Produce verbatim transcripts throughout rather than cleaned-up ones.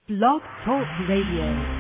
Blog Talk Radio.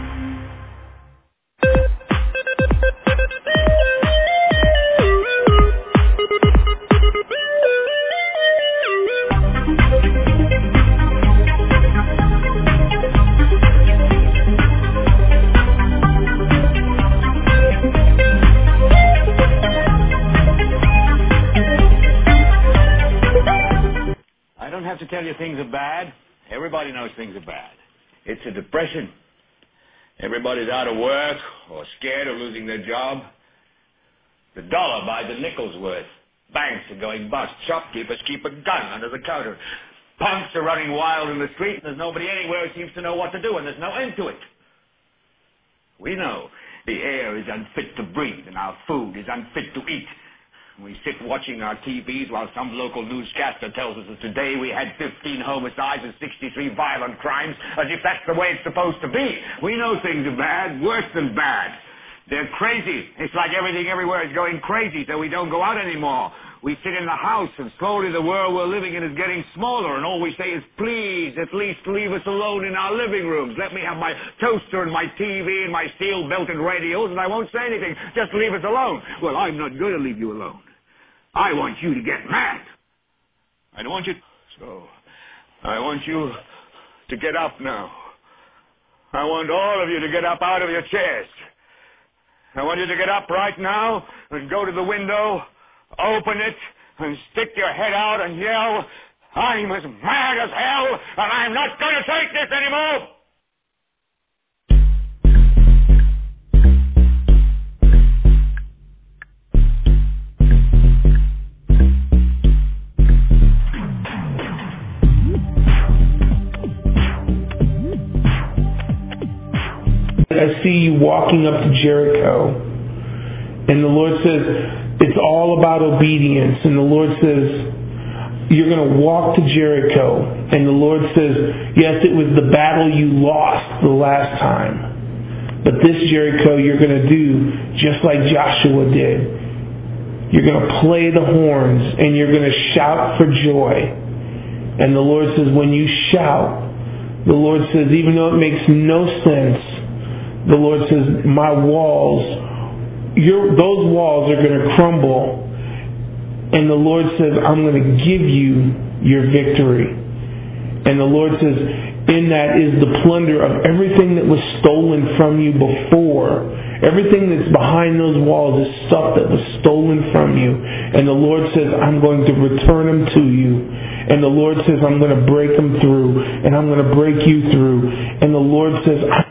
I don't have to tell you things are bad. Everybody knows things are bad. It's a depression. Everybody's out of work or scared of losing their job. The dollar buys a nickel's worth. Banks are going bust. Shopkeepers keep a gun under the counter. Punks are running wild in the street, and there's nobody anywhere who seems to know what to do, and there's no end to it. We know the air is unfit to breathe, and our food is unfit to eat. We sit watching our T Vs while some local newscaster tells us that today we had fifteen homicides and sixty-three violent crimes, as if that's the way it's supposed to be. We know things are bad, worse than bad. They're crazy. It's like everything everywhere is going crazy, so we don't go out anymore. We sit in the house, and slowly the world we're living in is getting smaller, and all we say is, please, at least leave us alone in our living rooms. Let me have my toaster and my T V and my steel-belted radios, and I won't say anything. Just leave us alone. Well, I'm not going to leave you alone. I want you to get mad. I don't want you... So, I want you to get up now. I want all of you to get up out of your chairs. I want you to get up right now and go to the window, open it, and stick your head out and yell, I'm as mad as hell, and I'm not going to take this anymore! I see you walking up to Jericho, and the Lord says, it's all about obedience, and the Lord says, you're going to walk to Jericho, and the Lord says, yes, it was the battle you lost the last time, but this Jericho you're going to do just like Joshua did. You're going to play the horns, and you're going to shout for joy, and the Lord says, when you shout, the Lord says, even though it makes no sense, the Lord says, my walls, your, those walls are going to crumble. And the Lord says, I'm going to give you your victory. And the Lord says, in that is the plunder of everything that was stolen from you before. Everything that's behind those walls is stuff that was stolen from you. And the Lord says, I'm going to return them to you. And the Lord says, I'm going to break them through. And I'm going to break you through. And the Lord says, I'm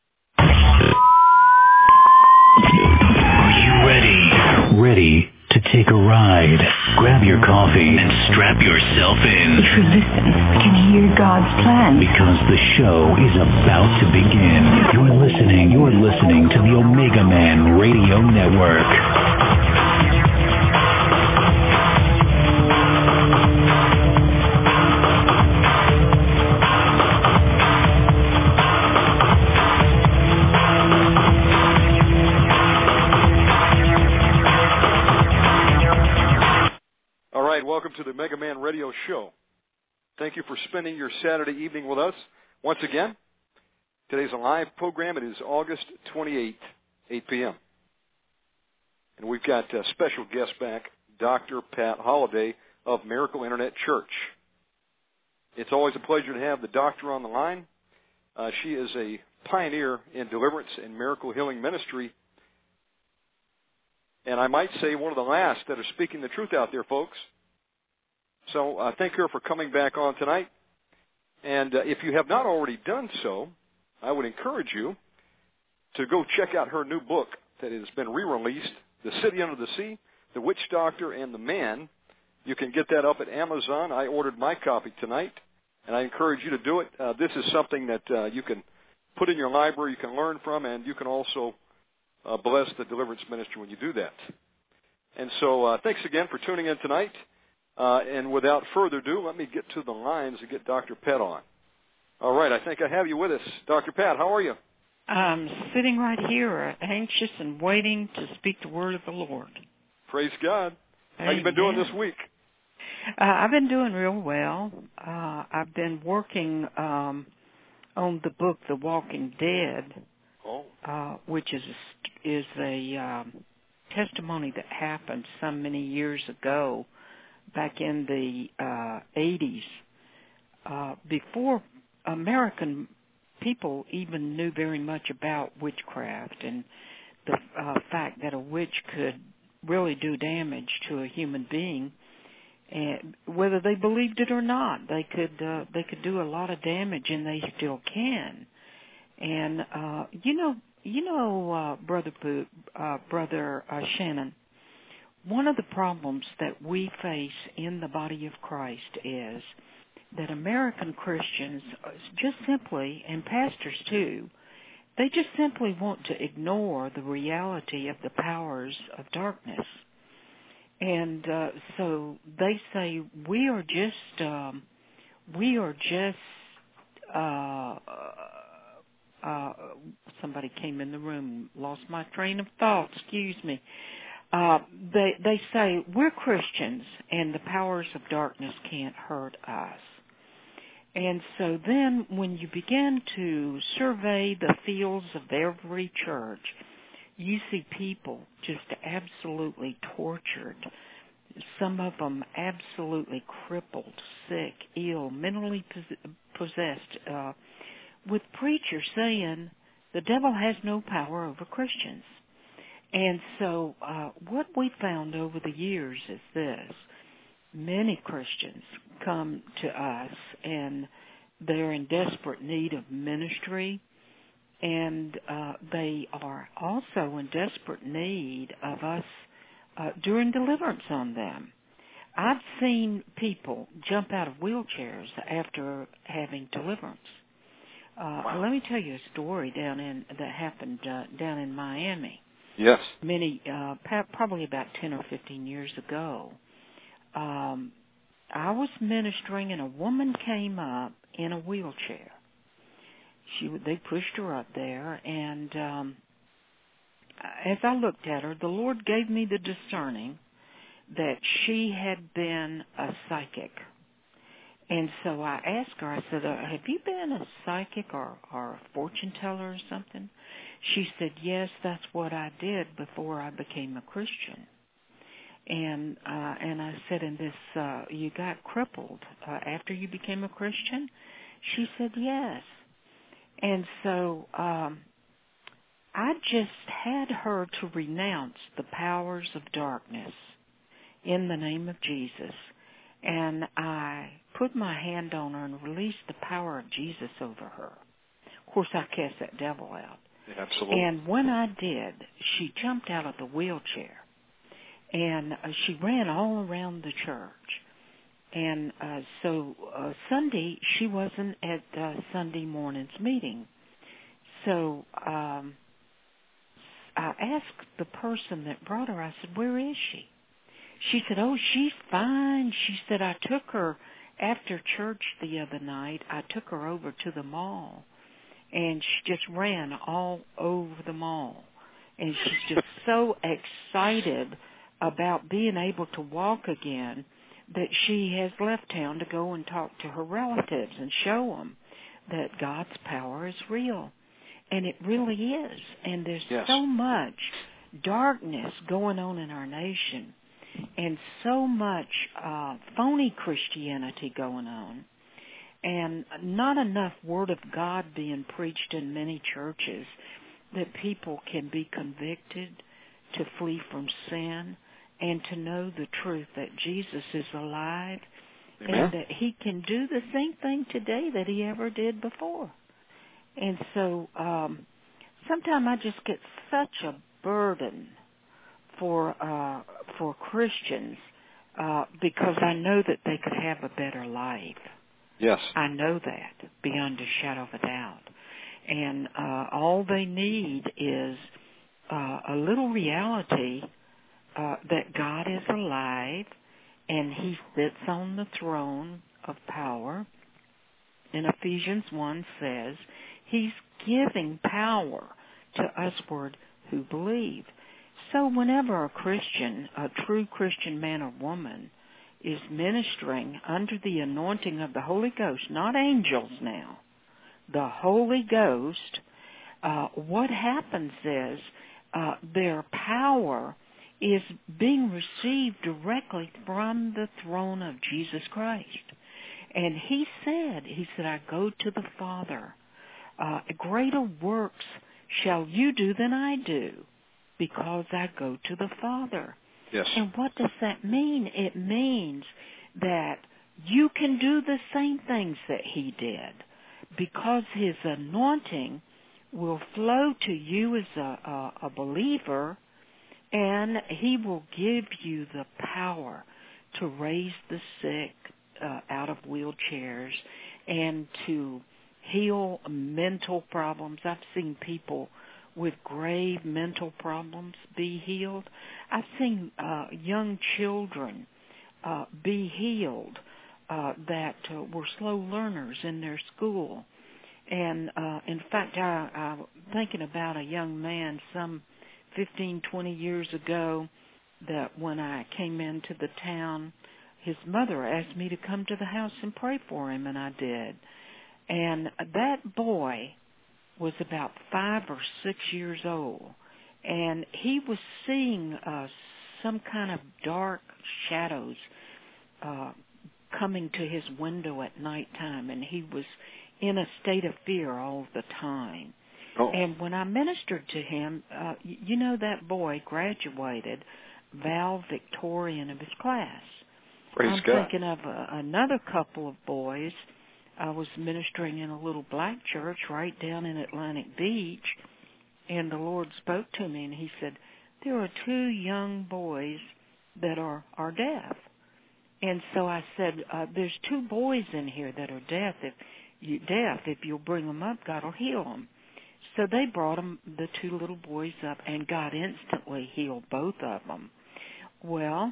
ready to take a ride. Grab your coffee and strap yourself in. If you listen, you can hear God's plan. Because the show is about to begin. You're listening, you're listening to the Omega Man Radio Network. Welcome to the Mega Man Radio Show. Thank you for spending your Saturday evening with us. Once again, today's a live program. It is August twenty-eighth, eight p.m. And we've got a special guest back, Doctor Pat Holliday of Miracle Internet Church. It's always a pleasure to have the doctor on the line. Uh, she is a pioneer in deliverance and miracle healing ministry. And I might say one of the last that are speaking the truth out there, folks. So uh, thank her for coming back on tonight. And uh, if you have not already done so, I would encourage you to go check out her new book that has been re-released, The City Under the Sea, The Witch Doctor, and the Man. You can get that up at Amazon. I ordered my copy tonight, and I encourage you to do it. Uh, this is something that uh, you can put in your library, you can learn from, and you can also uh, bless the deliverance ministry when you do that. And so uh, thanks again for tuning in tonight. Uh, and without further ado, let me get to the lines and get Doctor Pat on. All right, I think I have you with us. Doctor Pat, how are you? I'm sitting right here, anxious and waiting to speak the word of the Lord. Praise God. How you been doing this week? Uh, I've been doing real well. Uh, I've been working um, on the book The Walking Dead, oh. uh, which is a, is a um, testimony that happened some many years ago, back in the uh, eighties, uh, before American people even knew very much about witchcraft and the uh, fact that a witch could really do damage to a human being. And whether they believed it or not, they could uh, they could do a lot of damage, and they still can. And uh, you know, you know, uh, brother Bo- uh, brother uh, Shannon, one of the problems that we face in the body of Christ is that American Christians just simply, and pastors too, they just simply want to ignore the reality of the powers of darkness. And uh, so they say, we are just, um, we are just, uh, uh, somebody came in the room, lost my train of thought, excuse me. Uh, they, they say, we're Christians and the powers of darkness can't hurt us. And so then when you begin to survey the fields of every church, you see people just absolutely tortured, some of them absolutely crippled, sick, ill, mentally possessed, uh, with preachers saying the devil has no power over Christians. And so uh, what we found over the years is this. Many Christians come to us and they're in desperate need of ministry, and uh, they are also in desperate need of us uh, doing deliverance on them. I've seen people jump out of wheelchairs after having deliverance. Uh, wow. Let me tell you a story down in that happened uh, down in Miami. Yes. Many, uh, probably about ten or fifteen years ago. Um, I was ministering, and a woman came up in a wheelchair. She, they pushed her up there, and um, as I looked at her, the Lord gave me the discerning that she had been a psychic. And so I asked her, I said, uh, have you been a psychic or, or a fortune teller or something? She said, yes, that's what I did before I became a Christian. And uh, and I said, and this, uh, you got crippled uh, after you became a Christian? She said, yes. And so um, I just had her to renounce the powers of darkness in the name of Jesus. And I put my hand on her and released the power of Jesus over her. Of course, I cast that devil out. Absolutely. And when I did, she jumped out of the wheelchair. And uh, she ran all around the church. And uh, so uh, Sunday, she wasn't at uh, Sunday morning's meeting. So um, I asked the person that brought her, I said, where is she? She said, oh, she's fine. She said, I took her after church the other night. I took her over to the mall. And she just ran all over the mall. And she's just so excited about being able to walk again that she has left town to go and talk to her relatives and show them that God's power is real. And it really is. And there's yes. so much darkness going on in our nation and so much uh, phony Christianity going on and not enough Word of God being preached in many churches that people can be convicted to flee from sin and to know the truth that Jesus is alive. Amen. And that he can do the same thing today that he ever did before. And so um, sometimes I just get such a burden for uh, for Christians uh, because I know that they could have a better life. Yes. I know that beyond a shadow of a doubt. And uh, all they need is uh, a little reality uh, that God is alive and he sits on the throne of power. And Ephesians one says he's giving power to usward who believe. So whenever a Christian, a true Christian man or woman, is ministering under the anointing of the Holy Ghost, not angels now, the Holy Ghost, uh, what happens is uh, their power is being received directly from the throne of Jesus Christ. And he said, he said, I go to the Father. Uh, greater works shall you do than I do, because I go to the Father. Yes. And what does that mean? It means that you can do the same things that he did, because his anointing will flow to you as a, a, a believer, and he will give you the power to raise the sick uh, out of wheelchairs and to heal mental problems. I've seen people with grave mental problems be healed. I've seen uh, young children uh, be healed uh, that uh, were slow learners in their school. And, uh, in fact, I, I'm thinking about a young man some fifteen, twenty years ago that when I came into the town, his mother asked me to come to the house and pray for him, and I did. And that boy was about five or six years old, and he was seeing uh, some kind of dark shadows uh, coming to his window at nighttime, and he was in a state of fear all the time. Oh. And when I ministered to him, uh, you know, that boy graduated valedictorian of his class. Praise I'm God. thinking of uh, another couple of boys. I was ministering in a little black church right down in Atlantic Beach, and the Lord spoke to me, and he said, there are two young boys that are, are deaf. And so I said, uh, there's two boys in here that are deaf. If you deaf, if you'll bring them up, God will heal them. So they brought them, the two little boys up, and God instantly healed both of them. Well,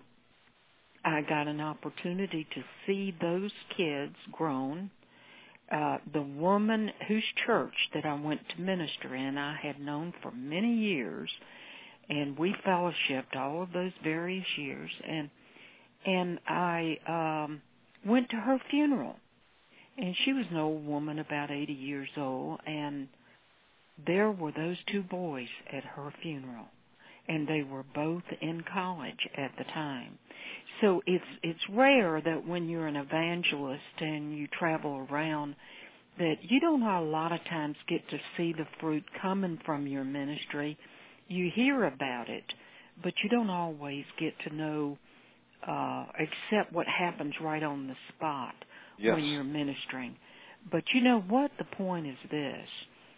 I got an opportunity to see those kids grown. Uh, the woman whose church that I went to minister in, I had known for many years, and we fellowshipped all of those various years, and and I um, went to her funeral, and she was an old woman, about eighty years old, and there were those two boys at her funeral, and they were both in college at the time. So it's it's rare that when you're an evangelist and you travel around that you don't a lot of times get to see the fruit coming from your ministry. You hear about it, but you don't always get to know uh, except what happens right on the spot yes. when you're ministering. But you know what? The point is this.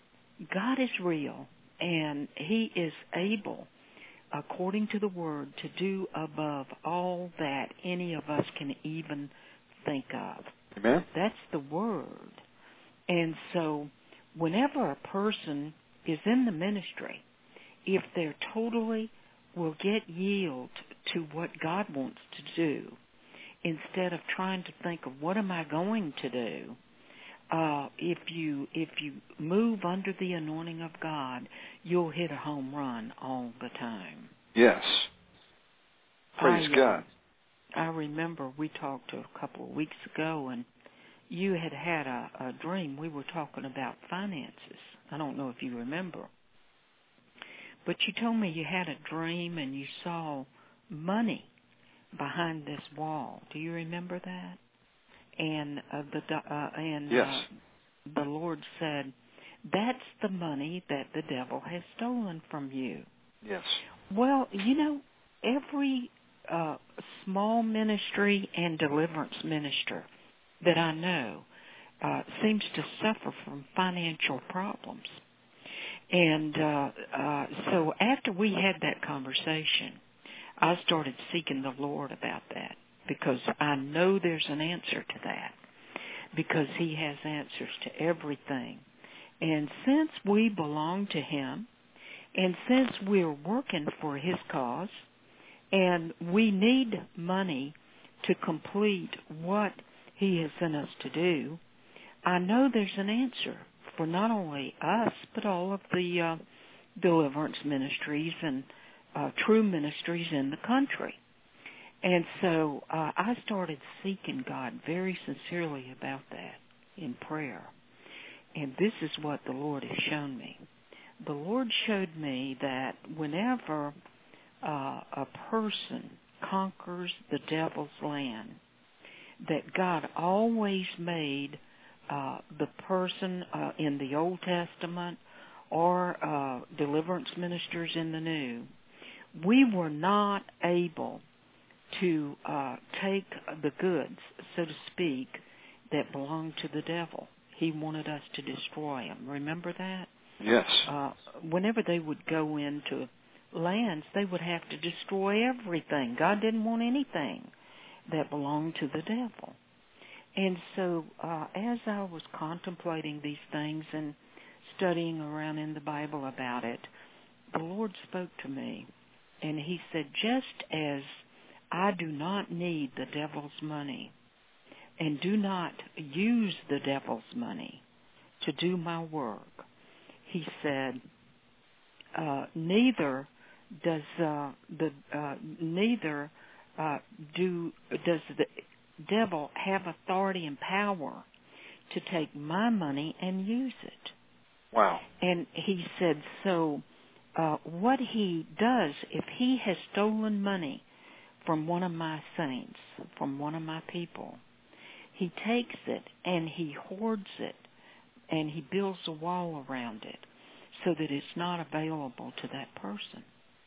God is real, and he is able, according to the Word, to do above all that any of us can even think of. Amen. That's the Word. And so whenever a person is in the ministry, if they're totally will get yield to what God wants to do, instead of trying to think of what am I going to do, Uh, if you if you move under the anointing of God, you'll hit a home run all the time. Yes. Praise I, God. Uh, I remember we talked a couple of weeks ago, and you had had a, a dream. We were talking about finances. I don't know if you remember. But you told me you had a dream and you saw money behind this wall. Do you remember that? And uh, the uh, and yes. uh, the Lord said, that's the money that the devil has stolen from you. Yes. Well, you know, every uh, small ministry and deliverance minister that I know uh, seems to suffer from financial problems. And uh, uh, so after we had that conversation, I started seeking the Lord about that, because I know there's an answer to that, because he has answers to everything. And since we belong to him, and since we're working for his cause, and we need money to complete what he has sent us to do, I know there's an answer for not only us, but all of the uh, deliverance ministries and uh, true ministries in the country. And so uh, I started seeking God very sincerely about that in prayer. And this is what the Lord has shown me. The Lord showed me that whenever uh, a person conquers the devil's land, that God always made uh, the person uh, in the Old Testament or uh, deliverance ministers in the New, we were not able to uh, take the goods, so to speak, that belonged to the devil. He wanted us to destroy them. Remember that? Yes. Uh, whenever they would go into lands, they would have to destroy everything. God didn't want anything that belonged to the devil. And so uh, as I was contemplating these things and studying around in the Bible about it, the Lord spoke to me, and he said, just as I do not need the devil's money and do not use the devil's money to do my work, he said, uh, neither does uh, the uh, neither uh, do does the devil have authority and power to take my money and use it. Wow. And he said, so uh, what he does, if he has stolen money from one of my saints, from one of my people, he takes it and he hoards it and he builds a wall around it so that it's not available to that person.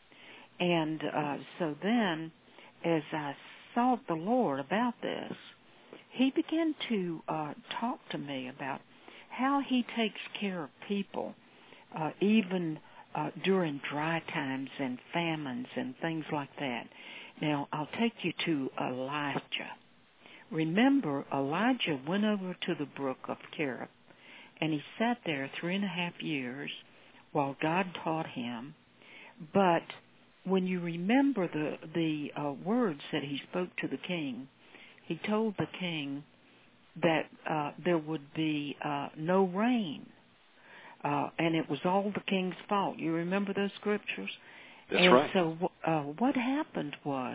And uh, so then, as I sought the Lord about this, he began to uh, talk to me about how he takes care of people, uh, even uh, during dry times and famines and things like that. Now, I'll take you to Elijah. Remember, Elijah went over to the brook of Cherith, and he sat there three and a half years while God taught him. But when you remember the the uh, words that he spoke to the king, he told the king that uh, there would be uh, no rain, uh, and it was all the king's fault. You remember those scriptures? That's and right. so uh, what happened was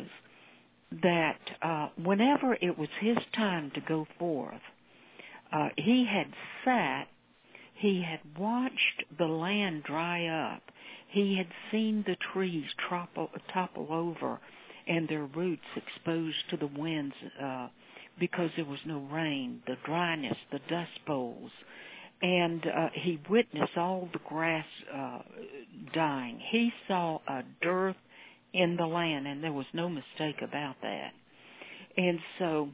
that uh, whenever it was his time to go forth, uh, he had sat, he had watched the land dry up. He had seen the trees topple, topple over and their roots exposed to the winds uh, because there was no rain, the dryness, the dust bowls. And uh, he witnessed all the grass uh, dying. He saw a dearth in the land, and there was no mistake about that. And so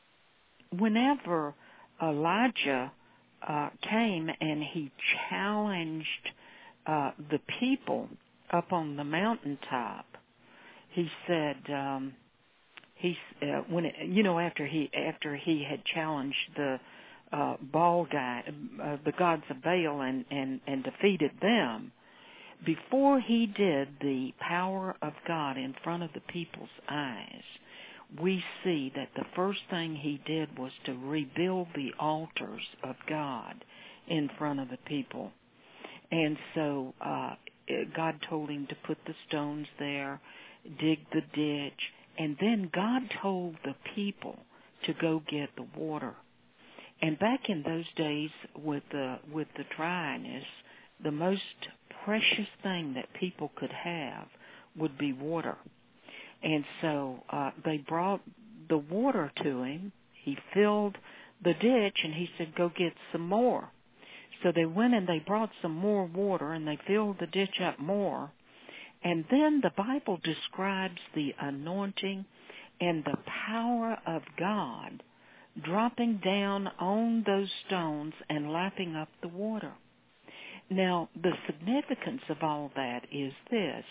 whenever Elijah uh, came and he challenged uh, the people up on the mountaintop, he said, um, he uh, when it, you know after he after he had challenged the uh, Baal guy, uh, the gods of Baal, and, and, and defeated them, before he did the power of God in front of the people's eyes, we see that the first thing he did was to rebuild the altars of God in front of the people. And so uh, God told him to put the stones there, dig the ditch, and then God told the people to go get the water. And back in those days with the, with the dryness, the most precious thing that people could have would be water. And so uh, they brought the water to him. He filled the ditch, and he said, go get some more. So they went and they brought some more water, and they filled the ditch up more. And then the Bible describes the anointing and the power of God dropping down on those stones and lapping up the water. Now, the significance of all that is this.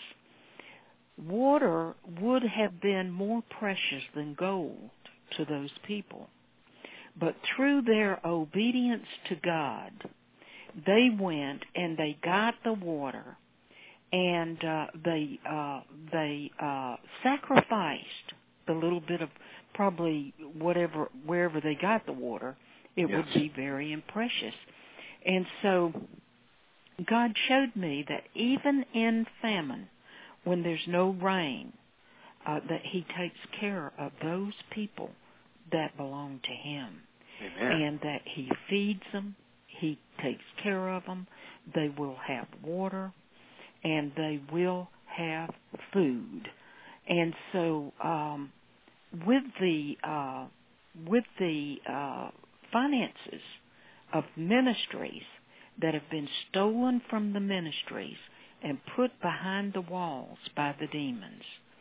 Water would have been more precious than gold to those people. But through their obedience to God, they went and they got the water, and uh, they uh, they uh, sacrificed the little bit of probably whatever wherever they got the water. It Yes. would be very precious. And so God showed me that even in famine, when there's no rain, uh, that he takes care of those people that belong to him. Amen. And that he feeds them, He takes care of them. They will have water, and they will have food. And so, um, with the uh, with the uh, finances of ministries that have been stolen from the ministries and put behind the walls by the demons,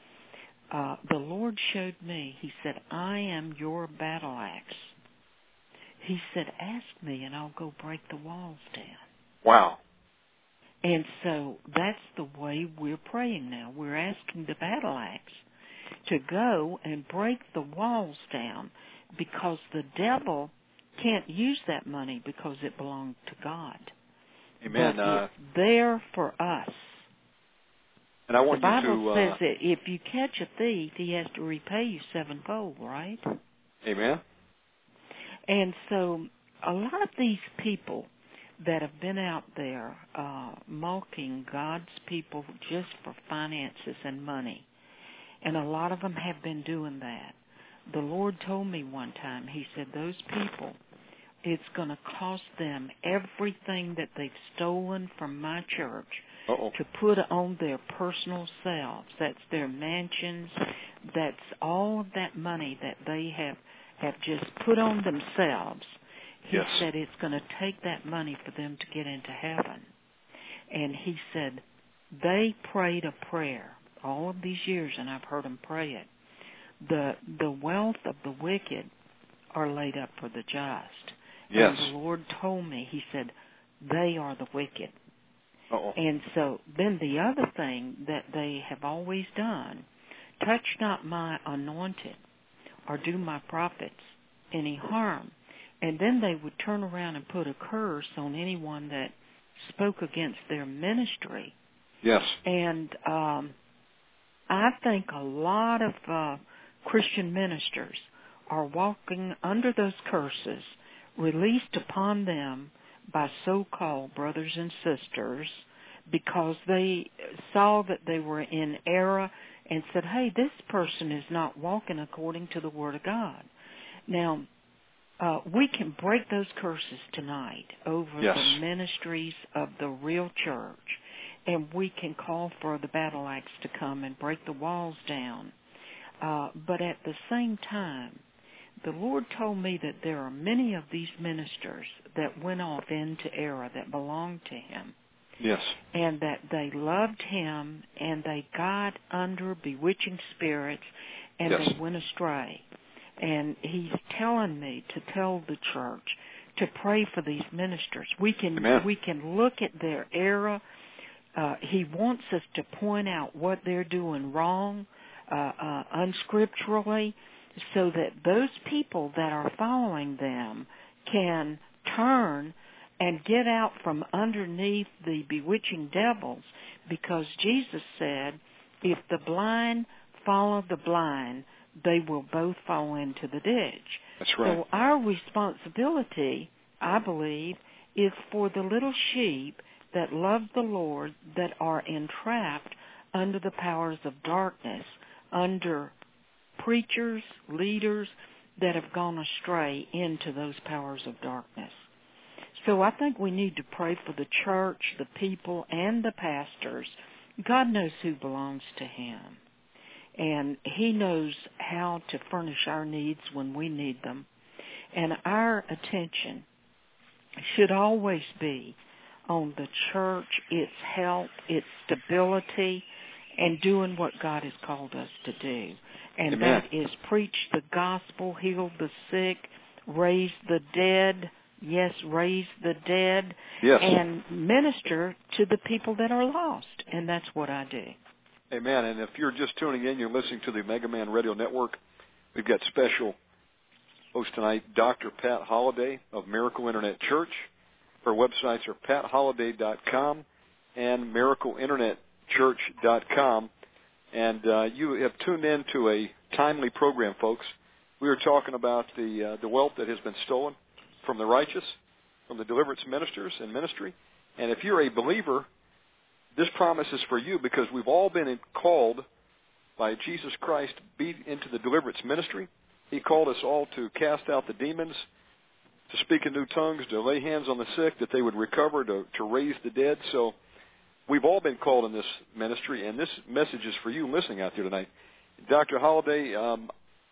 uh, the Lord showed me. He said, "I am your battle axe." He said, "Ask me, and I'll go break the walls down." Wow. And so that's the way we're praying now. We're asking the battle axe to go and break the walls down, because the devil can't use that money because it belonged to God. Amen. But Uh, it's there for us. and I want the you Bible to. Uh, says that if you catch a thief, he has to repay you sevenfold, right? Amen. And so a lot of these people that have been out there uh, mocking God's people just for finances and money, and a lot of them have been doing that. The Lord told me one time, He said, those people, it's going to cost them everything that they've stolen from my church Uh-oh. to put on their personal selves. That's their mansions. That's all of that money that they have, have just put on themselves. He Yes. said it's going to take that money for them to get into heaven. And He said they prayed a prayer all of these years, and I've heard them pray it. The the wealth of the wicked are laid up for the just. Yes. And the Lord told me, He said, they are the wicked. Uh-oh. And so then the other thing that they have always done, touch not my anointed, or do my prophets any harm. And then they would turn around and put a curse on anyone that spoke against their ministry. Yes. And um, I think a lot of uh, Christian ministers are walking under those curses released upon them by so-called brothers and sisters, because they saw that they were in error and said, hey, this person is not walking according to the Word of God. Now, uh, we can break those curses tonight over Yes. the ministries of the real church, and we can call for the battle axe to come and break the walls down. Uh, but at the same time, the Lord told me that there are many of these ministers that went off into error that belonged to Him. Yes. And that they loved Him, and they got under bewitching spirits, and Yes. they went astray. And He's telling me to tell the church to pray for these ministers. We can Amen. we can look at their error. Uh, he wants us to point out what they're doing wrong, uh, uh, unscripturally, so that those people that are following them can turn and get out from underneath the bewitching devils, because Jesus said, if the blind follow the blind, they will both fall into the ditch. That's right. So our responsibility, I believe, is for the little sheep that love the Lord, that are entrapped under the powers of darkness, under preachers, leaders that have gone astray into those powers of darkness. So I think we need to pray for the church, the people, and the pastors. God knows who belongs to Him, and He knows how to furnish our needs when we need them. And our attention should always be on the church, its health, its stability, and doing what God has called us to do. And Amen. that is preach the gospel, heal the sick, raise the dead, yes, raise the dead, Yes. and minister to the people that are lost. And that's what I do. Amen. And if you're just tuning in, you're listening to the Mega Man Radio Network. We've got special host tonight, Doctor Pat Holliday of Miracle Internet Church. Her websites are pat holliday dot com and miracle internet church dot com. And uh, you have tuned in to a timely program, folks. We are talking about the uh, the wealth that has been stolen from the righteous, from the deliverance ministers and ministry. And if you're a believer, this promise is for you, because we've all been called by Jesus Christ to be into the deliverance ministry. He called us all to cast out the demons, to speak in new tongues, to lay hands on the sick, that they would recover, to, to raise the dead. So we've all been called in this ministry, and this message is for you listening out there tonight. Doctor Holliday, um,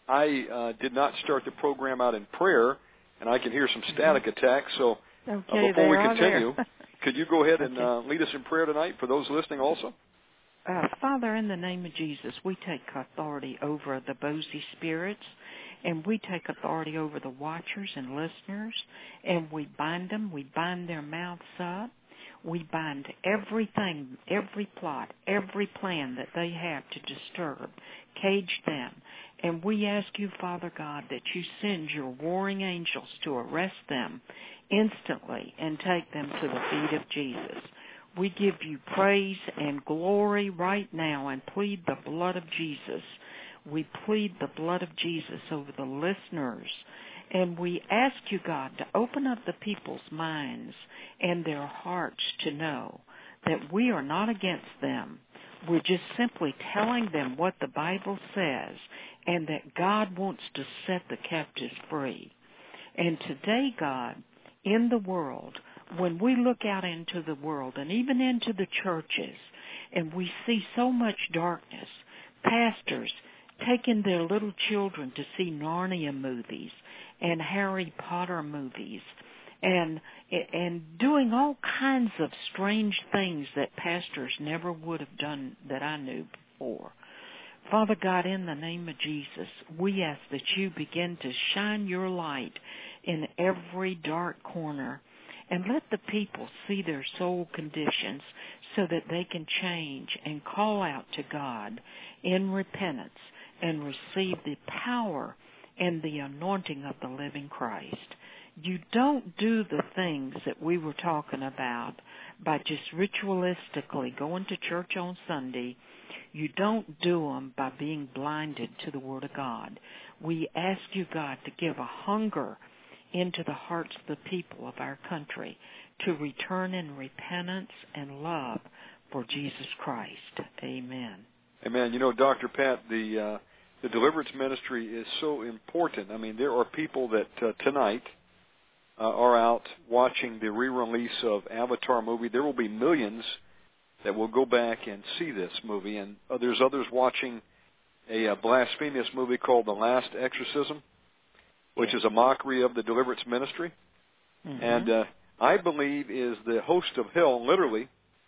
I uh, did not start the program out in prayer, and I can hear some static mm-hmm. attacks. So okay, uh, before we continue, there. could you go ahead and okay. uh, lead us in prayer tonight for those listening also? Uh, Father, in the name of Jesus, we take authority over the Bozy spirits, and we take authority over the watchers and listeners, and we bind them. We bind their mouths up. We bind everything, every plot, every plan that they have to disturb, cage them. And we ask you, Father God, that you send your warring angels to arrest them instantly and take them to the feet of Jesus. We give you praise and glory right now and plead the blood of Jesus. We plead the blood of Jesus over the listeners. And we ask you, God, to open up the people's minds and their hearts to know that we are not against them. We're just simply telling them what the Bible says and that God wants to set the captives free. And today, God, in the world, when we look out into the world and even into the churches and we see so much darkness, pastors taking their little children to see Narnia movies and Harry Potter movies and and doing all kinds of strange things that pastors never would have done that I knew before. Father God, in the name of Jesus, we ask that you begin to shine your light in every dark corner and let the people see their soul conditions so that they can change and call out to God in repentance and receive the power and the anointing of the living Christ. You don't do the things that we were talking about by just ritualistically going to church on Sunday. You don't do them by being blinded to the Word of God. We ask you, God, to give a hunger into the hearts of the people of our country to return in repentance and love for Jesus Christ. Amen. Amen. You know, Doctor Pat, the uh, the deliverance ministry is so important. I mean, there are people that uh, tonight uh, are out watching the re-release of Avatar movie. There will be millions that will go back and see this movie, and uh, there's others watching a, a blasphemous movie called The Last Exorcism, which is a mockery of the deliverance ministry. Mm-hmm. And uh, I believe is the host of hell literally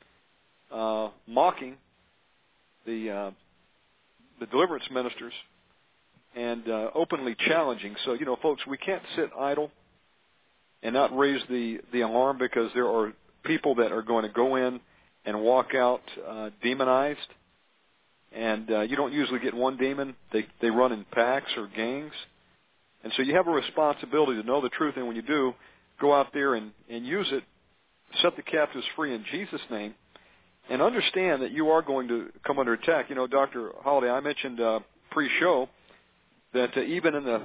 uh, mocking the uh, the deliverance ministers and uh, openly challenging. So, you know, folks, we can't sit idle and not raise the, the alarm, because there are people that are going to go in and walk out uh, demonized. And uh, you don't usually get one demon. They, they run in packs or gangs. And so you have a responsibility to know the truth, and when you do, go out there and, and use it, set the captives free in Jesus' name, and understand that you are going to come under attack. You know, Doctor Holliday, I mentioned uh, pre-show that uh, even in the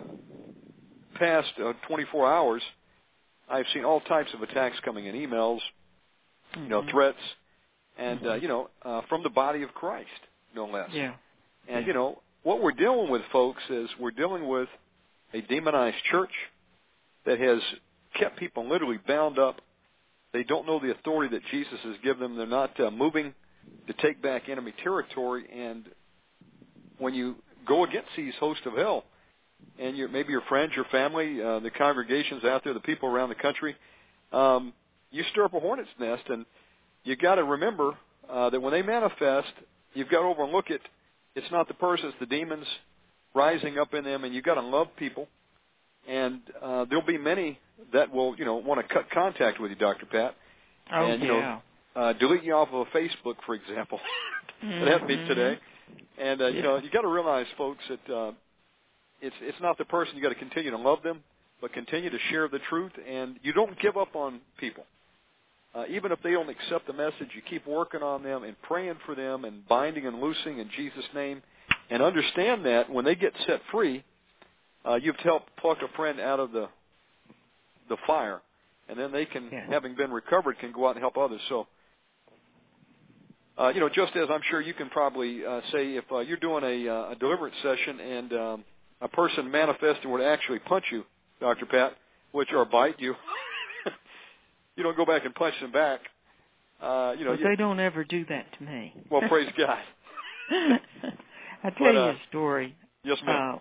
past uh, twenty-four hours, I've seen all types of attacks coming in, emails, mm-hmm. you know, threats, and, mm-hmm. uh, you know, uh, from the body of Christ, no less. Yeah. And, yeah. you know, what we're dealing with, folks, is we're dealing with a demonized church that has kept people literally bound up. They don't know the authority that Jesus has given them. They're not uh, moving to take back enemy territory. And when you go against these hosts of hell, and your, maybe your friends, your family, uh, the congregations out there, the people around the country, um, you stir up a hornet's nest. And you got to remember uh, that when they manifest, you've got to overlook it. It's not the person, it's the demons rising up in them, and you've got to love people. And uh, there'll be many that will, you know, want to cut contact with you, Doctor Pat. Oh, and, you yeah. know, uh, delete you off of Facebook, for example. Mm-hmm. That happened today. And, uh, yeah. you know, you got to realize, folks, that uh, it's it's not the person. You got to continue to love them, but continue to share the truth. And you don't give up on people. Uh, even if they don't accept the message, you keep working on them and praying for them and binding and loosing in Jesus' name. And understand that when they get set free, uh, you've helped pluck a friend out of the the fire, and then they can, yeah. having been recovered, can go out and help others. So, uh, you know, just as I'm sure you can probably uh, say, if uh, you're doing a, uh, a deliverance session and um, a person manifesting would actually punch you, Doctor Pat, which or bite you, you don't go back and punch them back. Uh, you know, well, you, they don't ever do that to me. Well, praise God. I'll tell but, you uh, a story. Yes, ma'am.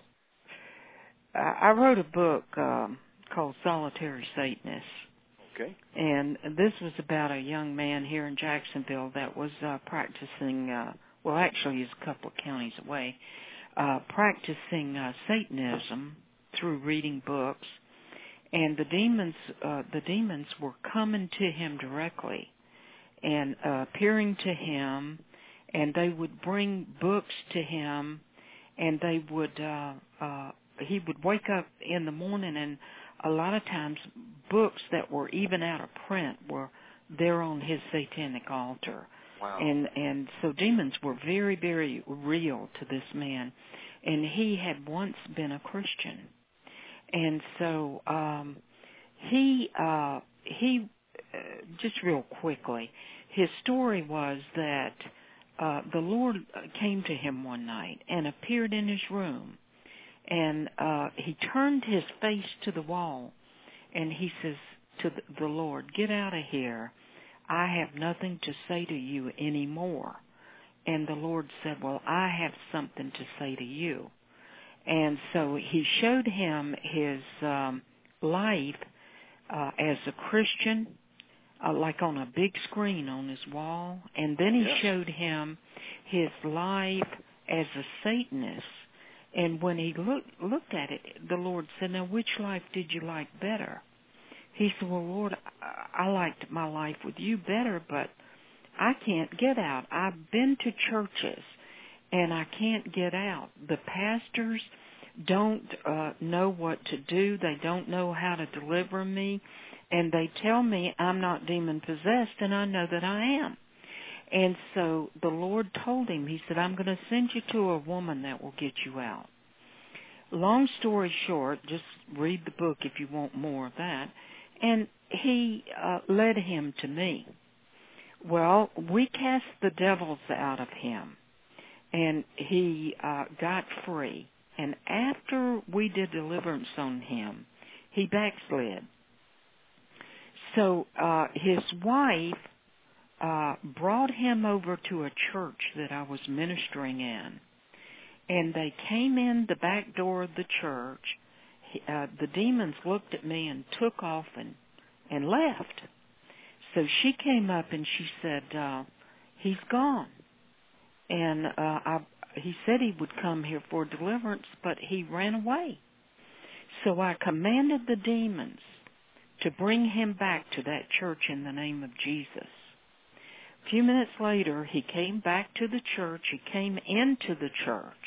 Uh, I wrote a book um, called Solitary Satanist. Okay. And this was about a young man here in Jacksonville that was uh, practicing, uh, well, actually he's a couple of counties away, uh, practicing uh, Satanism through reading books. And the demons, uh, the demons were coming to him directly and uh, appearing to him, and they would bring books to him, and they would, uh, uh, he would wake up in the morning, and a lot of times books that were even out of print were there on his satanic altar. Wow. And and so demons were very, very real to this man. And he had once been a Christian. And so um, he, uh, he uh, just real quickly, his story was that uh, the Lord came to him one night and appeared in his room. And uh, he turned his face to the wall, and he says to the Lord, "Get out of here. I have nothing to say to you anymore." And the Lord said, "Well, I have something to say to you." And so he showed him his um, life uh, as a Christian, uh, like on a big screen on his wall. And then he yes. showed him his life as a Satanist. And when he looked looked at it, the Lord said, "Now, which life did you like better?" He said, "Well, Lord, I, I liked my life with you better, but I can't get out. I've been to churches, and I can't get out. The pastors don't uh, know what to do. They don't know how to deliver me, and they tell me I'm not demon-possessed, and I know that I am." And so the Lord told him, he said, "I'm going to send you to a woman that will get you out." Long story short, just read the book if you want more of that. And he uh, led him to me. Well, we cast the devils out of him, and he uh, got free. And after we did deliverance on him, he backslid. So uh, his wife Uh, brought him over to a church that I was ministering in. And they came in the back door of the church. He, uh, the demons looked at me and took off and, and left. So she came up and she said, uh, "He's gone." And uh, I, he said he would come here for deliverance, but he ran away. So I commanded the demons to bring him back to that church in the name of Jesus. A few minutes later, he came back to the church. He came into the church.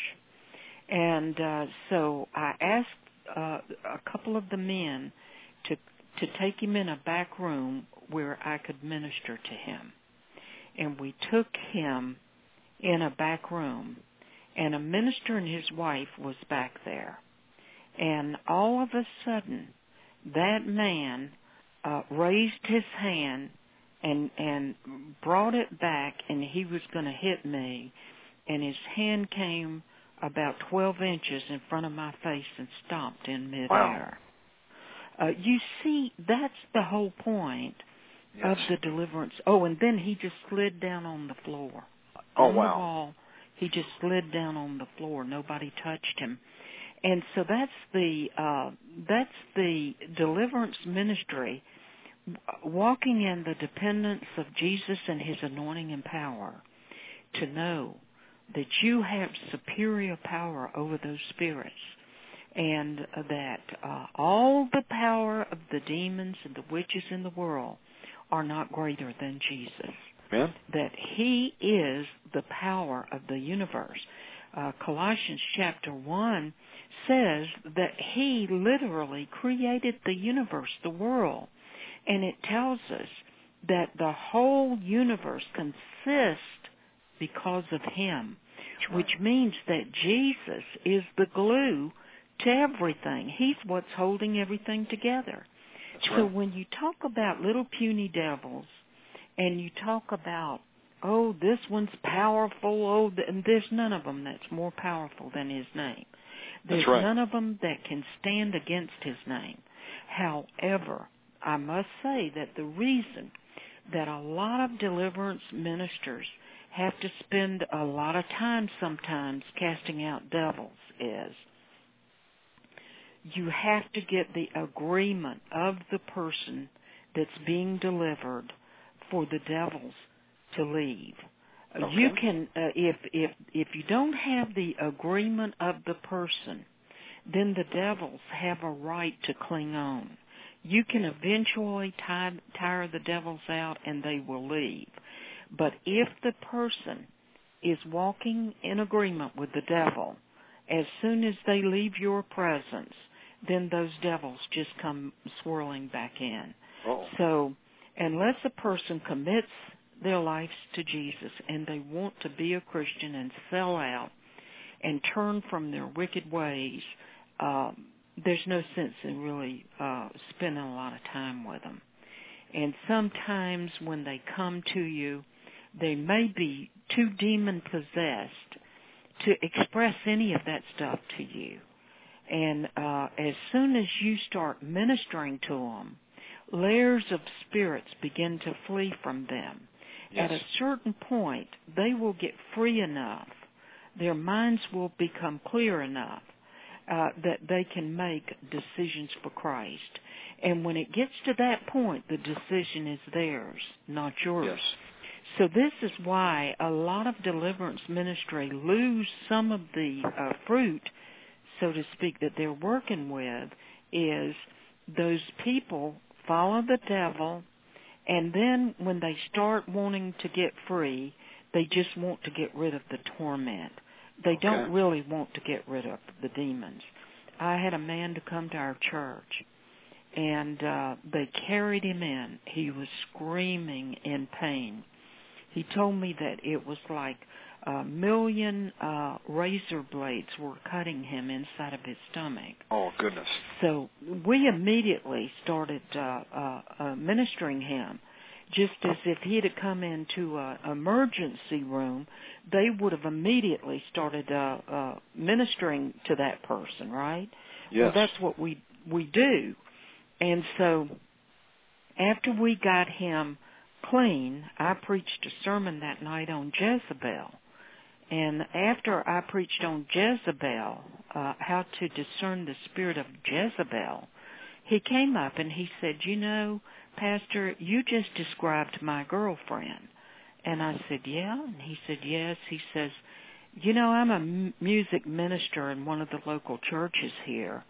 And uh, so I asked uh, a couple of the men to to take him in a back room where I could minister to him. And we took him in a back room. And a minister and his wife was back there. And all of a sudden, that man uh, raised his hand and and brought it back, and he was going to hit me, and his hand came about twelve inches in front of my face and stopped in midair. Wow. Uh, you see, that's the whole point yes. of the deliverance. Oh, and then he just slid down on the floor. Oh, on wow. the wall, he just slid down on the floor. Nobody touched him. And so that's the uh, that's the deliverance ministry, walking in the dependence of Jesus and his anointing and power, to know that you have superior power over those spirits, and that uh, all the power of the demons and the witches in the world are not greater than Jesus. Amen. That he is the power of the universe. Uh, Colossians chapter one says that he literally created the universe, the world. And it tells us that the whole universe consists because of him, right. which means that Jesus is the glue to everything. He's what's holding everything together. That's so right. when you talk about little puny devils, and you talk about, oh, this one's powerful, oh, and there's none of them that's more powerful than his name. There's That's right. none of them that can stand against his name. However, I must say that the reason that a lot of deliverance ministers have to spend a lot of time sometimes casting out devils is you have to get the agreement of the person that's being delivered for the devils to leave. Okay. You can, uh, if if if you don't have the agreement of the person, then the devils have a right to cling on. You can eventually tie, tire the devils out and they will leave. But if the person is walking in agreement with the devil, as soon as they leave your presence, then those devils just come swirling back in. Oh. So unless a person commits their lives to Jesus and they want to be a Christian and sell out and turn from their wicked ways, um, there's no sense in really uh, spending a lot of time with them. And sometimes when they come to you, they may be too demon-possessed to express any of that stuff to you. And uh, as soon as you start ministering to them, layers of spirits begin to flee from them. Yes. At a certain point, they will get free enough, their minds will become clear enough uh, that they can make decisions for Christ. And when it gets to that point, the decision is theirs, not yours. Yes. So this is why a lot of deliverance ministry lose some of the uh, fruit, so to speak, that they're working with, is those people follow the devil, and then when they start wanting to get free, they just want to get rid of the torment. They Okay. don't really want to get rid of the demons. I had a man to come to our church, and uh, they carried him in. He was screaming in pain. He told me that it was like a million uh, razor blades were cutting him inside of his stomach. Oh, goodness. So we immediately started uh, uh, uh, ministering him. Just as if he had come into an emergency room, they would have immediately started uh, uh, ministering to that person, right? Yes. Well, that's what we we do. And so after we got him clean, I preached a sermon that night on Jezebel. And after I preached on Jezebel, uh, how to discern the spirit of Jezebel, he came up and he said, you know, Pastor, you just described my girlfriend. And I said, yeah? And he said, yes. He says, you know, I'm a m- music minister in one of the local churches here.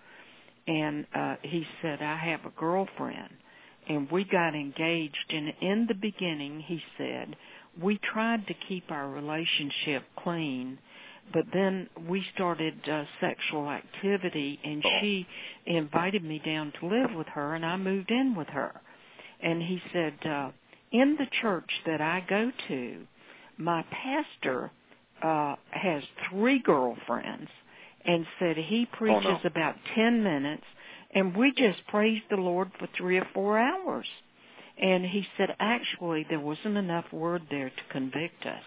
And uh, he said, I have a girlfriend. And we got engaged. And in the beginning, he said, we tried to keep our relationship clean, but then we started uh, sexual activity, and she invited me down to live with her, and I moved in with her. And he said, uh, in the church that I go to, my pastor uh, has three girlfriends, and said he preaches oh, no. about ten minutes, and we just praised the Lord for three or four hours. And he said, actually, there wasn't enough word there to convict us.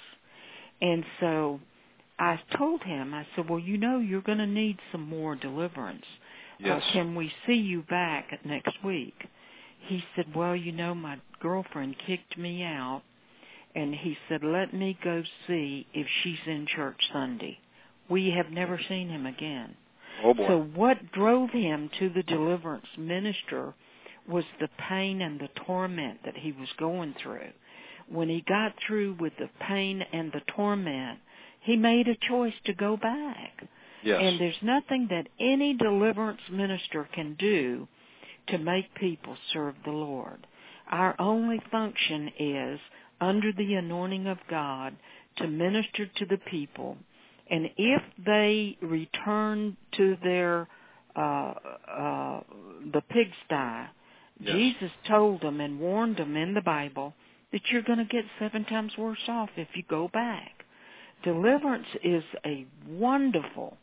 And so I told him, I said, well, you know, you're going to need some more deliverance. Yes. Uh, can we see you back next week? He said, well, you know, my girlfriend kicked me out, and he said, let me go see if she's in church Sunday. We have never seen him again. Oh, boy. So what drove him to the deliverance minister was the pain and the torment that he was going through. When he got through with the pain and the torment, he made a choice to go back. Yes. And there's nothing that any deliverance minister can do to make people serve the Lord. Our only function is, under the anointing of God, to minister to the people. And if they return to their uh, uh, the pigsty, yes. Jesus told them and warned them in the Bible that you're going to get seven times worse off if you go back. Deliverance is a wonderful,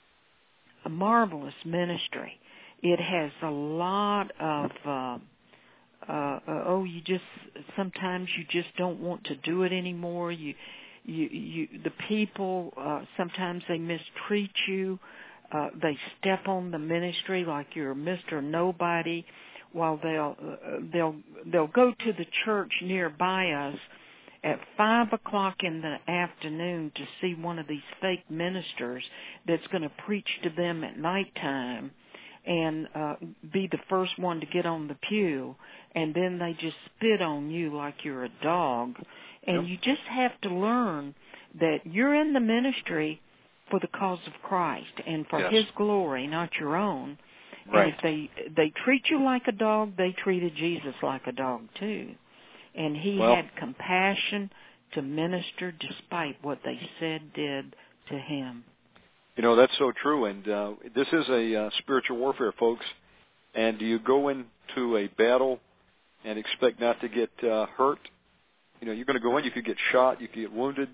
a marvelous ministry. It has a lot of, uh, uh, oh, you just, sometimes you just don't want to do it anymore. You, you, you, the people, uh, sometimes they mistreat you. uh, they step on the ministry like you're Mister Nobody, while they'll uh, they'll they'll go to the church nearby us at five o'clock in the afternoon to see one of these fake ministers that's going to preach to them at nighttime and uh, be the first one to get on the pew, and then they just spit on you like you're a dog. And yep. you just have to learn that you're in the ministry for the cause of Christ and for yes. His glory, not your own. Right. And if they, they treat you like a dog, they treated Jesus like a dog too. And He well, had compassion to minister despite what they said did to Him. You know, that's so true, and uh, this is a uh, spiritual warfare, folks. And do you go into a battle and expect not to get uh, hurt? You know, you're going to go in, you could get shot, you could get wounded,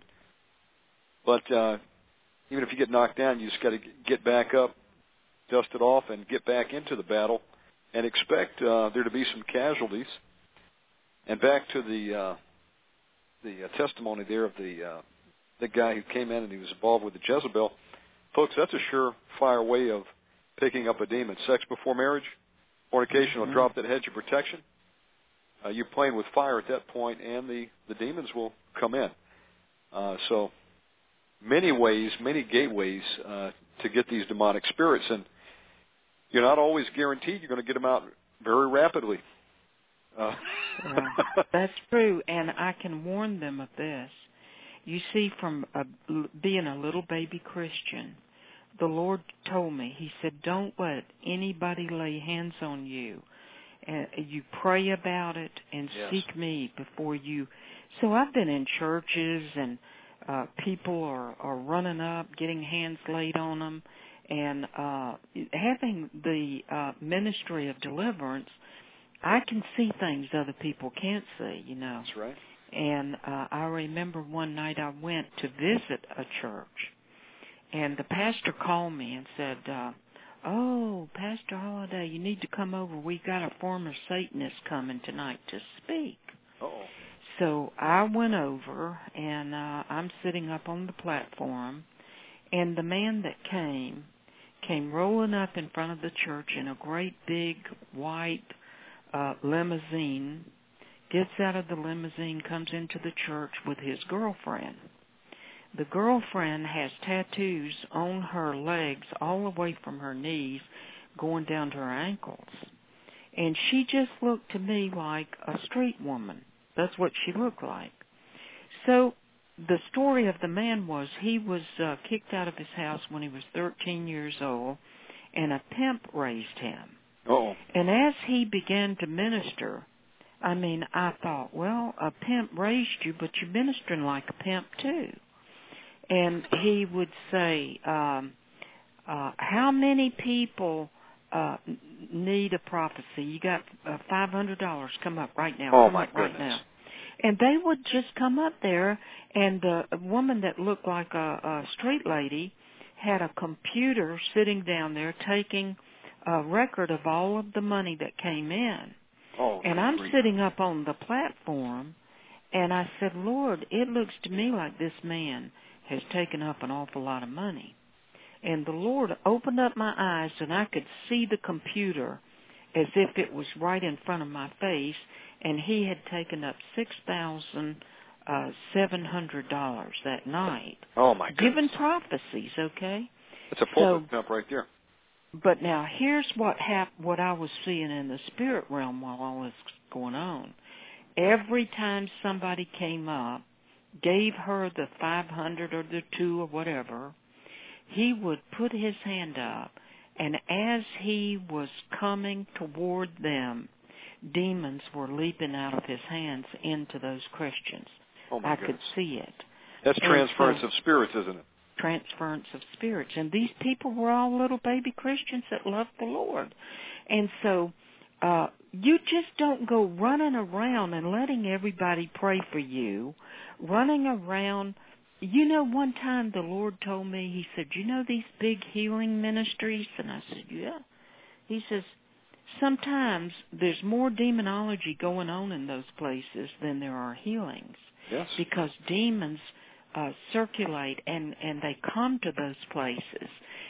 but uh, even if you get knocked down, you just got to get back up, dust it off, and get back into the battle, and expect uh, there to be some casualties. And back to the uh, the uh, testimony there of the uh, the guy who came in and he was involved with the Jezebel. Folks, that's a surefire way of picking up a demon. Sex before marriage, fornication mm-hmm. will drop that hedge of protection. Uh, you're playing with fire at that point, and the, the demons will come in. Uh, so many ways, many gateways uh, to get these demonic spirits, and you're not always guaranteed you're going to get them out very rapidly. Uh. yeah, that's true, and I can warn them of this. You see, from a, being a little baby Christian, the Lord told me, He said, don't let anybody lay hands on you. Uh, you pray about it and yes. seek me before you. So I've been in churches and uh, people are, are running up, getting hands laid on them, and uh, having the uh, ministry of deliverance, I can see things other people can't see, you know. That's right. And uh, I remember one night I went to visit a church, and the pastor called me and said, uh, oh, Pastor Holliday, you need to come over. We got a former Satanist coming tonight to speak. Uh-oh. So I went over, and uh, I'm sitting up on the platform, and the man that came came rolling up in front of the church in a great big white uh, limousine, gets out of the limousine, comes into the church with his girlfriend. The girlfriend has tattoos on her legs all the way from her knees going down to her ankles. And she just looked to me like a street woman. That's what she looked like. So the story of the man was he was uh, kicked out of his house when he was thirteen years old, and a pimp raised him. Uh-oh. And as he began to minister, I mean, I thought, well, a pimp raised you, but you're ministering like a pimp too. And he would say, um, uh, how many people uh, need a prophecy? You got uh, five hundred dollars. Come up right now. Oh, come my up right goodness. now. And they would just come up there, and the woman that looked like a, a street lady had a computer sitting down there taking a record of all of the money that came in. Oh, and I'm grief. sitting up on the platform, and I said, Lord, it looks to me like this man has taken up an awful lot of money. And the Lord opened up my eyes, and I could see the computer as if it was right in front of my face, and he had taken up six thousand seven hundred dollars that night. Oh, my goodness. Given prophecies, okay? That's a pulpit pimp right there. But now here's what hap- what I was seeing in the spirit realm while all this was going on. Every time somebody came up, gave her the five hundred or the two or whatever, he would put his hand up, and as he was coming toward them, demons were leaping out of his hands into those Christians. Oh my I goodness. could see it. That's And transference so, of spirits, isn't it? Transference of spirits. And these people were all little baby Christians that loved the Lord. And so uh, you just don't go running around and letting everybody pray for you, running around. You know, one time the Lord told me, He said, you know these big healing ministries? And I said, yeah. He says, sometimes there's more demonology going on in those places than there are healings. Yes. Because demons uh, circulate and, and they come to those places.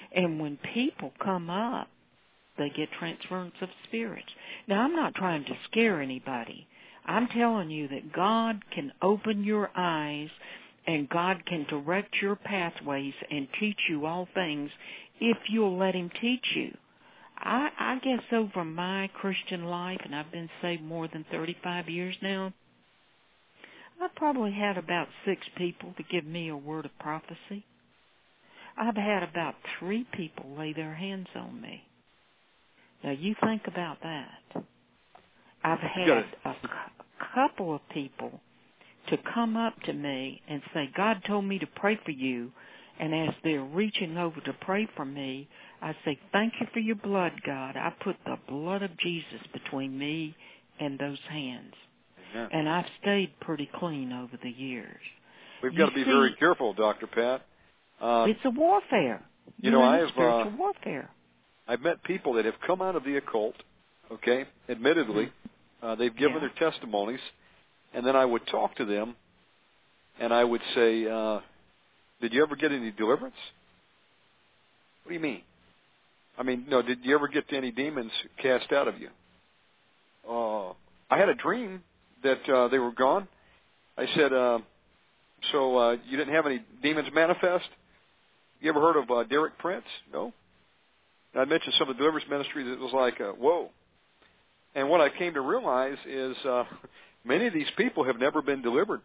And when people come up, they get transference of spirits. Now, I'm not trying to scare anybody. I'm telling you that God can open your eyes and God can direct your pathways and teach you all things if you'll let him teach you. I, I guess over my Christian life, and I've been saved more than thirty-five years now, I've probably had about six people to give me a word of prophecy. I've had about three people lay their hands on me. Now, you think about that. I've had a cu- couple of people to come up to me and say, God told me to pray for you, and as they're reaching over to pray for me, I say, thank you for your blood, God. I put the blood of Jesus between me and those hands. Amen. And I've stayed pretty clean over the years. We've You got to be see, very careful, Doctor Pat. Uh, it's a warfare. You know, You're I in have spiritual uh, warfare. I've met people that have come out of the occult, okay, admittedly. Uh, they've given Yeah. their testimonies, and then I would talk to them, and I would say, uh, did you ever get any deliverance? What do you mean? I mean, no, did you ever get any demons cast out of you? Uh, I had a dream that uh, they were gone. I said, uh, so uh, you didn't have any demons manifest? You ever heard of uh, Derek Prince? No. And I mentioned some of the deliverance ministries. It was like, uh, whoa. And what I came to realize is uh, many of these people have never been delivered.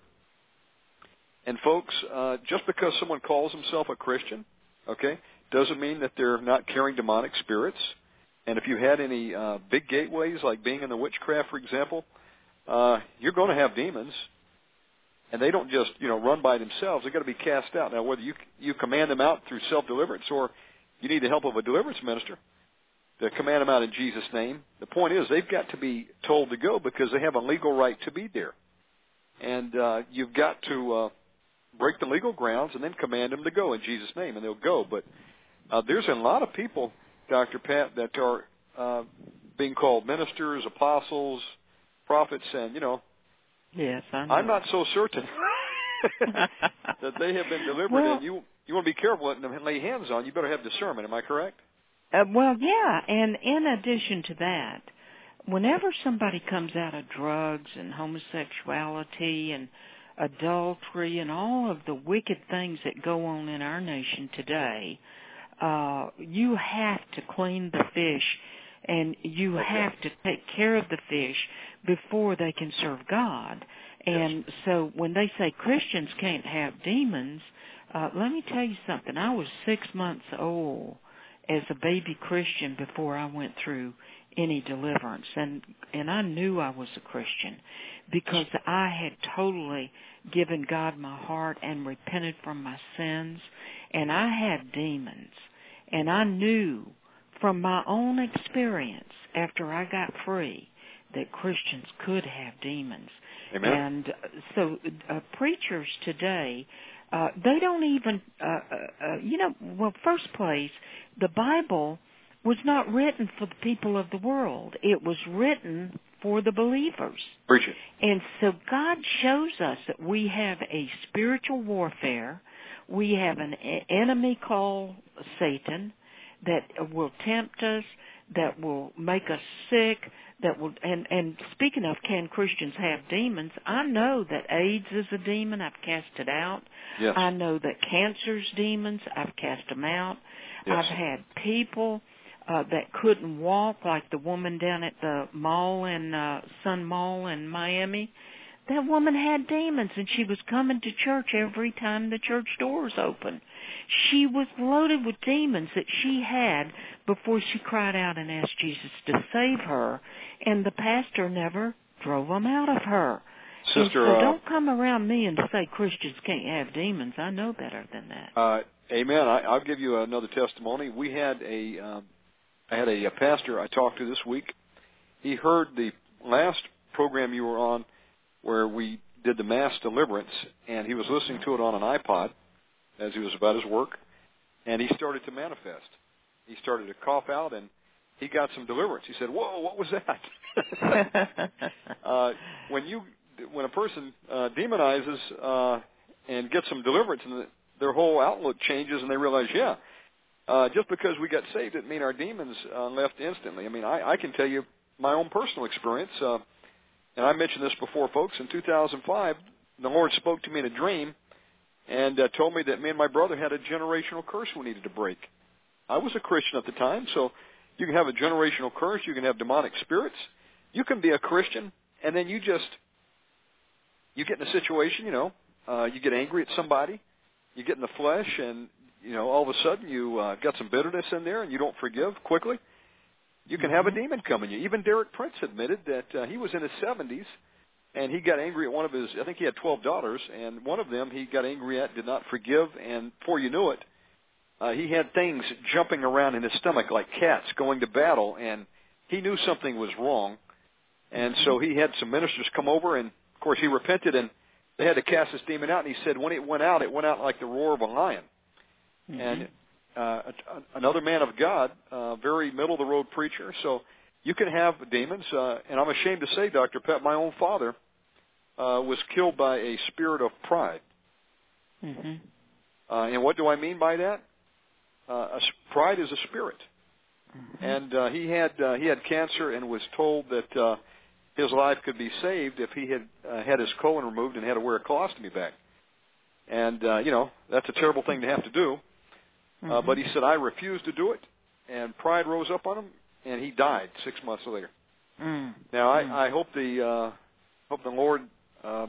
And folks, uh, just because someone calls himself a Christian, okay, doesn't mean that they're not carrying demonic spirits. And if you had any uh, big gateways, like being in the witchcraft, for example, uh, you're going to have demons. And they don't just, you know, run by themselves. They've got to be cast out. Now, whether you you command them out through self-deliverance or you need the help of a deliverance minister to command them out in Jesus' name, the point is they've got to be told to go because they have a legal right to be there. And uh, you've got to uh, break the legal grounds and then command them to go in Jesus' name, and they'll go. But uh, there's a lot of people, Doctor Pat, that are uh, being called ministers, apostles, prophets, and, you know, Yes, I know. I'm not so certain that they have been delivered, well, and you you want to be careful letting them lay hands on. You better have discernment. Am I correct? Uh, well, yeah, and in addition to that, whenever somebody comes out of drugs and homosexuality and adultery and all of the wicked things that go on in our nation today, uh, you have to clean the fish and you okay. have to take care of the fish before they can serve God. And yes. so when they say Christians can't have demons, uh, let me tell you something. I was six months old as a baby Christian before I went through any deliverance. And, and I knew I was a Christian because I had totally given God my heart and repented from my sins. And I had demons. And I knew from my own experience after I got free that Christians could have demons. Amen. And so uh, preachers today, uh, they don't even, uh, uh, uh, you know, well, first place, the Bible was not written for the people of the world. It was written for the believers. Preach it. And so God shows us that we have a spiritual warfare. We have an enemy called Satan that will tempt us, that will make us sick, that will, and, and speaking of can Christians have demons, I know that AIDS is a demon, I've cast it out. Yes. I know that cancer's demons, I've cast them out. Yes. I've had people uh, that couldn't walk, like the woman down at the mall in uh, Sun Mall in Miami. That woman had demons, and she was coming to church every time the church doors opened. She was loaded with demons that she had before she cried out and asked Jesus to save her, and the pastor never drove them out of her. Sister, and so uh, don't come around me and say Christians can't have demons. I know better than that. Uh, amen. I, I'll give you another testimony. We had a, um, I had a, a pastor I talked to this week. He heard the last program you were on where we did the mass deliverance, and he was listening to it on an iPod as he was about his work, and he started to manifest. He started to cough out, and he got some deliverance. He said, "Whoa, what was that?" uh, when you, when a person uh, demonizes uh, and gets some deliverance, and the, their whole outlook changes, and they realize, yeah, uh, just because we got saved didn't mean our demons uh, left instantly. I mean, I, I can tell you my own personal experience, uh, and I mentioned this before, folks. In two thousand five, the Lord spoke to me in a dream and uh, told me that me and my brother had a generational curse we needed to break. I was a Christian at the time, so you can have a generational curse. You can have demonic spirits. You can be a Christian, and then you just, you get in a situation, you know, uh, you get angry at somebody, you get in the flesh, and, you know, all of a sudden you uh, got some bitterness in there and you don't forgive quickly. You can have a demon come in you. Even Derek Prince admitted that uh, he was in his seventies, and he got angry at one of his, I think he had twelve daughters, and one of them he got angry at, did not forgive, and before you knew it, uh, he had things jumping around in his stomach like cats going to battle, and he knew something was wrong, and so he had some ministers come over, and, of course, he repented, and they had to cast this demon out, and he said when it went out, it went out like the roar of a lion. Mm-hmm. And uh, another man of God, uh, very middle-of-the-road preacher, so you can have demons, uh, and I'm ashamed to say, Doctor Pat, my own father uh, was killed by a spirit of pride. Mm-hmm. Uh, and what do I mean by that? Uh, a, pride is a spirit. Mm-hmm. And uh, he had uh, he had cancer and was told that uh, his life could be saved if he had uh, had his colon removed and had to wear a colostomy bag. And, uh, you know, that's a terrible thing to have to do. Mm-hmm. Uh, but he said, I refused to do it, and pride rose up on him, and he died six months later. Mm. Now, I, mm. I hope the uh, hope the Lord uh,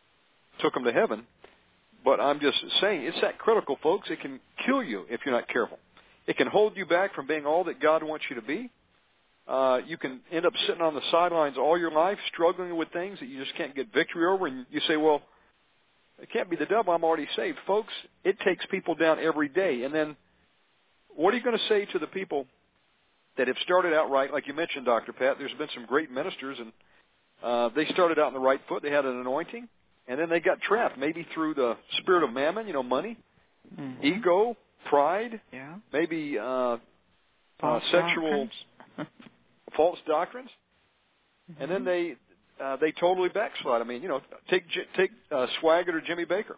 took him to heaven, but I'm just saying it's that critical, folks. It can kill you if you're not careful. It can hold you back from being all that God wants you to be. Uh, you can end up sitting on the sidelines all your life, struggling with things that you just can't get victory over, and you say, well, it can't be the devil, I'm already saved. Folks, it takes people down every day. And then what are you going to say to the people that have started out right? Like you mentioned, Doctor Pat, there's been some great ministers, and uh, they started out on the right foot. They had an anointing, and then they got trapped, maybe through the spirit of mammon, you know, money, mm-hmm. ego, pride, yeah. maybe uh, false uh, sexual doctrines. false doctrines. Mm-hmm. And then they uh, they totally backslide. I mean, you know, take take uh, Swaggart or Jimmy Baker.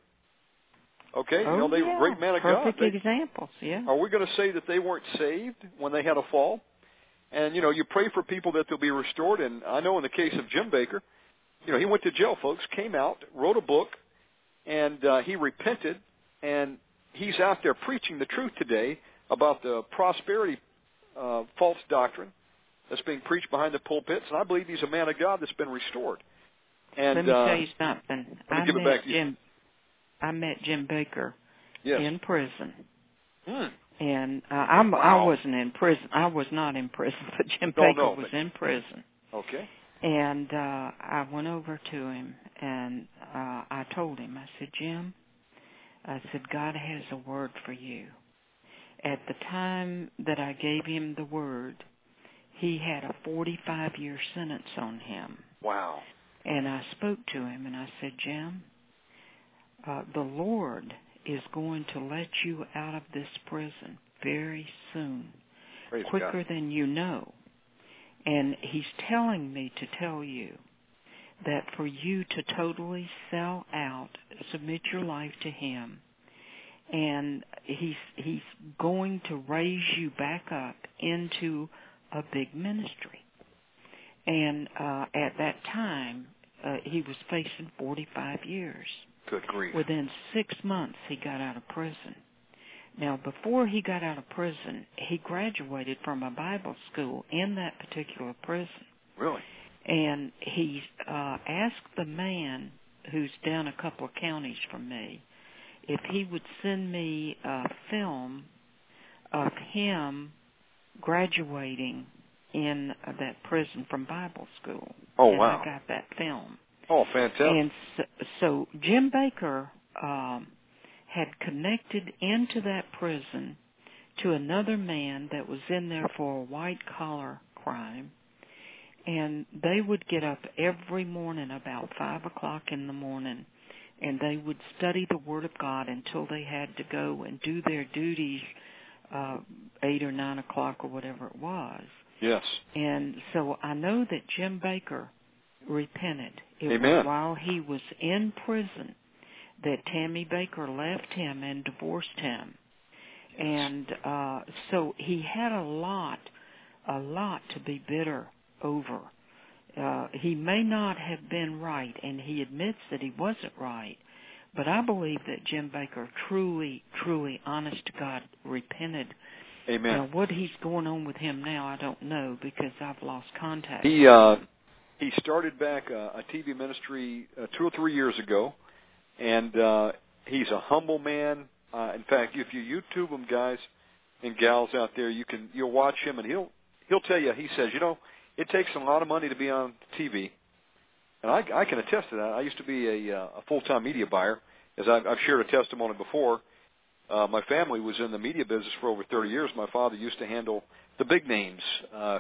Okay, oh, you know, they yeah. were great men of Perfect God. They, examples, yeah. Are we going to say that they weren't saved when they had a fall? And, you know, you pray for people that they'll be restored. And I know in the case of Jim Baker, you know, he went to jail, folks, came out, wrote a book, and uh, he repented, and he's out there preaching the truth today about the prosperity uh, false doctrine that's being preached behind the pulpits. And I believe he's a man of God that's been restored. And let me uh, tell you something. Let me I give met it back to you. Jim. I met Jim Baker yes. in prison. Hmm. And uh, I'm, wow. I wasn't in prison. I was not in prison, but Jim no, Baker no, was but... in prison. Okay. And uh, I went over to him, and uh, I told him, I said, Jim, I said, God has a word for you. At the time that I gave him the word, he had a forty-five year sentence on him. Wow. And I spoke to him, and I said, Jim, uh, the Lord is going to let you out of this prison very soon, Praise quicker God. than you know. And he's telling me to tell you that for you to totally sell out, submit your life to him, and he's he's going to raise you back up into a big ministry. And uh, at that time, uh, he was facing forty-five years. Good grief. Within six months, he got out of prison. Now, before he got out of prison, he graduated from a Bible school in that particular prison. Really? And he uh, asked the man who's down a couple of counties from me if he would send me a film of him graduating in uh, that prison from Bible school. Oh, and wow. I got that film. Oh, fantastic. And so, so Jim Baker um, had connected into that prison to another man that was in there for a white-collar crime, and they would get up every morning about five o'clock in the morning, and they would study the Word of God until they had to go and do their duties uh, eight or nine o'clock or whatever it was. Yes. And so I know that Jim Baker repented. It Amen. was while he was in prison that Tammy Baker left him and divorced him. And uh, so he had a lot, a lot to be bitter over. Uh, he may not have been right, and he admits that he wasn't right, but I believe that Jim Bakker truly, truly, honest to God, repented. Amen. Now, what he's going on with him now, I don't know, because I've lost contact. He uh, he started back a, a T V ministry uh, two or three years ago, and uh, he's a humble man. Uh, in fact, if you YouTube him, guys and gals out there, you can you'll watch him, and he'll he'll tell you. He says, you know, it takes a lot of money to be on T V, and I, I can attest to that. I used to be a, a full-time media buyer, as I've, I've shared a testimony before. Uh, my family was in the media business for over thirty years. My father used to handle the big names. Uh,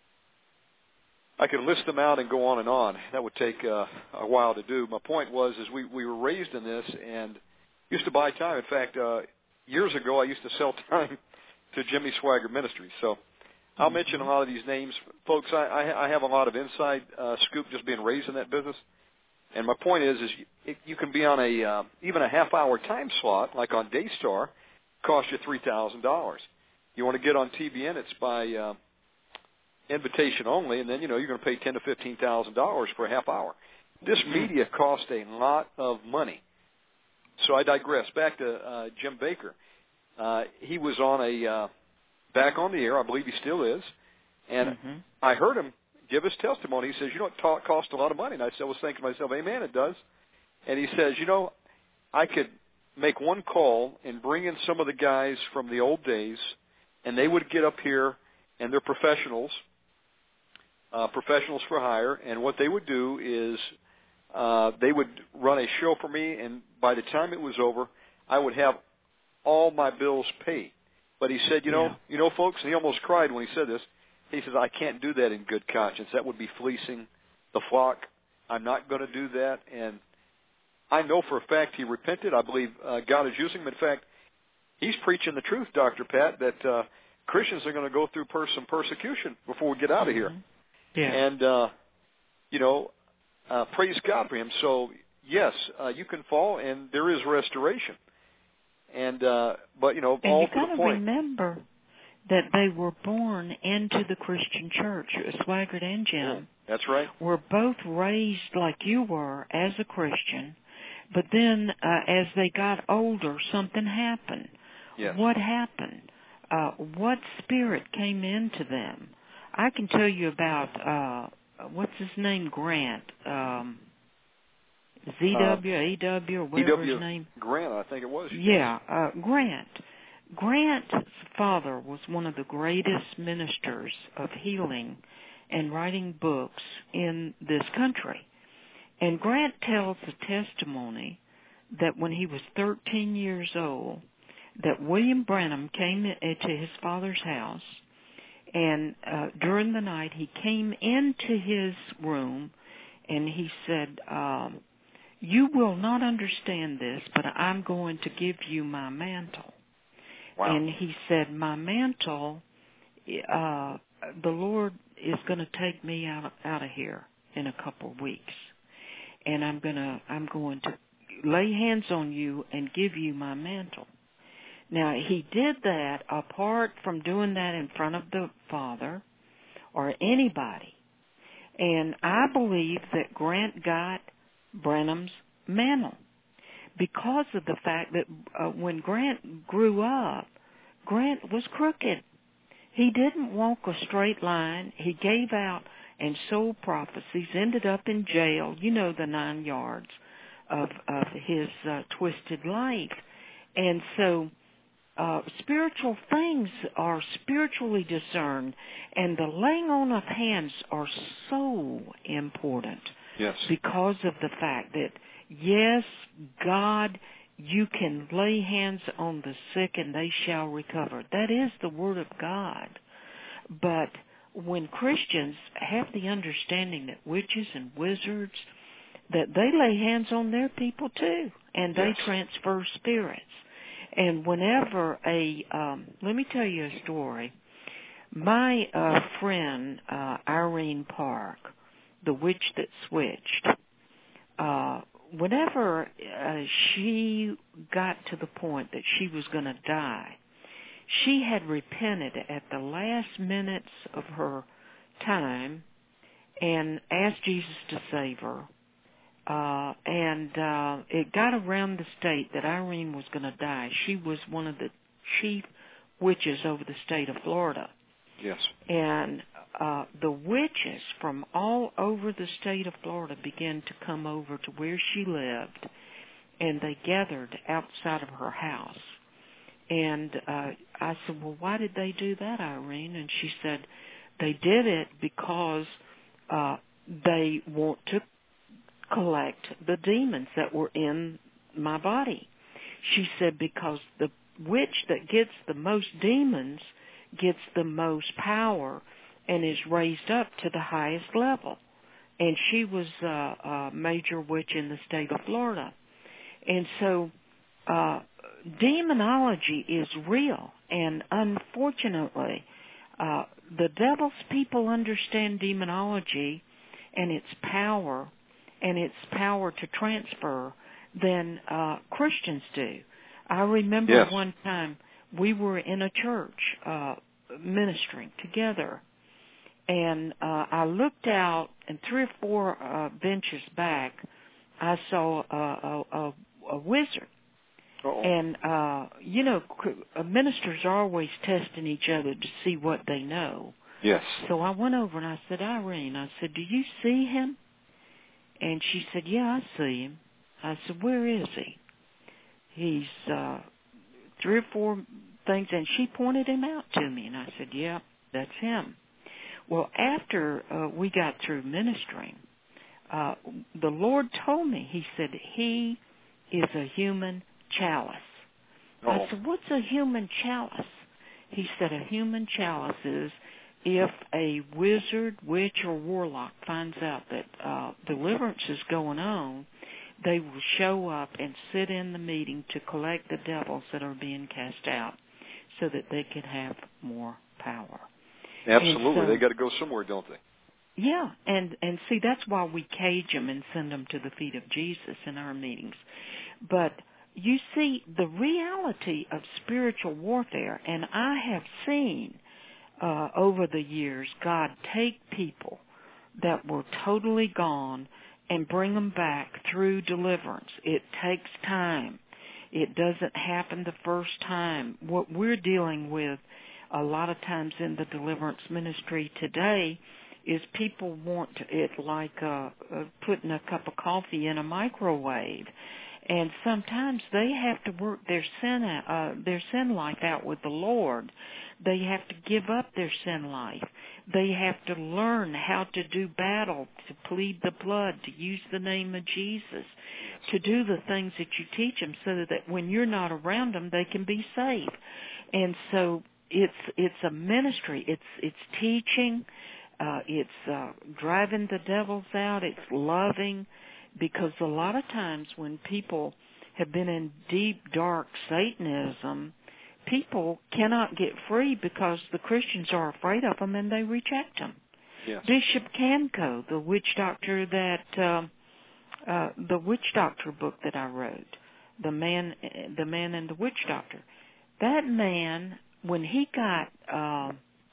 I could list them out and go on and on. That would take uh, a while to do. My point was, is we, we were raised in this and used to buy time. In fact, uh, years ago, I used to sell time to Jimmy Swaggart Ministries. So I'll mm-hmm. mention a lot of these names. Folks, I, I, I have a lot of inside uh, scoop just being raised in that business. And my point is, is you, you can be on a uh, even a half-hour time slot, like on Daystar, cost you three thousand dollars. You want to get on T V N, it's by uh, invitation only, and then you know you're going to pay ten to fifteen thousand dollars for a half hour. This media costs a lot of money. So I digress. Back to uh, Jim Bakker. Uh, he was on a uh, back on the air. I believe he still is, and mm-hmm. I heard him give his testimony. He says, you know, it ta- costs a lot of money. And I said, I was thinking to myself, amen, it does. And he says, you know, I could make one call and bring in some of the guys from the old days, and they would get up here, and they're professionals, uh, professionals for hire, and what they would do is uh, they would run a show for me, and by the time it was over, I would have all my bills paid. But he said, you know, yeah. you know, folks, and he almost cried when he said this, he says, I can't do that in good conscience. That would be fleecing the flock. I'm not going to do that. And I know for a fact he repented. I believe uh, God is using him. In fact, he's preaching the truth, Doctor Pat, that uh, Christians are going to go through per- some persecution before we get out of here. Yeah. And, uh, you know, uh, praise God for him. So, yes, uh, you can fall, and there is restoration. And, uh, but, you know, and all you to the gotta point. remember that they were born into the Christian church. Swaggart and Jim. Yeah, that's right. Were both raised like you were as a Christian, but then uh, as they got older, something happened. Yes. What happened? Uh, what spirit came into them? I can tell you about, uh, what's his name, Grant, um, Z W, uh, A W, or whatever E W his name. Grant, I think it was. Yeah, uh, Grant. Grant's father was one of the greatest ministers of healing and writing books in this country. And Grant tells the testimony that when he was thirteen years old, that William Branham came to his father's house, and uh, during the night he came into his room, and he said, um, you will not understand this, but I'm going to give you my mantle. Wow. And he said, my mantle, uh, the Lord is going to take me out out of here in a couple of weeks, and I'm gonna I'm going to lay hands on you and give you my mantle. Now he did that apart from doing that in front of the Father or anybody, and I believe that Grant got Branham's mantle because of the fact that uh, when Grant grew up, Grant was crooked. He didn't walk a straight line. He gave out and sold prophecies, ended up in jail, you know, the nine yards of, of his uh, twisted life. And so uh, spiritual things are spiritually discerned, and the laying on of hands are so important. Yes. Because of the fact that, yes, God, you can lay hands on the sick and they shall recover. That is the Word of God. But when Christians have the understanding that witches and wizards, that they lay hands on their people too, and they yes. transfer spirits. And whenever a, um, let me tell you a story. My uh, friend, uh, Irene Park, the witch that switched, uh, whenever uh, she got to the point that she was going to die, she had repented at the last minutes of her time and asked Jesus to save her. Uh, and uh, it got around the state that Irene was going to die. She was one of the chief witches over the state of Florida. Yes. And uh, the witches from all over the state of Florida began to come over to where she lived, and they gathered outside of her house. And uh, I said, well, why did they do that, Irene? And she said, they did it because uh, they want to collect the demons that were in my body. She said, because the witch that gets the most demons gets the most power and is raised up to the highest level. And she was uh, a major witch in the state of Florida. And so uh, demonology is real. And unfortunately, uh, the devil's people understand demonology and its power and its power to transfer than uh, Christians do. I remember yes. one time we were in a church uh, ministering together, and uh, I looked out, and three or four uh, benches back, I saw a, a, a wizard. Uh-oh. And, uh, you know, ministers are always testing each other to see what they know. Yes. So I went over and I said, Irene, I said, do you see him? And she said, yeah, I see him. I said, where is he? He's uh, three or four things, and she pointed him out to me, and I said, yeah, that's him. Well, after uh, we got through ministering, uh, the Lord told me, he said, he is a human chalice. Oh. I said, what's a human chalice? He said, a human chalice is if a wizard, witch, or warlock finds out that uh, deliverance is going on, they will show up and sit in the meeting to collect the devils that are being cast out so that they can have more power. Absolutely. So, they got to go somewhere, don't they? Yeah, and, and see, that's why we cage them and send them to the feet of Jesus in our meetings. But you see, the reality of spiritual warfare, and I have seen uh, over the years God take people that were totally gone and bring them back through deliverance. It takes time. It doesn't happen the first time. What we're dealing with a lot of times in the deliverance ministry today is people want it like uh, uh, putting a cup of coffee in a microwave. And sometimes they have to work their sin uh, their sin life out with the Lord. They have to give up their sin life. They have to learn how to do battle, to plead the blood, to use the name of Jesus, to do the things that you teach them so that when you're not around them, they can be saved. And so it's it's a ministry. It's it's teaching. Uh, it's uh, driving the devils out. It's loving. Because a lot of times when people have been in deep, dark Satanism, people cannot get free because the Christians are afraid of them and they reject them. Yes. Bishop Canco, the witch doctor that, uh, uh, the witch doctor book that I wrote, the man, the man and the witch doctor, that man, when he got, uh,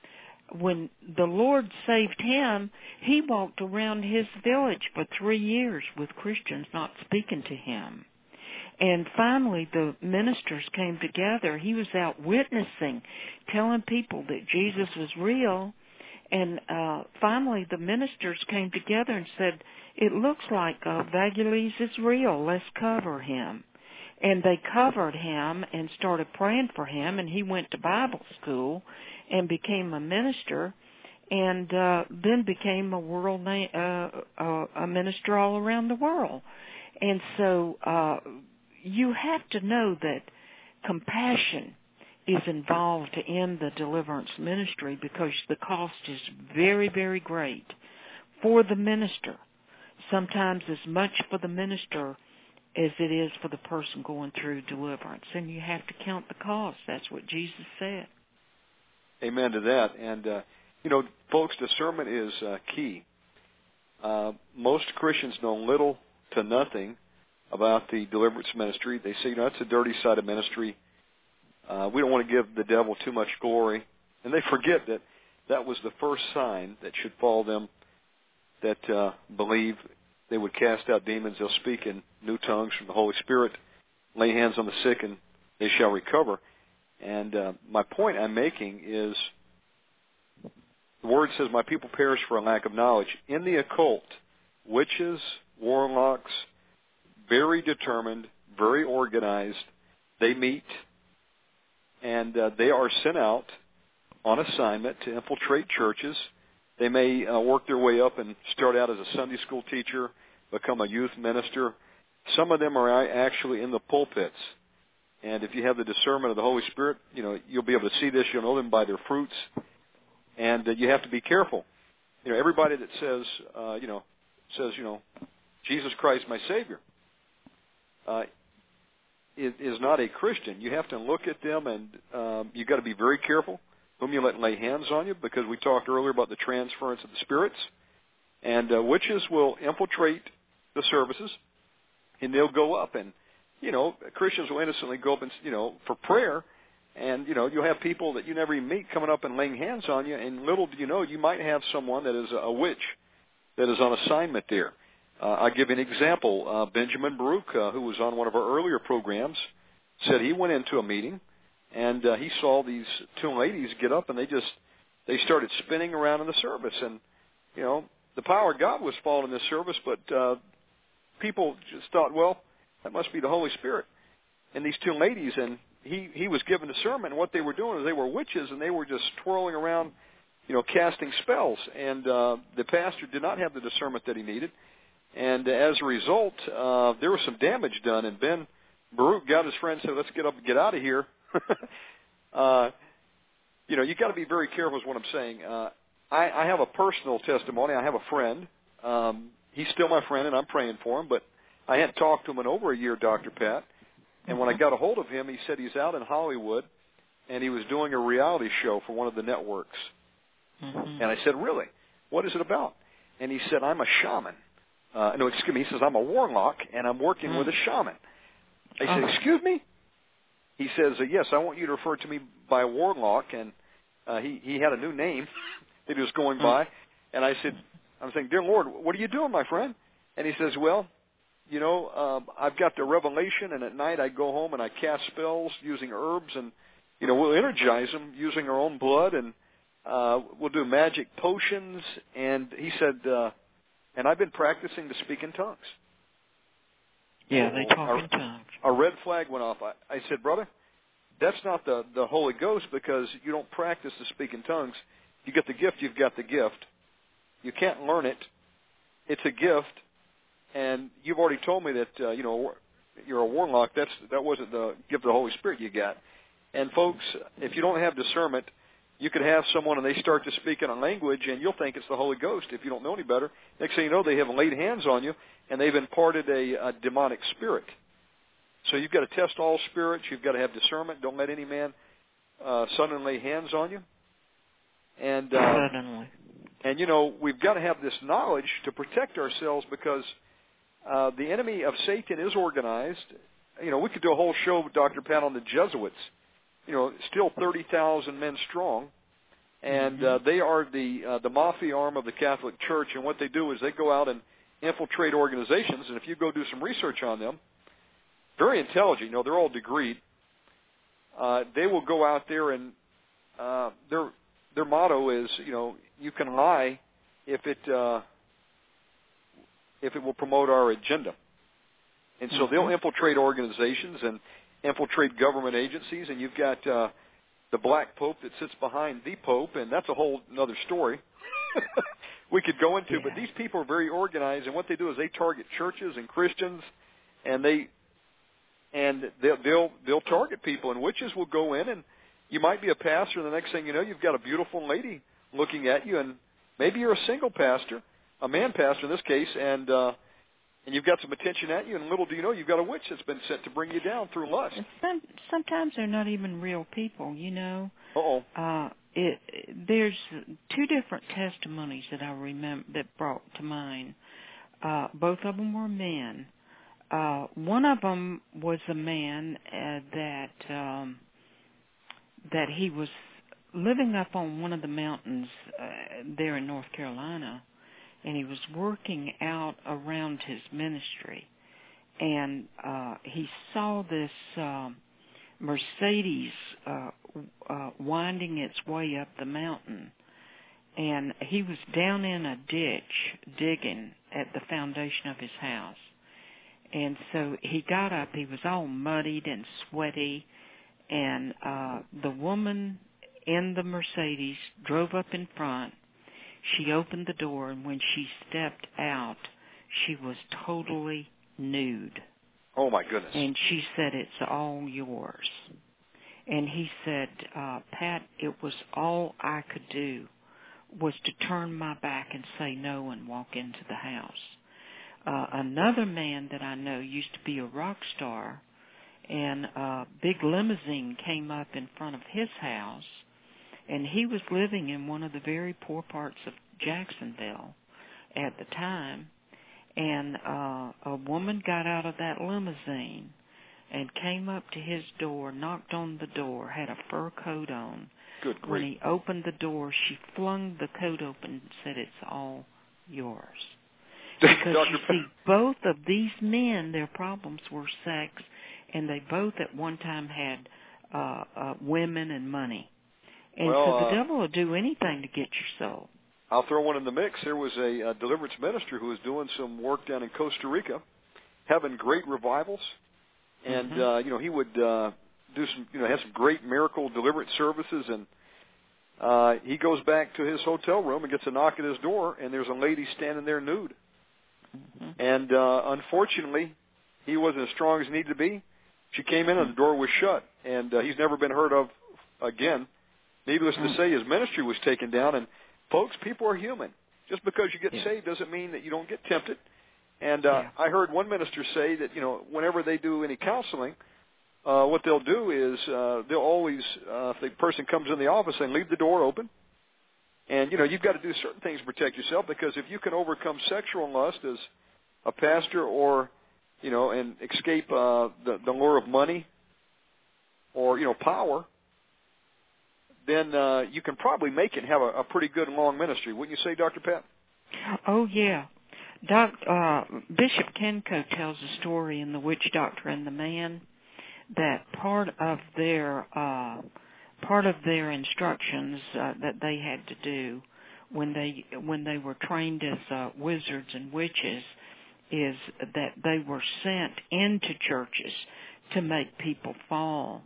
when the Lord saved him, he walked around his village for three years with Christians not speaking to him. And finally, the ministers came together. He was out witnessing, telling people that Jesus was real. And uh, finally, the ministers came together and said, it looks like uh, Vaguelis is real. Let's cover him. And they covered him and started praying for him, and he went to Bible school and became a minister, and uh, then became a world na- uh, uh, a minister all around the world. And so uh, you have to know that compassion is involved in the deliverance ministry because the cost is very, very great for the minister. Sometimes as much for the minister as it is for the person going through deliverance. And you have to count the cost. That's what Jesus said. Amen to that. And, uh, you know, folks, discernment is uh, key. Uh, most Christians know little to nothing about the deliverance ministry. They say, you know, it's a dirty side of ministry. Uh, we don't want to give the devil too much glory. And they forget that that was the first sign that should follow them that uh, believe they would cast out demons. They'll speak in new tongues from the Holy Spirit, lay hands on the sick, and they shall recover. And uh, my point I'm making is the Word says, my people perish for a lack of knowledge. In the occult, witches, warlocks, very determined, very organized, they meet, and uh, they are sent out on assignment to infiltrate churches. They may uh, work their way up and start out as a Sunday school teacher, become a youth minister. Some of them are actually in the pulpits. And if you have the discernment of the Holy Spirit, you know, you'll be able to see this. You'll know them by their fruits. And uh, you have to be careful. You know, everybody that says, uh, you know, says, you know, Jesus Christ, my Savior, uh, is, is not a Christian. You have to look at them, and um, you've got to be very careful whom you let lay hands on you, because we talked earlier about the transference of the spirits. And uh, witches will infiltrate the services, and they'll go up, and, you know, Christians will innocently go up and, you know, for prayer, and, you know, you'll have people that you never even meet coming up and laying hands on you, and little do you know, you might have someone that is a witch that is on assignment there. Uh, I'll give you an example. Uh, Benjamin Baruch, uh, who was on one of our earlier programs, said he went into a meeting, and uh, he saw these two ladies get up, and they just, they started spinning around in the service. And, you know, the power of God was falling in this service, but uh, people just thought, well, that must be the Holy Spirit. And these two ladies, and he, he was given discernment, and what they were doing is they were witches, and they were just twirling around, you know, casting spells. And uh, the pastor did not have the discernment that he needed. And as a result, uh, there was some damage done, and Ben Baruch got his friend and said, let's get up and get out of here. uh, you know, you've got to be very careful is what I'm saying. Uh, I, I have a personal testimony. I have a friend. Um, he's still my friend, and I'm praying for him, but I hadn't talked to him in over a year, Doctor Pat. And when I got a hold of him, he said he's out in Hollywood, and he was doing a reality show for one of the networks. Mm-hmm. And I said, really? What is it about? And he said, I'm a shaman. Uh, no, excuse me. He says, I'm a warlock, and I'm working mm. with a shaman. I said, excuse me? He says, uh, yes, I want you to refer to me by a warlock, and uh, he, he had a new name that he was going by. And I said, I'm saying, dear Lord, what are you doing, my friend? And he says, well, you know, um, I've got the revelation, and at night I go home and I cast spells using herbs, and, you know, we'll energize them using our own blood, and uh, we'll do magic potions. And he said, uh, and I've been practicing to speak in tongues. Yeah, they talk a, in tongues. A red flag went off. I, I said, brother, that's not the, the Holy Ghost, because you don't practice to speak in tongues. You get the gift, you've got the gift. You can't learn it. It's a gift. And you've already told me that, uh, you know, you're a warlock. That's, that wasn't the gift of the Holy Spirit you got. And, folks, if you don't have discernment, you could have someone and they start to speak in a language, and you'll think it's the Holy Ghost if you don't know any better. Next thing you know, they have laid hands on you, and they've imparted a, a demonic spirit. So you've got to test all spirits. You've got to have discernment. Don't let any man uh, suddenly lay hands on you. And, uh, suddenly. And, you know, we've got to have this knowledge to protect ourselves, because uh, the enemy of Satan is organized. You know, we could do a whole show, Doctor Pat, on the Jesuits. You know, still thirty thousand men strong, and uh, they are the uh, the mafia arm of the Catholic Church. And what they do is they go out and infiltrate organizations. And if you go do some research on them, very intelligent. You know, they're all degreed. Uh, they will go out there, and uh, their their motto is, you know, you can lie if it uh, if it will promote our agenda. And so they'll infiltrate organizations and infiltrate government agencies, and you've got uh, the Black Pope that sits behind the Pope, and that's a whole another story we could go into. Yeah. But these people are very organized, and what they do is they target churches and Christians, and they and they'll they'll, they'll target people, and witches will go in, and you might be a pastor, and the next thing you know, you've got a beautiful lady looking at you, and maybe you're a single pastor, a man pastor in this case, and uh, and you've got some attention at you, and little do you know, you've got a witch that's been sent to bring you down through lust. Some, sometimes they're not even real people, you know. Uh-oh. Uh, it, there's two different testimonies that I remember that brought to mind. Uh, both of them were men. Uh, one of them was a man uh, that um, that he was living up on one of the mountains uh, there in North Carolina, and he was working out around his ministry, and uh, he saw this uh, Mercedes uh, uh, winding its way up the mountain, and he was down in a ditch digging at the foundation of his house. And so he got up, he was all muddied and sweaty, and uh, the woman in the Mercedes drove up in front. She opened the door, and when she stepped out, she was totally nude. Oh, my goodness. And she said, "It's all yours." And he said, uh, "Pat, it was all I could do was to turn my back and say no and walk into the house." Uh, another man that I know used to be a rock star, and a big limousine came up in front of his house, and he was living in one of the very poor parts of Jacksonville at the time, and uh, a woman got out of that limousine and came up to his door, knocked on the door, had a fur coat on. Good grief. When he opened the door, she flung the coat open and said, "It's all yours." Because you see, both of these men, their problems were sex, and they both at one time had uh, uh, women and money. And well, so the uh, devil will do anything to get your soul. I'll throw one in the mix. There was a, a deliverance minister who was doing some work down in Costa Rica, having great revivals, and mm-hmm. uh, you know he would uh, do some, you know, have some great miracle deliverance services, and uh, he goes back to his hotel room and gets a knock at his door, and there's a lady standing there nude. Mm-hmm. And uh, unfortunately, he wasn't as strong as he needed to be. She came in and the door was shut, and uh, he's never been heard of again. Needless mm-hmm. to say, his ministry was taken down. And folks, people are human. Just because you get yeah. saved doesn't mean that you don't get tempted. And uh, yeah. I heard one minister say that, you know, whenever they do any counseling, uh, what they'll do is uh, they'll always, uh, if the person comes in the office, they leave the door open. And, you know, you've got to do certain things to protect yourself, because if you can overcome sexual lust as a pastor, or, you know, and escape uh, the, the lure of money or, you know, power, then uh, you can probably make it and have a, a pretty good long ministry. Wouldn't you say, Doctor Pat? Oh, yeah. Doc, uh, Bishop Kenko tells a story in The Witch Doctor and the Man that part of their uh, part of their instructions uh, that they had to do when they when they were trained as uh, wizards and witches is that they were sent into churches to make people fall,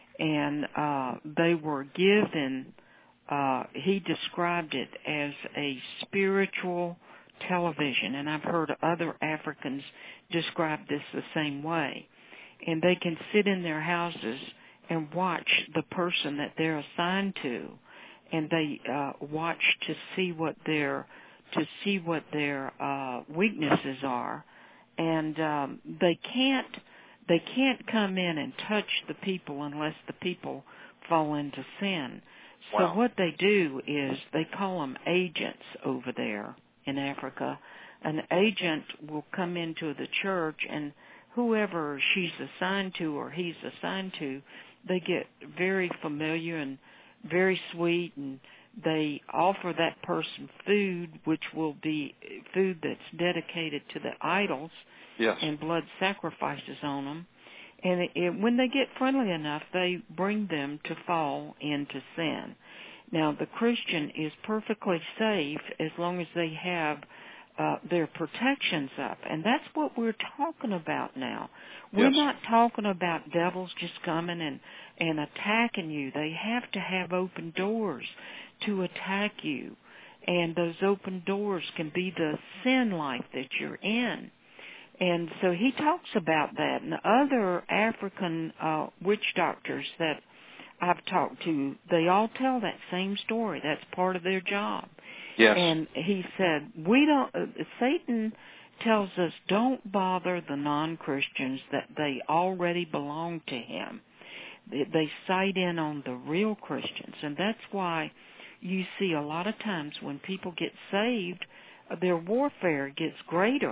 and uh, they were given. Uh, he described it as a spiritual television, and I've heard other Africans describe this the same way. And they can sit in their houses and watch the person that they're assigned to, and they uh, watch to see what their to see what their uh, weaknesses are, and um, they can't they can't come in and touch the people unless the people fall into sin. So wow. what they do is they call them agents over there in Africa. An agent will come into the church, and whoever she's assigned to or he's assigned to, they get very familiar and very sweet, and they offer that person food, which will be food that's dedicated to the idols, yes. and blood sacrifices on them. And it, it, when they get friendly enough, they bring them to fall into sin. Now, the Christian is perfectly safe as long as they have uh, their protections up. And that's what we're talking about now. We're yes. not talking about devils just coming and, and attacking you. They have to have open doors to attack you. And those open doors can be the sin life that you're in. And so he talks about that. And the other African uh, witch doctors that I've talked to, they all tell that same story. That's part of their job. Yes. And he said, we don't, uh, Satan tells us don't bother the non-Christians, that they already belong to him. They, they sight in on the real Christians. And that's why you see a lot of times when people get saved, uh, their warfare gets greater,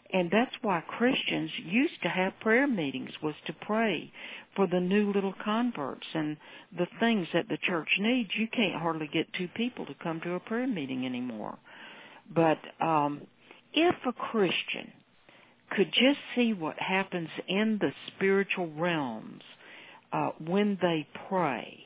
And that's why Christians used to have prayer meetings, was to pray for the new little converts and the things that the church needs. You can't hardly get two people to come to a prayer meeting anymore. But um, if a Christian could just see what happens in the spiritual realms uh, when they pray,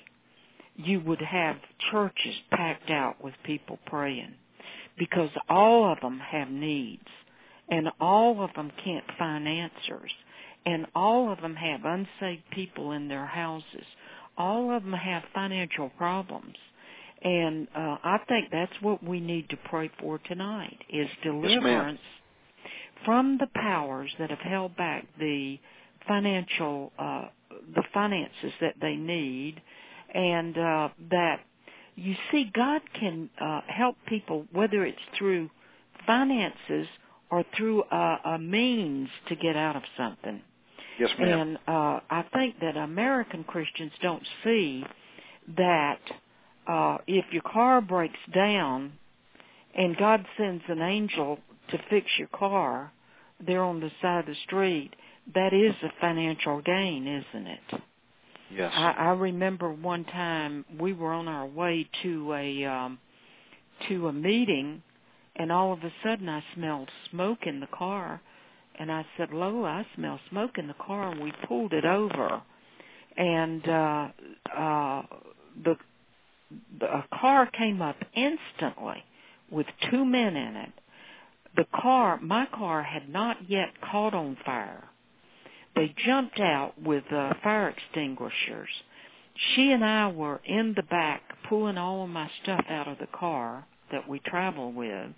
you would have churches packed out with people praying, because all of them have needs, and all of them can't find answers, and all of them have unsaved people in their houses. All of them have financial problems. And uh, I think that's what we need to pray for tonight, is deliverance yes, from the powers that have held back the financial, uh, the finances that they need, and uh, that, you see, God can uh, help people, whether it's through finances or through a, a means to get out of something. Yes, ma'am. And uh, I think that American Christians don't see that uh, if your car breaks down and God sends an angel to fix your car there on the side of the street, that is a financial gain, isn't it? Yes. I, I remember one time we were on our way to a um, to a meeting, and all of a sudden I smelled smoke in the car, and I said, "Lola, I smell smoke in the car," and we pulled it over, and uh, uh, the the a car came up instantly with two men in it. The car, my car, had not yet caught on fire. They jumped out with uh, fire extinguishers. She and I were in the back pulling all of my stuff out of the car that we travel with.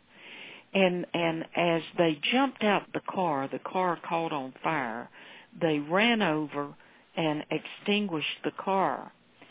And and as they jumped out the car, the car caught on fire. They ran over and extinguished the car.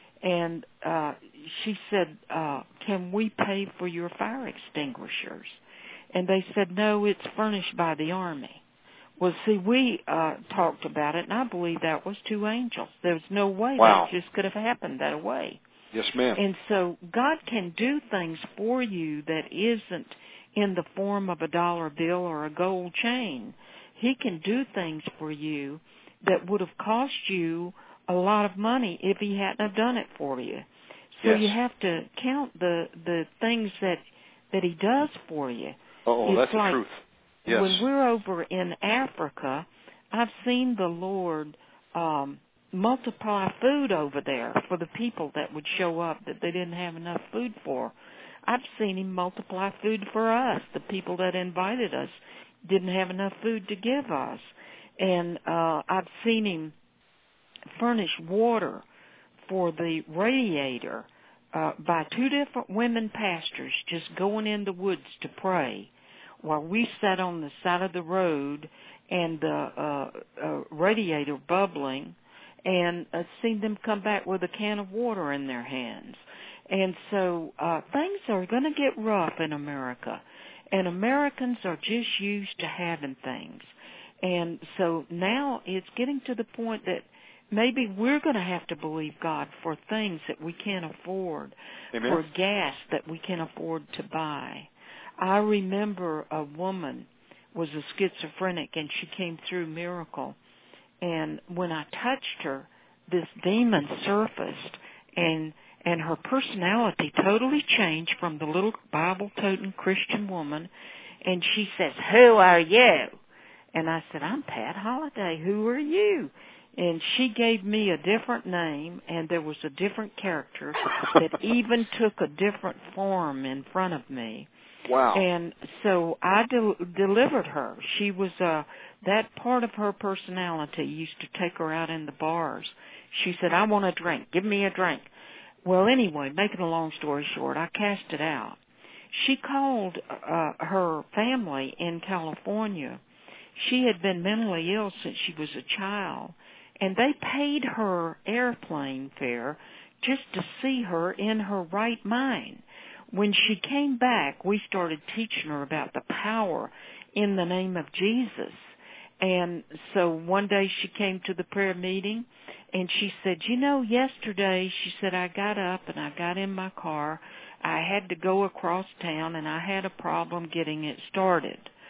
And uh, she said, uh, "Can we pay for your fire extinguishers?" And they said, "No, it's furnished by the Army." Well, see, we uh, talked about it, and I believe that was two angels. There was no way wow. that just could have happened that way. Yes, ma'am. And so God can do things for you that isn't in the form of a dollar bill or a gold chain. He can do things for you that would have cost you a lot of money if he hadn't have done it for you. So yes. you have to count the, the things that, that he does for you. Oh, that's like, the truth. Yes. When we're over in Africa, I've seen the Lord um, multiply food over there for the people that would show up that they didn't have enough food for. I've seen him multiply food for us. The people that invited us didn't have enough food to give us. And uh, I've seen him furnish water for the radiator uh, by two different women pastors just going in the woods to pray, while we sat on the side of the road and the uh, uh, radiator bubbling, and uh, seen them come back with a can of water in their hands. And so uh, things are going to get rough in America, and Americans are just used to having things. And so now it's getting to the point that maybe we're going to have to believe God for things that we can't afford, Amen. for gas that we can't afford to buy. I remember a woman was a schizophrenic, and she came through Miracle. And when I touched her, this demon surfaced, and and her personality totally changed from the little Bible-toting Christian woman. And she says, "Who are you?" And I said, "I'm Pat Holliday. Who are you?" And she gave me a different name, and there was a different character that even took a different form in front of me. Wow. And so I del- delivered her. She was, uh, that part of her personality used to take her out in the bars. She said, "I want a drink. Give me a drink." Well, anyway, making a long story short, I cast it out. She called uh, her family in California. She had been mentally ill since she was a child, and they paid her airplane fare just to see her in her right mind. When she came back, we started teaching her about the power in the name of Jesus. And so one day she came to the prayer meeting, and she said, "You know, yesterday," she said, "I got up and I got in my car. I had to go across town, and I had a problem getting it started.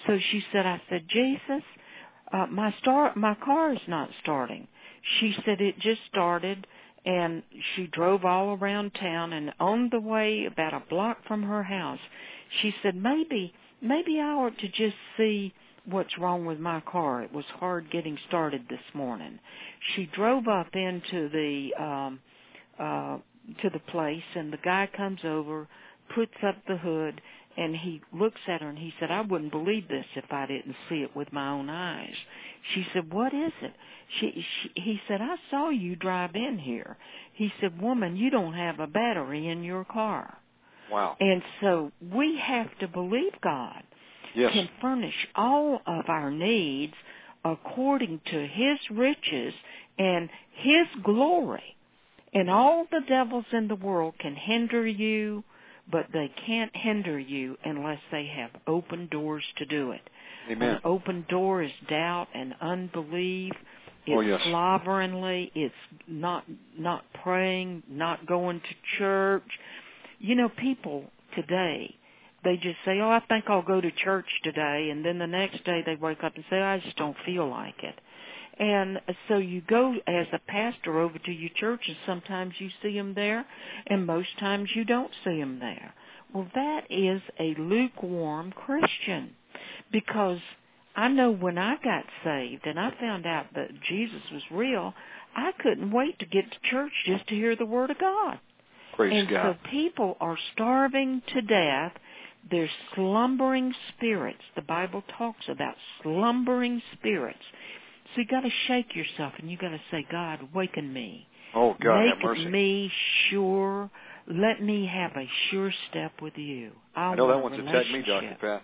So she said, I said, Jesus, uh, my start, my car is not starting. She said it just started, and she drove all around town, and on the way about a block from her house, she said, maybe, maybe I ought to just see what's wrong with my car. It was hard getting started this morning. She drove up into the um, uh, to the place, and the guy comes over, puts up the hood, and he looks at her, and he said, I wouldn't believe this if I didn't see it with my own eyes. She said, what is it? She, she, he said, I saw you drive in here. He said, woman, you don't have a battery in your car. Wow. And so we have to believe God yes. can furnish all of our needs according to His riches and His glory. And all the devils in the world can hinder you, but they can't hinder you unless they have open doors to do it. Amen. An open door is doubt and unbelief. It's oh, yes. slovenly. It's not not praying, not going to church. You know, people today, they just say, oh, I think I'll go to church today, and then the next day they wake up and say, I just don't feel like it. And so you go as a pastor over to your church, and sometimes you see them there, and most times you don't see them there. Well, that is a lukewarm Christian, because I know when I got saved and I found out that Jesus was real, I couldn't wait to get to church just to hear the Word of God. Praise and God. so people are starving to death. They're slumbering spirits. The Bible talks about slumbering spirits. So you got to shake yourself, and you got to say, God, awaken me. Oh, God, Make have mercy. me sure. Let me have a sure step with you. I, I know that want one's a attacked me, Doctor Pat.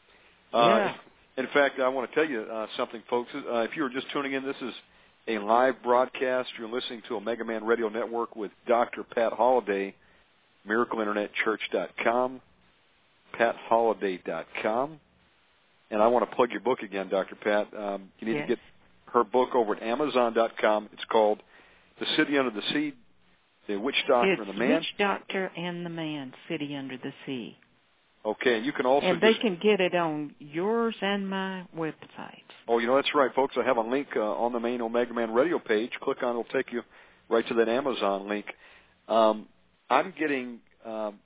Uh, yeah. In fact, I want to tell you uh, something, folks. Uh, if you were just tuning in, this is a live broadcast. You're listening to Omega Man Radio Network with Doctor Pat Holliday, Miracle Internet Church dot com, Pat Holliday dot com. And I want to plug your book again, Doctor Pat. Um, you need yes. to get her book over at Amazon dot com. It's called The City Under the Sea, The Witch Doctor it's and the Man. Witch Doctor and the Man, City Under the Sea. Okay, and you can also... And they just, can get it on yours and my website. Oh, you know, that's right, folks. I have a link uh, on the main Omega Man Radio page. Click on it. It'll take you right to that Amazon link. Um, I'm getting um,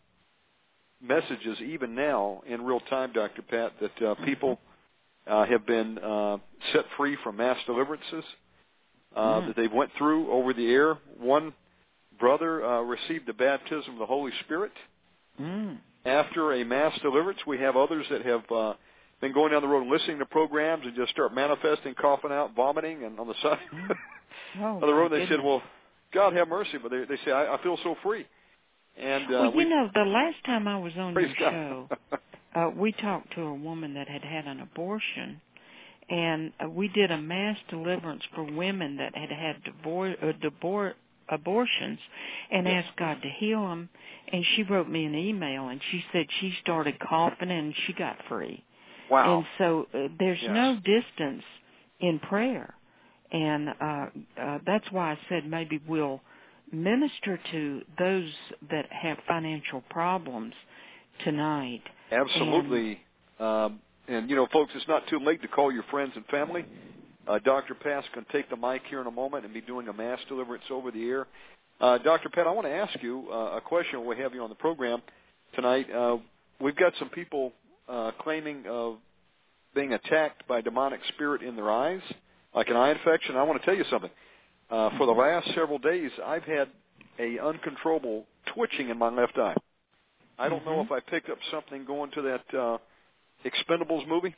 messages even now in real time, Doctor Pat, that uh, people uh, have been uh, set free from mass deliverances uh, mm. that they went through over the air. One brother uh, received the baptism of the Holy Spirit. Mm. After a mass deliverance, we have others that have uh, been going down the road and listening to programs and just start manifesting, coughing out, vomiting, and on the side oh, of the road they goodness. said, well, God have mercy, but they, they say, I, I feel so free. And uh, Well, we, you know, the last time I was on your God. show, uh, we talked to a woman that had had an abortion, and uh, we did a mass deliverance for women that had had divor- uh, divor- abortions and yes. asked God to heal them. And she wrote me an email, and she said she started coughing and she got free. Wow. And so uh, there's yes. no distance in prayer. And uh, uh, that's why I said maybe we'll minister to those that have financial problems tonight. Absolutely. And, um, and, you know, folks, it's not too late to call your friends and family. Uh, Doctor Pat's going to take the mic here in a moment and be doing a mass deliverance over the air. Uh, Doctor Pat, I want to ask you uh, a question when we have you on the program tonight. Uh, we've got some people uh, claiming of being attacked by a demonic spirit in their eyes, like an eye infection. I want to tell you something. Uh, for the last several days, I've had a uncontrollable twitching in my left eye. I don't mm-hmm. know if I picked up something going to that uh, Expendables movie.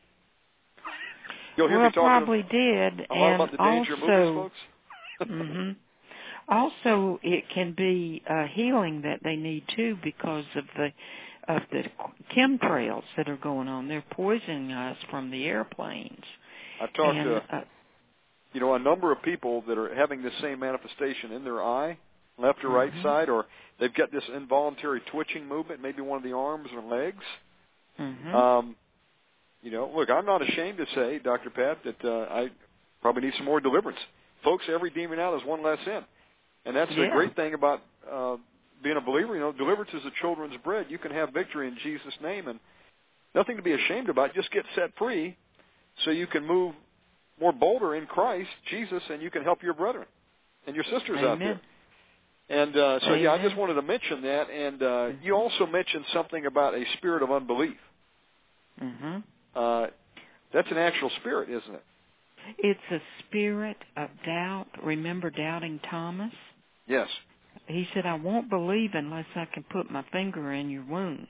You'll hear well, me talking probably did. a lot and about the danger also, movies, folks. mm-hmm. Also, it can be uh, healing that they need too because of the of the chemtrails that are going on. They're poisoning us from the airplanes. I've talked and, to uh, you know a number of people that are having the same manifestation in their eye, left or right mm-hmm. side, or they've got this involuntary twitching movement, maybe one of the arms or legs. Mm-hmm. Um, you know, look, I'm not ashamed to say, Doctor Pat, that uh, I probably need some more deliverance. Folks, every demon out is one less in. And that's yeah. the great thing about uh, being a believer. You know, deliverance is the children's bread. You can have victory in Jesus' name. And Nothing to be ashamed about. Just get set free so you can move more bolder in Christ, Jesus, and you can help your brethren and your sisters Amen. out there. And uh, so, Amen. yeah, I just wanted to mention that. And uh, you also mentioned something about a spirit of unbelief. Mm-hmm. Uh, that's an actual spirit, isn't it? It's a spirit of doubt. Remember doubting Thomas? Yes. He said, I won't believe unless I can put my finger in your wound.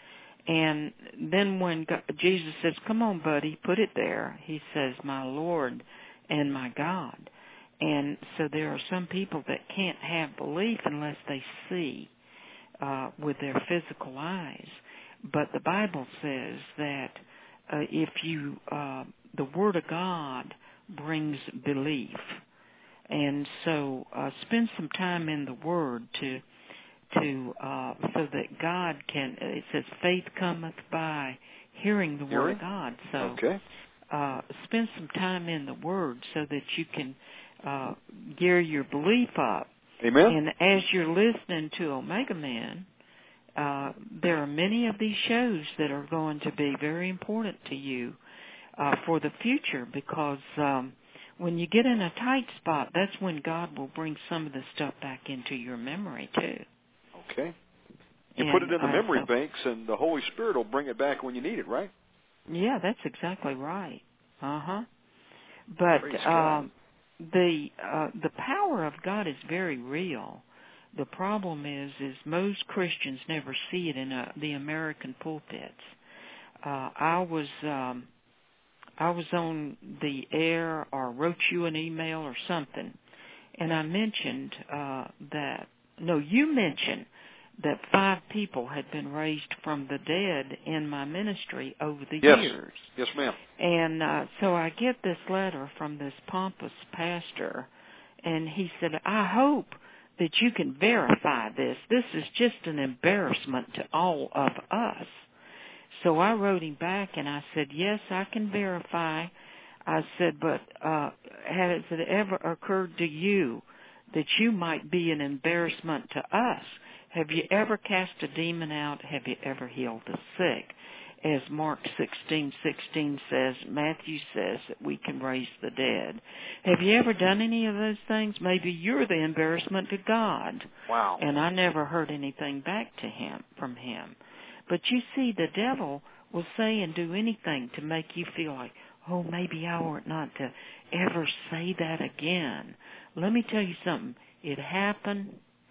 And then when God, Jesus says, come on, buddy, put it there, he says, my Lord and my God. And so there are some people that can't have belief unless they see uh, with their physical eyes. But the Bible says that uh, if you, uh, the Word of God brings belief. And so uh, spend some time in the Word to, to uh, so that God can, it says faith cometh by hearing the Hearing? Word of God. So okay. uh, spend some time in the Word so that you can Uh, gear your belief up. Amen. And as you're listening to Omega Man, uh, there are many of these shows that are going to be very important to you uh, for the future, because um, when you get in a tight spot, that's when God will bring some of the stuff back into your memory too. Okay. You and, put it in the uh, memory so, banks, and the Holy Spirit will bring it back when you need it, right? Yeah, that's exactly right. Uh huh. But Praise God. um, the uh, the power of God is very real. The problem is, is most Christians never see it in uh, the American pulpits. Uh, I was um, I was on the air or wrote you an email or something, and I mentioned uh, that. No, you mentioned that five people had been raised from the dead in my ministry over the yes. years. Yes, ma'am. And uh, so I get this letter from this pompous pastor, and he said, I hope that you can verify this. This is just an embarrassment to all of us. So I wrote him back, and I said, yes, I can verify. I said, but uh, has it ever occurred to you that you might be an embarrassment to us? Have you ever cast a demon out? Have you ever healed the sick? As Mark sixteen sixteen says, Matthew says that we can raise the dead. Have you ever done any of those things? Maybe you're the embarrassment to God. Wow. And I never heard anything back to him from him. But you see, the devil will say and do anything to make you feel like, oh, maybe I ought not to ever say that again. Let me tell you something. It happened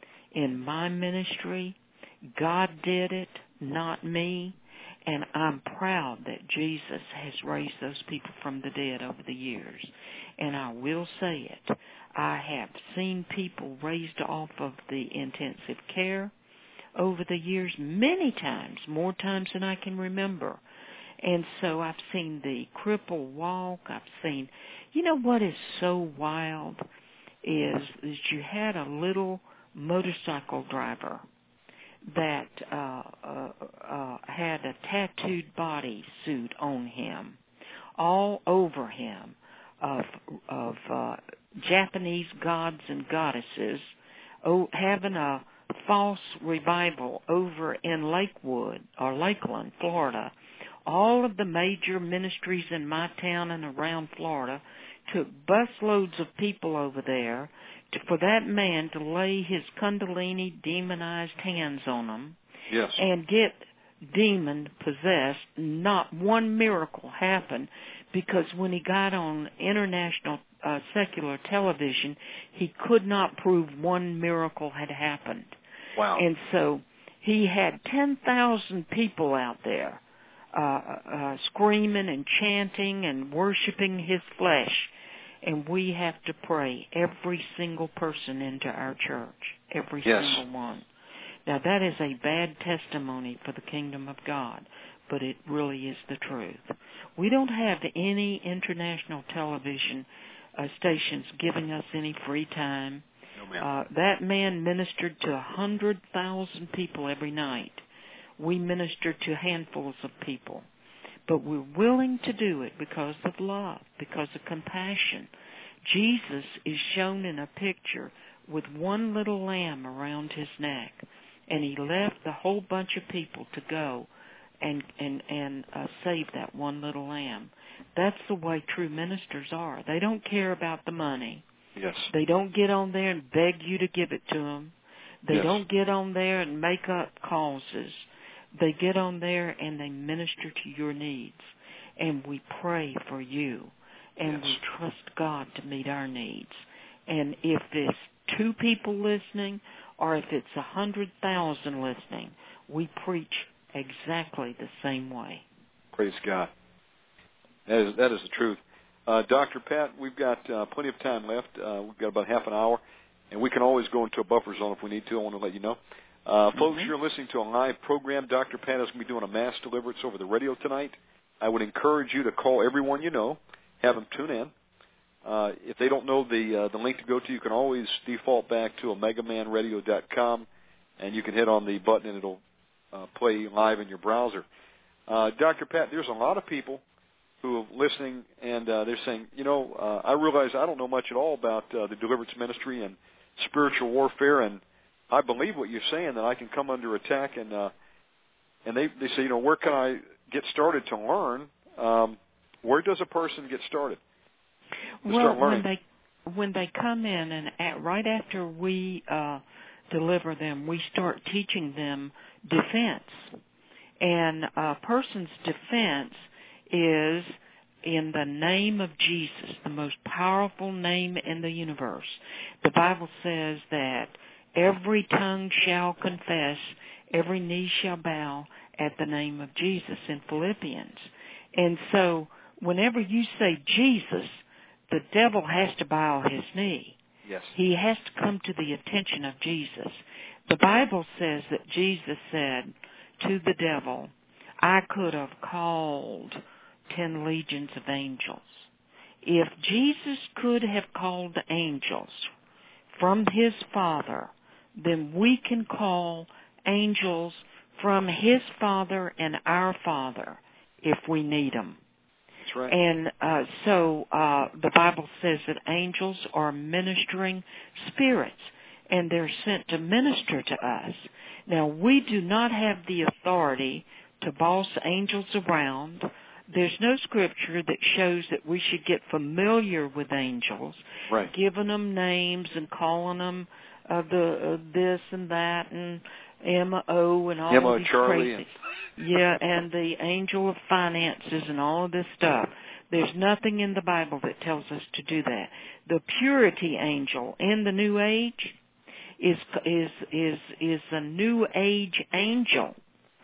in my ministry. God did it, not me. And I'm proud that Jesus has raised those people from the dead over the years. And I will say it. I have seen people raised off of the intensive care over the years many times, more times than I can remember. And so I've seen the cripple walk. I've seen, you know what is so wild is, is you had a little motorcycle driver that uh, uh, uh, had a tattooed body suit on him, all over him, of of uh, Japanese gods and goddesses, oh, having a false revival over in Lakewood or Lakeland, Florida. All of the major ministries in my town and around Florida took busloads of people over there to, for that man to lay his kundalini demonized hands on them, yes. and get demon-possessed. Not one miracle happened, because when he got on international uh, secular television, he could not prove one miracle had happened. Wow. And so he had ten thousand people out there uh, uh, screaming and chanting and worshiping his flesh. And we have to pray every single person into our church, every yes. single one. Now, that is a bad testimony for the kingdom of God, but it really is the truth. We don't have any international television uh, stations giving us any free time. No, ma'am. Uh, that man ministered to one hundred thousand people every night. We ministered to handfuls of people. But we're willing to do it because of love, because of compassion. Jesus is shown in a picture with one little lamb around his neck, and he left the whole bunch of people to go and and and uh, save that one little lamb. That's the way true ministers are. They don't care about the money. Yes. They don't get on there and beg you to give it to them. They yes. don't get on there and make up causes. They get on there and they minister to your needs. And we pray for you. And yes. we trust God to meet our needs. And if it's two people listening or if it's a hundred thousand listening, we preach exactly the same way. Praise God. That is, that is the truth. Uh, Doctor Pat, we've got uh, plenty of time left. Uh, we've got about half an hour, and we can always go into a buffer zone if we need to. I want to let you know. Uh, mm-hmm. Folks, you're listening to a live program. Doctor Pat is going to be doing a mass deliverance over the radio tonight. I would encourage you to call everyone you know, have them tune in. Uh, if they don't know the uh, the link to go to, you can always default back to omega man radio dot com, and you can hit on the button, and it'll uh, play live in your browser. Uh, Doctor Pat, there's a lot of people who are listening, and uh, they're saying, you know, uh, I realize I don't know much at all about uh, the deliverance ministry and spiritual warfare, and I believe what you're saying, that I can come under attack, and uh, and they, they say, you know, where can I get started to learn? Um, where does a person get started? Well, when they when they come in, and at, right after we uh, deliver them, we start teaching them defense. And a person's defense is in the name of Jesus, the most powerful name in the universe. The Bible says that every tongue shall confess, every knee shall bow at the name of Jesus in Philippians. And so whenever you say Jesus, the devil has to bow his knee. Yes. He has to come to the attention of Jesus. The Bible says that Jesus said to the devil, I could have called ten legions of angels. If Jesus could have called angels from his Father, then we can call angels from his Father and our Father if we need them. That's right. And uh, so uh, the Bible says that angels are ministering spirits, and they're sent to minister to us. Now, we do not have the authority to boss angels around. There's no scripture that shows that we should get familiar with angels, right. giving them names and calling them uh, the uh, this and that and M O and all Emma, of these Charlie crazy, yeah, and the angel of finances and all of this stuff. There's nothing in the Bible that tells us to do that. The purity angel in the New Age is is is is a New Age angel.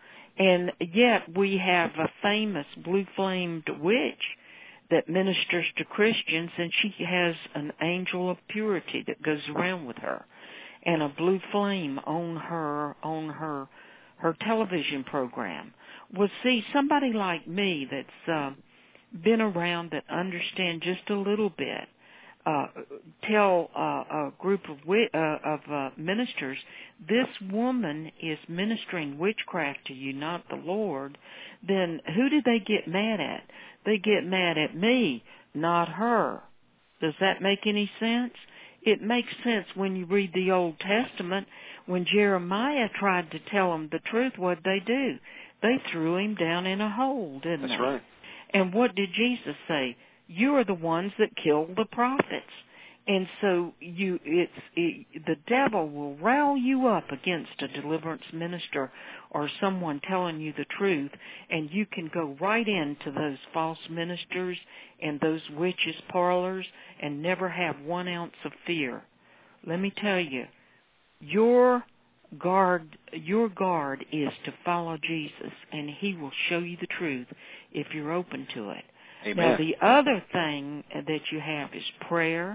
And yet we have a famous blue-flamed witch that ministers to Christians, and she has an angel of purity that goes around with her, and a blue flame on her on her her television program. Well, see, somebody like me that's uh, been around, that understand just a little bit, uh, tell uh, a group of wi- uh, of uh, ministers, this woman is ministering witchcraft to you, not the Lord, then who do they get mad at? They get mad at me, not her. Does that make any sense? It makes sense when you read the Old Testament. When Jeremiah tried to tell them the truth, what'd they do? They threw him down in a hole, didn't That's they? right. And what did Jesus say? You are the ones that killed the prophets. And so you, it's it, the devil will rile you up against a deliverance minister or someone telling you the truth, and you can go right into those false ministers and those witches' parlors and never have one ounce of fear. Let me tell you, your guard, your guard is to follow Jesus, and he will show you the truth if you're open to it. Amen. Now, the other thing that you have is prayer.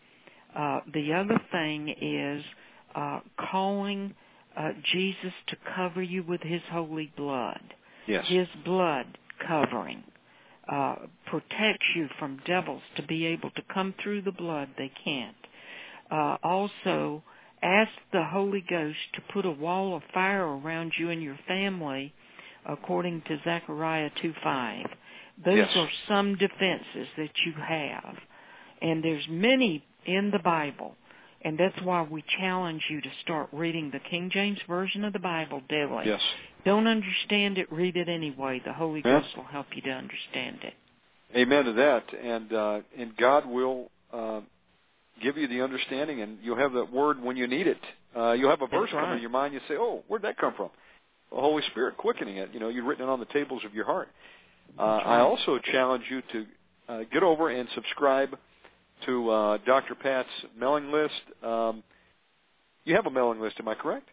Uh, the other thing is uh, calling uh, Jesus to cover you with his holy blood. Yes. His blood covering uh, protects you from devils to be able to come through the blood. They can't. Uh, also, ask the Holy Ghost to put a wall of fire around you and your family, according to Zechariah two five. Those yes. are some defenses that you have. And there's many in the Bible. And that's why we challenge you to start reading the King James Version of the Bible daily. Yes. Don't understand it, read it anyway. The Holy Yes. Ghost will help you to understand it. Amen to that. And uh, and God will uh, give you the understanding, and you'll have that word when you need it. Uh, you'll have a verse That's right. come in your mind, you say, oh, where'd that come from? The Holy Spirit quickening it. You know, you've written it on the tables of your heart. Uh, right. I also challenge you to uh, get over and subscribe to uh, Doctor Pat's mailing list. Um, you have a mailing list, am I correct?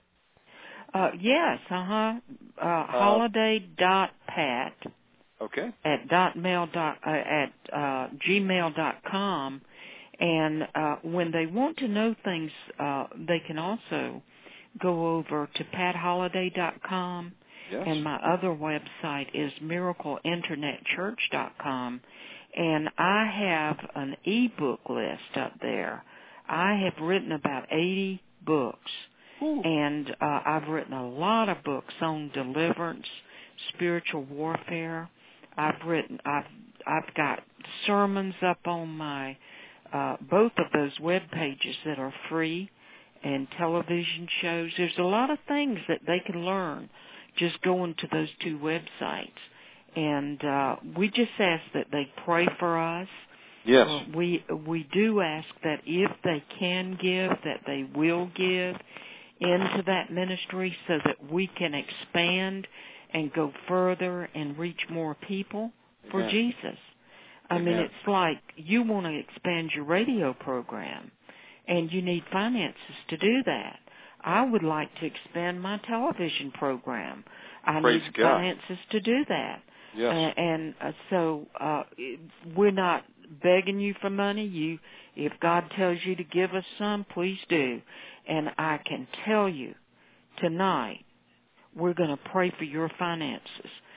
Uh, yes, uh-huh. Uh, holiday dot pat okay. at dot mail dot uh, at uh, gmail dot com, and uh, when they want to know things, uh, they can also go over to pat holiday dot com, yes. and my other website is miracle internet church dot com, and I have an e-book list up there. I have written about eighty books. Ooh. And uh, I've written a lot of books on deliverance, spiritual warfare. I've written, I've, I've got sermons up on my uh, both of those web pages that are free, and television shows. There's a lot of things that they can learn just going to those two websites. And uh, we just ask that they pray for us. Yes. Uh, we we do ask that if they can give, that they will give into that ministry so that we can expand and go further and reach more people for Amen. Jesus. I Amen. mean, it's like you want to expand your radio program, and you need finances to do that. I would like to expand my television program. I Praise need God. finances to do that. Yes. Uh, and uh, so uh, we're not begging you for money. You, if God tells you to give us some, please do. And I can tell you tonight, we're going to pray for your finances.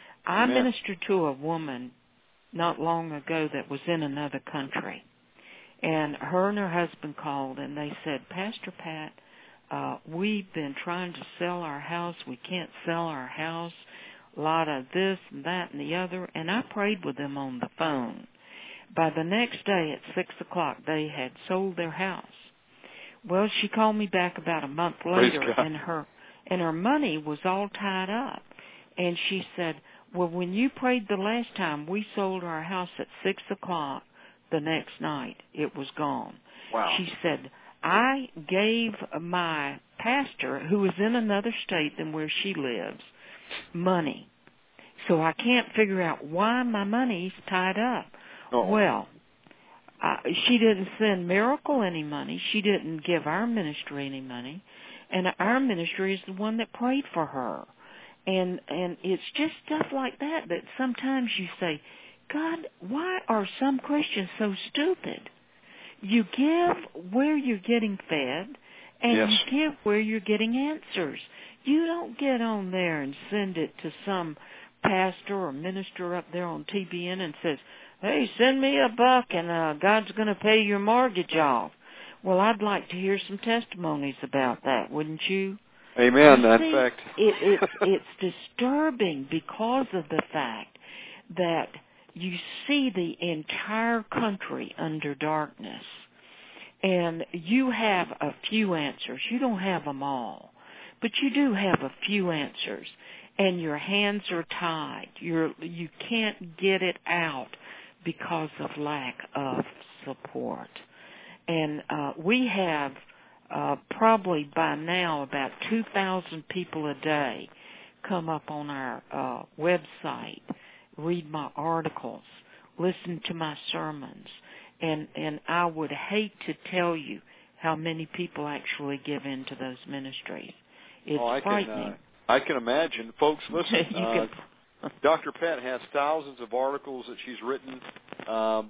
I Amen. ministered to a woman not long ago that was in another country. And her and her husband called, and they said, Pastor Pat, uh, we've been trying to sell our house. We can't sell our house. A lot of this and that and the other. And I prayed with them on the phone. By the next day at six o'clock, they had sold their house. Well, she called me back about a month later, and her and her money was all tied up. And she said, well, when you prayed the last time, we sold our house at six o'clock the next night. It was gone. Wow. She said, I gave my pastor, who is in another state than where she lives, money. So I can't figure out why my money's tied up. Oh. Well, Uh, she didn't send Miracle any money. She didn't give our ministry any money. And our ministry is the one that prayed for her. And and it's just stuff like that that sometimes you say, God, why are some Christians so stupid? You give where you're getting fed, and yes. you give where you're getting answers. You don't get on there and send it to some pastor or minister up there on T B N and says, hey, send me a buck and uh, God's going to pay your mortgage off. Well, I'd like to hear some testimonies about that, wouldn't you? Amen. You In see, fact, it, it's, it's disturbing because of the fact that you see the entire country under darkness, and you have a few answers. You don't have them all, but you do have a few answers, and your hands are tied. You're, you can't get it out because of lack of support. And uh, we have uh, probably by now about two thousand people a day come up on our uh, website, read my articles, listen to my sermons, and, and I would hate to tell you how many people actually give into those ministries. It's oh, I frightening. Can, uh, I can imagine. Folks, listen, you uh, can... Doctor Pat has thousands of articles that she's written, um,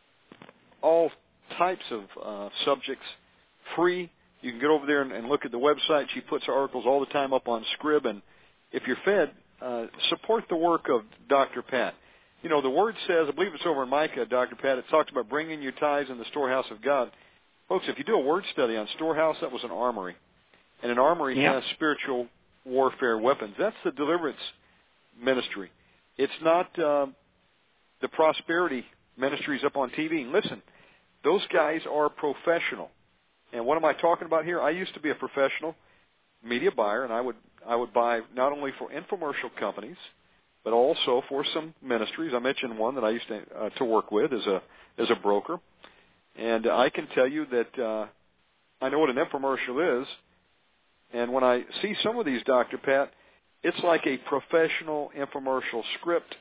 all types of uh, subjects, free. You can get over there and, and look at the website. She puts her articles all the time up on Scrib, and if you're fed, uh, support the work of Doctor Pat. You know, the Word says, I believe it's over in Micah, Doctor Pat, it talks about bringing your tithes in the storehouse of God. Folks, if you do a word study on storehouse, that was an armory. And an armory yep. has spiritual warfare weapons. That's the deliverance ministry. It's not uh, the prosperity ministries up on T V. And listen, those guys are professional. And what am I talking about here? I used to be a professional media buyer, and I would I would buy not only for infomercial companies, but also for some ministries. I mentioned one that I used to uh, to work with as a as a broker, and I can tell you that uh, I know what an infomercial is. And when I see some of these, Doctor Pat, it's like a professional infomercial script,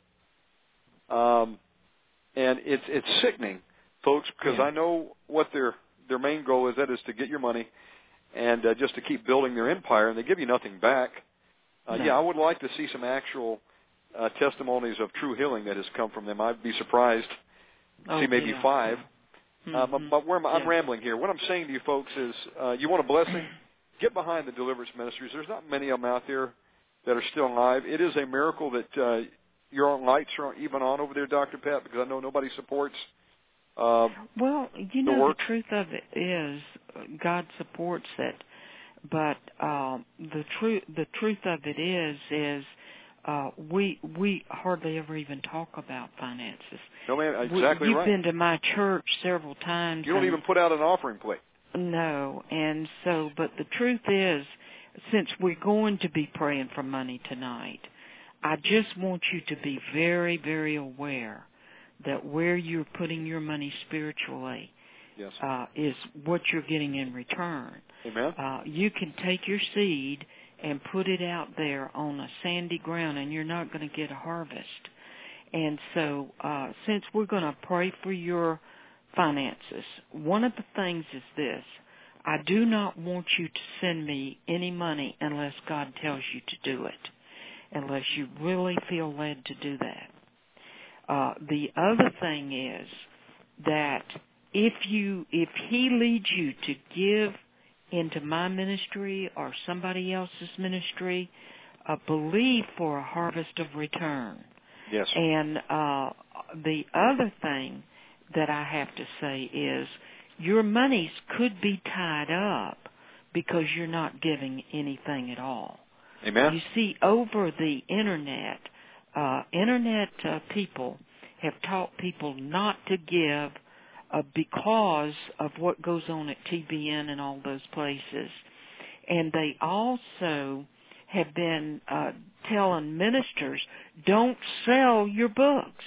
um, and it's it's sickening, folks, because yeah. I know what their their main goal is. That is to get your money and uh, just to keep building their empire, and they give you nothing back. Uh, no. Yeah, I would like to see some actual uh, testimonies of true healing that has come from them. I'd be surprised to oh, see maybe yeah. five. Mm-hmm. Uh, but but where I'm, I'm yeah. rambling here. What I'm saying to you folks is, uh, you want a blessing? Get behind the deliverance ministries. There's not many of them out there that are still alive. It is a miracle that uh, your own lights are even on over there, Doctor Pat, because I know nobody supports uh, well, you know, the work. The truth of it is God supports it, but uh, the truth the truth of it is is uh, we we hardly ever even talk about finances. No, man, exactly we, you've right. You've been to my church several times. You don't even put out an offering plate. No, and so, but the truth is, since we're going to be praying for money tonight, I just want you to be very, very aware that where you're putting your money spiritually yes. uh, is what you're getting in return. Amen. Uh, you can take your seed and put it out there on a sandy ground, and you're not going to get a harvest. And so, uh, since we're going to pray for your finances, one of the things is this: I do not want you to send me any money unless God tells you to do it, unless you really feel led to do that. Uh, the other thing is that if you if He leads you to give into my ministry or somebody else's ministry, uh, believe for a harvest of return. Yes. And uh, the other thing that I have to say is your monies could be tied up because you're not giving anything at all. Amen. You see, over the Internet, uh, Internet uh, people have taught people not to give uh, because of what goes on at T B N and all those places. And they also have been uh, telling ministers, don't sell your books.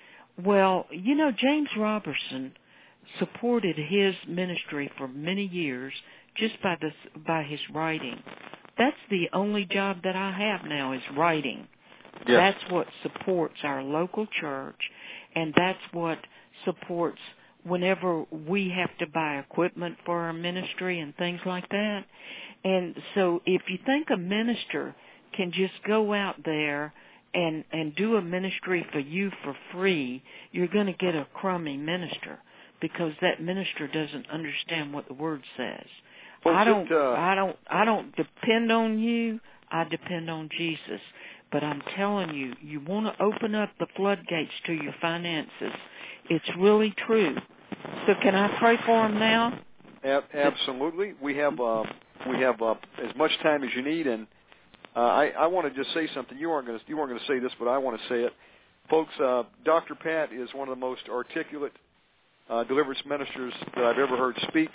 Well, you know, James Robertson supported his ministry for many years just by this, by his writing. That's the only job that I have now is writing. Yes. That's what supports our local church, and that's what supports whenever we have to buy equipment for our ministry and things like that. And so if you think a minister can just go out there and and do a ministry for you for free, you're going to get a crummy minister because that minister doesn't understand what the word says. Well, I don't it, uh, I don't I don't depend on you. I depend on Jesus. But I'm telling you, you want to open up the floodgates to your finances. It's really true. So can I pray for them now? Ab- absolutely. We have uh, we have uh, as much time as you need, and uh, I, I want to just say something. You aren't going to you weren't going to say this, but I want to say it, folks. Uh, Doctor Pat is one of the most articulate uh, deliverance ministers that I've ever heard speak,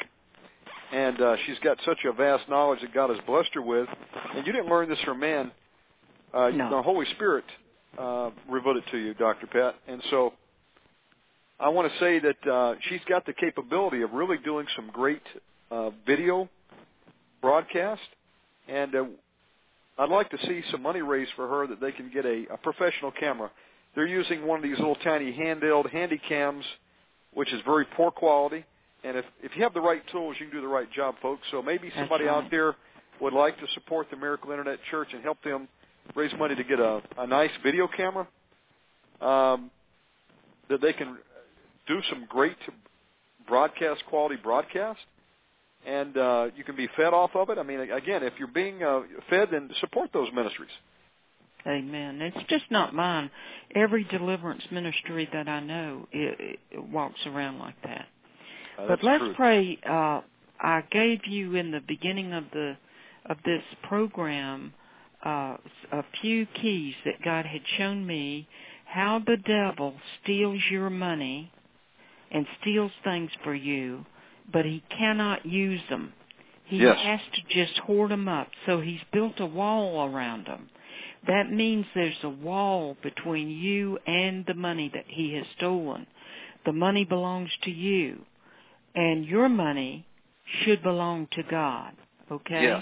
and uh, she's got such a vast knowledge that God has blessed her with. And you didn't learn this from man. Uh, no. The Holy Spirit uh, revealed it to you, Doctor Pat, and so I want to say that uh, she's got the capability of really doing some great uh, video broadcast, and uh, I'd like to see some money raised for her that they can get a, a professional camera. They're using one of these little tiny handheld handy cams, which is very poor quality, and if, if you have the right tools, you can do the right job, folks. So maybe somebody right. out there would like to support the Miracle Internet Church and help them raise money to get a, a nice video camera um, that they can do some great broadcast quality broadcast, and uh, you can be fed off of it. I mean, again, if you're being uh, fed, then support those ministries. Amen. It's just not mine. Every deliverance ministry that I know it, it walks around like that. Uh, but let's true. pray. Uh, I gave you in the beginning of the of this program uh, a few keys that God had shown me how the devil steals your money and steals things for you but he cannot use them. He yes. has to just hoard them up. So he's built a wall around them. That means there's a wall between you and the money that he has stolen. The money belongs to you, and your money should belong to God, okay? Yes.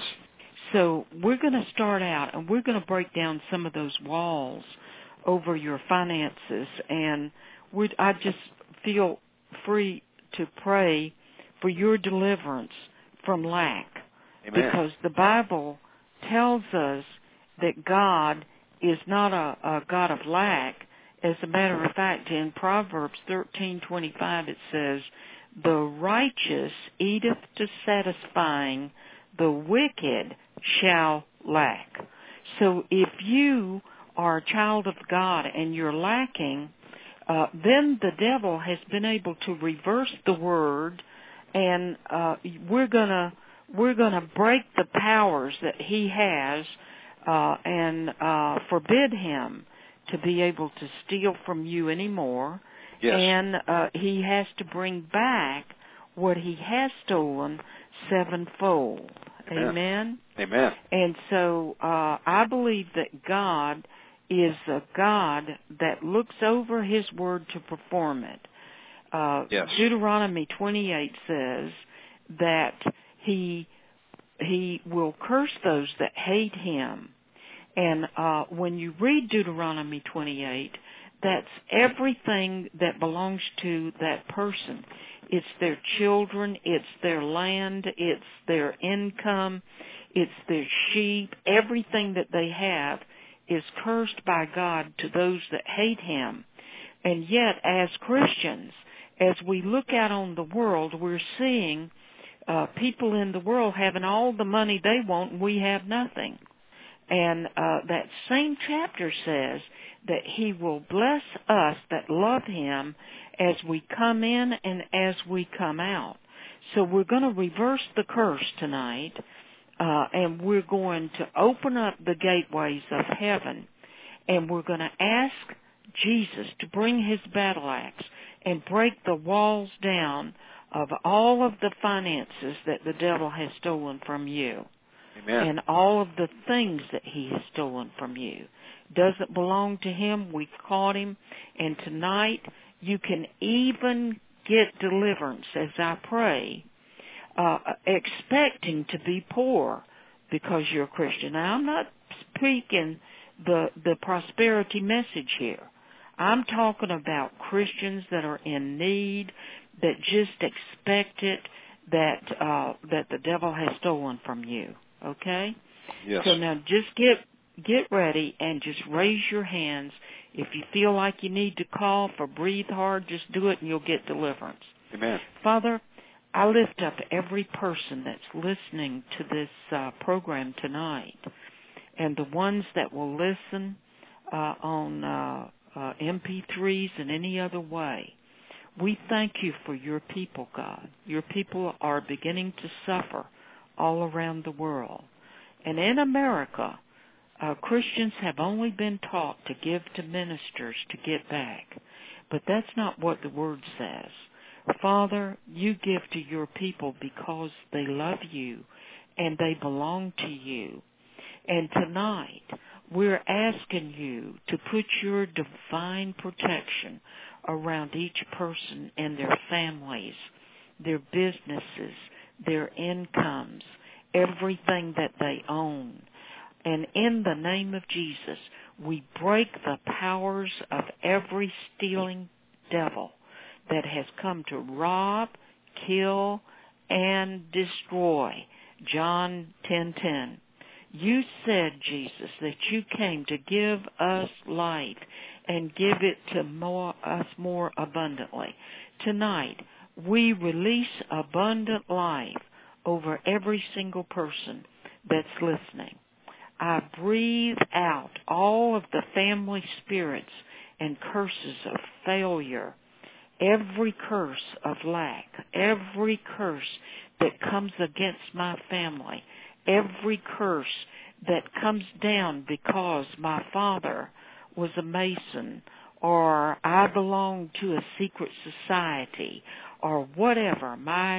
So we're going to start out, and we're going to break down some of those walls over your finances, and we'd, I just feel free to pray for your deliverance from lack. Amen. Because the Bible tells us that God is not a, a God of lack. As a matter of fact, in Proverbs thirteen twenty-five it says, "The righteous eateth to satisfying, the wicked shall lack." So if you are a child of God and you're lacking, uh, then the devil has been able to reverse the word, and uh, we're gonna we're gonna break the powers that he has uh, and uh, forbid him to be able to steal from you anymore. Yes. And uh, he has to bring back what he has stolen sevenfold. Amen. Amen. Amen. And so uh, I believe that God is a God that looks over his word to perform it. Uh, yes. Deuteronomy twenty-eight says that he he will curse those that hate him. And uh, when you read Deuteronomy twenty-eight, that's everything that belongs to that person. It's their children, it's their land, it's their income, it's their sheep. Everything that they have is cursed by God to those that hate him. And yet, as Christians, as we look out on the world, we're seeing uh, people in the world having all the money they want, and we have nothing. And uh, that same chapter says that he will bless us that love him as we come in and as we come out. So we're going to reverse the curse tonight, uh, and we're going to open up the gateways of heaven, and we're going to ask Jesus to bring his battle axe and break the walls down of all of the finances that the devil has stolen from you. Amen. And all of the things that he has stolen from you. Doesn't belong to him. We've caught him. And tonight you can even get deliverance as I pray, uh, expecting to be poor because you're a Christian. Now, I'm not speaking the, the prosperity message here. I'm talking about Christians that are in need, that just expect it, that uh, that the devil has stolen from you. Okay? Yes. So now just get get ready and just raise your hands. If you feel like you need to cough or breathe hard, just do it and you'll get deliverance. Amen. Father, I lift up every person that's listening to this uh, program tonight, and the ones that will listen uh, on uh, uh, M P threes and any other way. We thank you for your people, God. Your people are beginning to suffer all around the world. And in America, uh, Christians have only been taught to give to ministers to get back. But that's not what the Word says. Father, you give to your people because they love you and they belong to you. And tonight, we're asking you to put your divine protection around each person and their families, their businesses, their incomes, everything that they own. And in the name of Jesus, we break the powers of every stealing devil that has come to rob, kill, and destroy. John ten ten. You said, Jesus, that you came to give us life and give it to more, us more abundantly. Tonight, we release abundant life over every single person that's listening. I breathe out all of the family spirits and curses of failure, every curse of lack, every curse that comes against my family, every curse that comes down because my father was a Mason, or I belong to a secret society, or whatever. My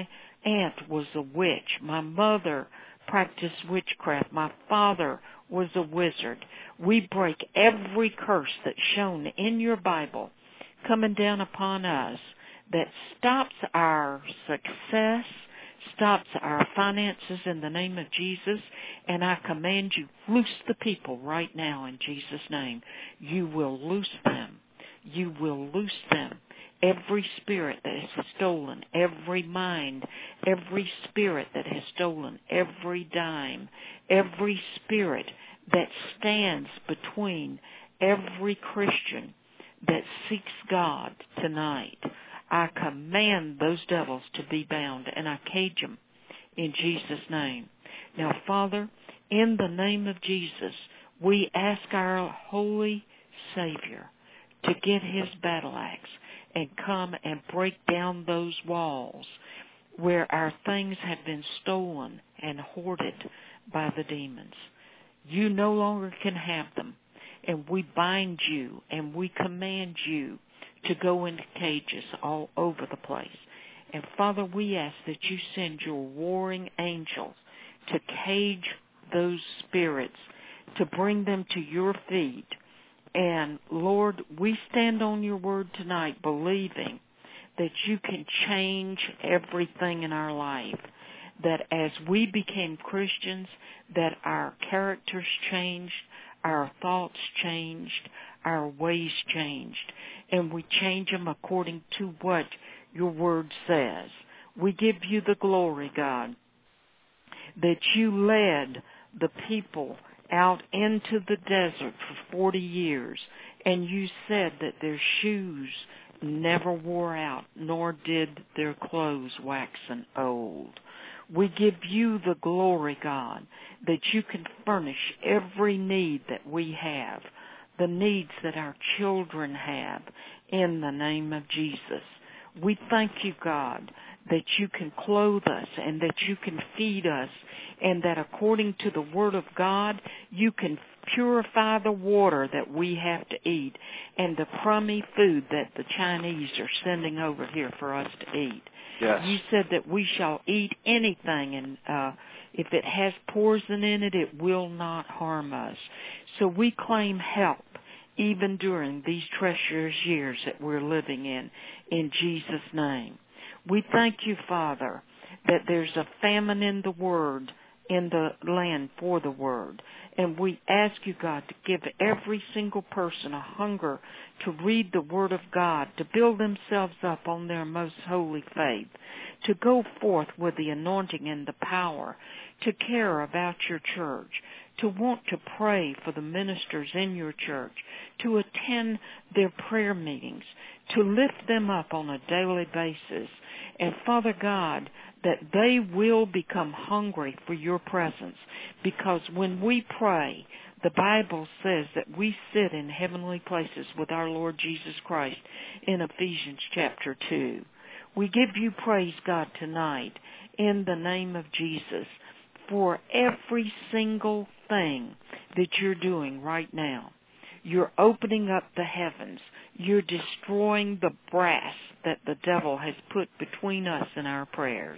aunt was a witch. My mother practiced witchcraft. My father was a wizard. We break every curse that's shown in your Bible coming down upon us that stops our success, stops our finances in the name of Jesus, and I command you, loose the people right now in Jesus' name. You will loose them. You will loose them. Every spirit that has stolen, every mind, every spirit that has stolen, every dime, every spirit that stands between every Christian that seeks God tonight, I command those devils to be bound, and I cage them in Jesus' name. Now, Father, in the name of Jesus, we ask our Holy Savior to get his battle axe and come and break down those walls where our things have been stolen and hoarded by the demons. You no longer can have them, and we bind you and we command you to go into cages all over the place. And Father, we ask that you send your warring angels to cage those spirits, to bring them to your feet. And Lord, we stand on your word tonight believing that you can change everything in our life, that as we became Christians, that our characters changed, our thoughts changed, our ways changed, and we change them according to what your word says. We give you the glory, God, that you led the people out into the desert for forty years, and you said that their shoes never wore out, nor did their clothes waxen old. We give you the glory, God, that you can furnish every need that we have, the needs that our children have, in the name of Jesus. We thank you, God, that you can clothe us and that you can feed us, and that according to the Word of God, you can purify the water that we have to eat and the crummy food that the Chinese are sending over here for us to eat. Yes. You said that we shall eat anything, and uh, if it has poison in it, it will not harm us. So we claim help even during these treacherous years that we're living in, in Jesus' name. We thank you, Father, that there's a famine in the Word, in the land for the Word. And we ask you, God, to give every single person a hunger to read the Word of God, to build themselves up on their most holy faith, to go forth with the anointing and the power, to care about your church, to want to pray for the ministers in your church, to attend their prayer meetings, to lift them up on a daily basis. And Father God, that they will become hungry for your presence, because when we pray, the Bible says that we sit in heavenly places with our Lord Jesus Christ in Ephesians chapter two. We give you praise, God, tonight in the name of Jesus for every single thing that you're doing right now. You're opening up the heavens. You're destroying the brass that the devil has put between us and our prayers.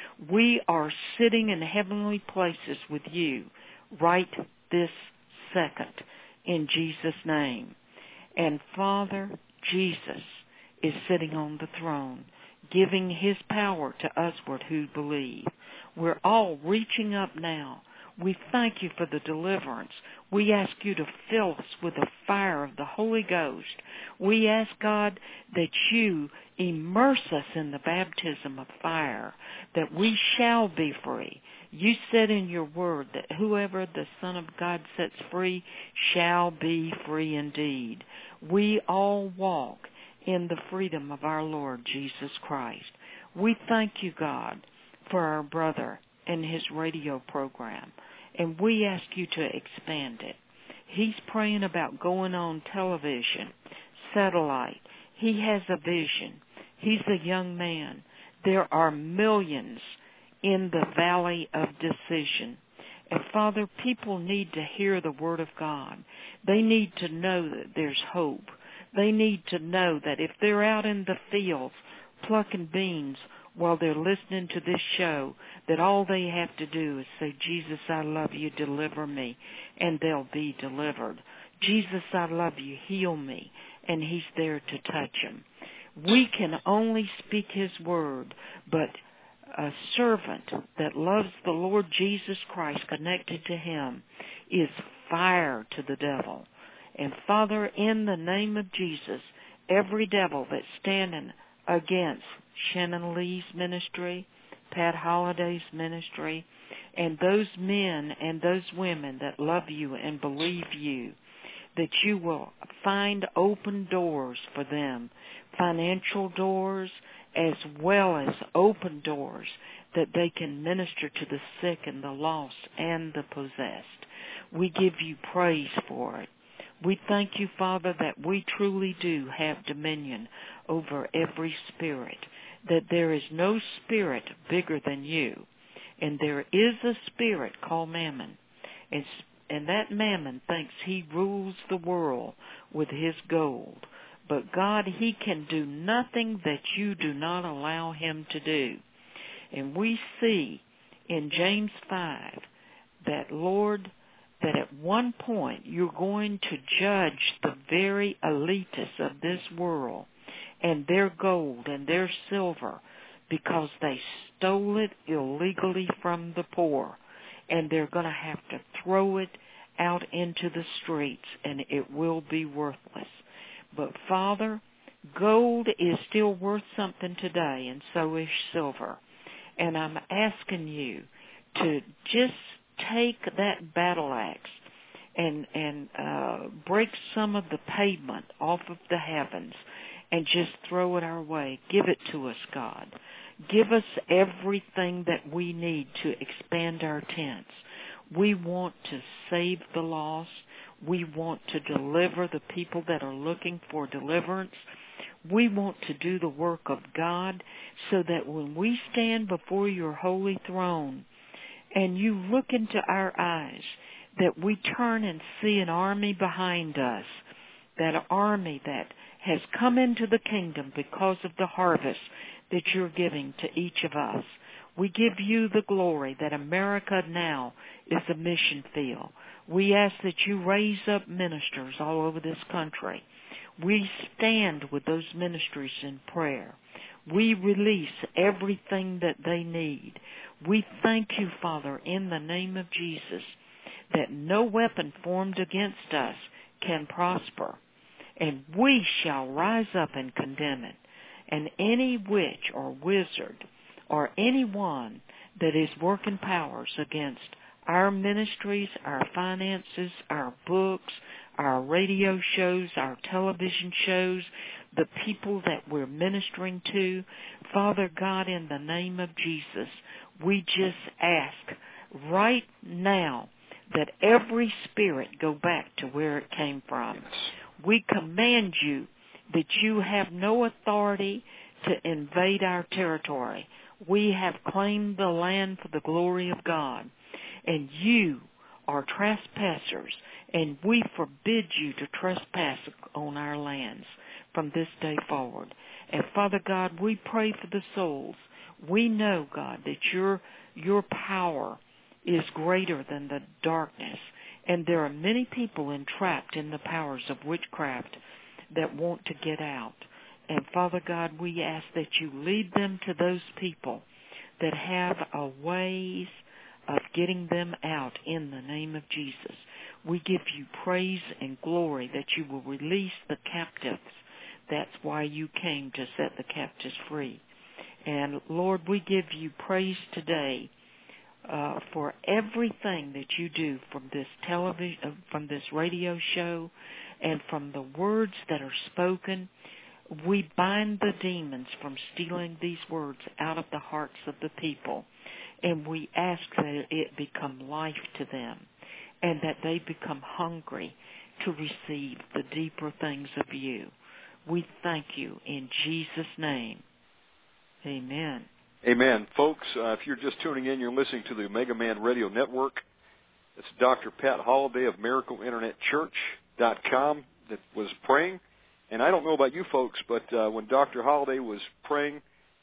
We are sitting in heavenly places with you right this second in Jesus' name. And Father, Jesus is sitting on the throne, giving his power to usward who believe. We're all reaching up now. We thank you for the deliverance. We ask you to fill us with the fire of the Holy Ghost. We ask, God, that you immerse us in the baptism of fire, that we shall be free. You said in your word that whoever the Son of God sets free shall be free indeed. We all walk in the freedom of our Lord Jesus Christ. We thank you, God, for our brother and his radio program, and we ask you to expand it. He's praying about going on television, satellite. He has a vision. He's a young man. There are millions in the valley of decision. And Father, people need to hear the Word of God. They need to know that there's hope. They need to know that if they're out in the fields plucking beans while they're listening to this show, that all they have to do is say, Jesus, I love you, deliver me, and they'll be delivered. Jesus, I love you, heal me, and he's there to touch them. We can only speak his word, but a servant that loves the Lord Jesus Christ connected to him is fire to the devil. And Father, in the name of Jesus, every devil that's standing against Shannon Lee's ministry, Pat Holliday's ministry, and those men and those women that love you and believe you, that you will find open doors for them, financial doors as well as open doors, that they can minister to the sick and the lost and the possessed. We give you praise for it. We thank you, Father, that we truly do have dominion over every spirit, that there is no spirit bigger than you, and there is a spirit called Mammon, and, and that Mammon thinks he rules the world with his gold. But God, he can do nothing that you do not allow him to do. And we see in James five that, Lord, that at one point you're going to judge the very elitists of this world and their gold and their silver, because they stole it illegally from the poor, and they're going to have to throw it out into the streets, and it will be worthless. But Father, gold is still worth something today, and so is silver. And I'm asking you to just take that battle axe and and uh, break some of the pavement off of the heavens and just throw it our way. Give it to us, God. Give us everything that we need to expand our tents. We want to save the lost. We want to deliver the people that are looking for deliverance. We want to do the work of God, so that when we stand before your holy throne and you look into our eyes, that we turn and see an army behind us, that army that has come into the kingdom because of the harvest that you're giving to each of us. We give you the glory that America now is a mission field. We ask that you raise up ministers all over this country. We stand with those ministries in prayer. We release everything that they need. We thank you, Father, in the name of Jesus, that no weapon formed against us can prosper, and we shall rise up and condemn it. And any witch or wizard or anyone that is working powers against our ministries, our finances, our books, our radio shows, our television shows, the people that we're ministering to, Father God, in the name of Jesus, we just ask right now that every spirit go back to where it came from. We command you that you have no authority to invade our territory. We have claimed the land for the glory of God, and you are trespassers, and we forbid you to trespass on our lands from this day forward. And Father God, we pray for the souls. We know, God, that your your power is greater than the darkness, and there are many people entrapped in the powers of witchcraft that want to get out. And Father God, we ask that you lead them to those people that have a ways of getting them out in the name of Jesus. We give you praise and glory that you will release the captives. That's why you came, to set the captives free. And Lord, we give you praise today uh, for everything that you do from this television, uh, from this radio show, and from the words that are spoken. We bind the demons from stealing these words out of the hearts of the people, and we ask that it become life to them, and that they become hungry to receive the deeper things of you. We thank you in Jesus' name. Amen. Amen. Folks, uh, if you're just tuning in, you're listening to the Omega Man Radio Network. It's Doctor Pat Holliday of Miracle Internet Church dot com that was praying. And I don't know about you folks, but uh, when Doctor Holliday was praying,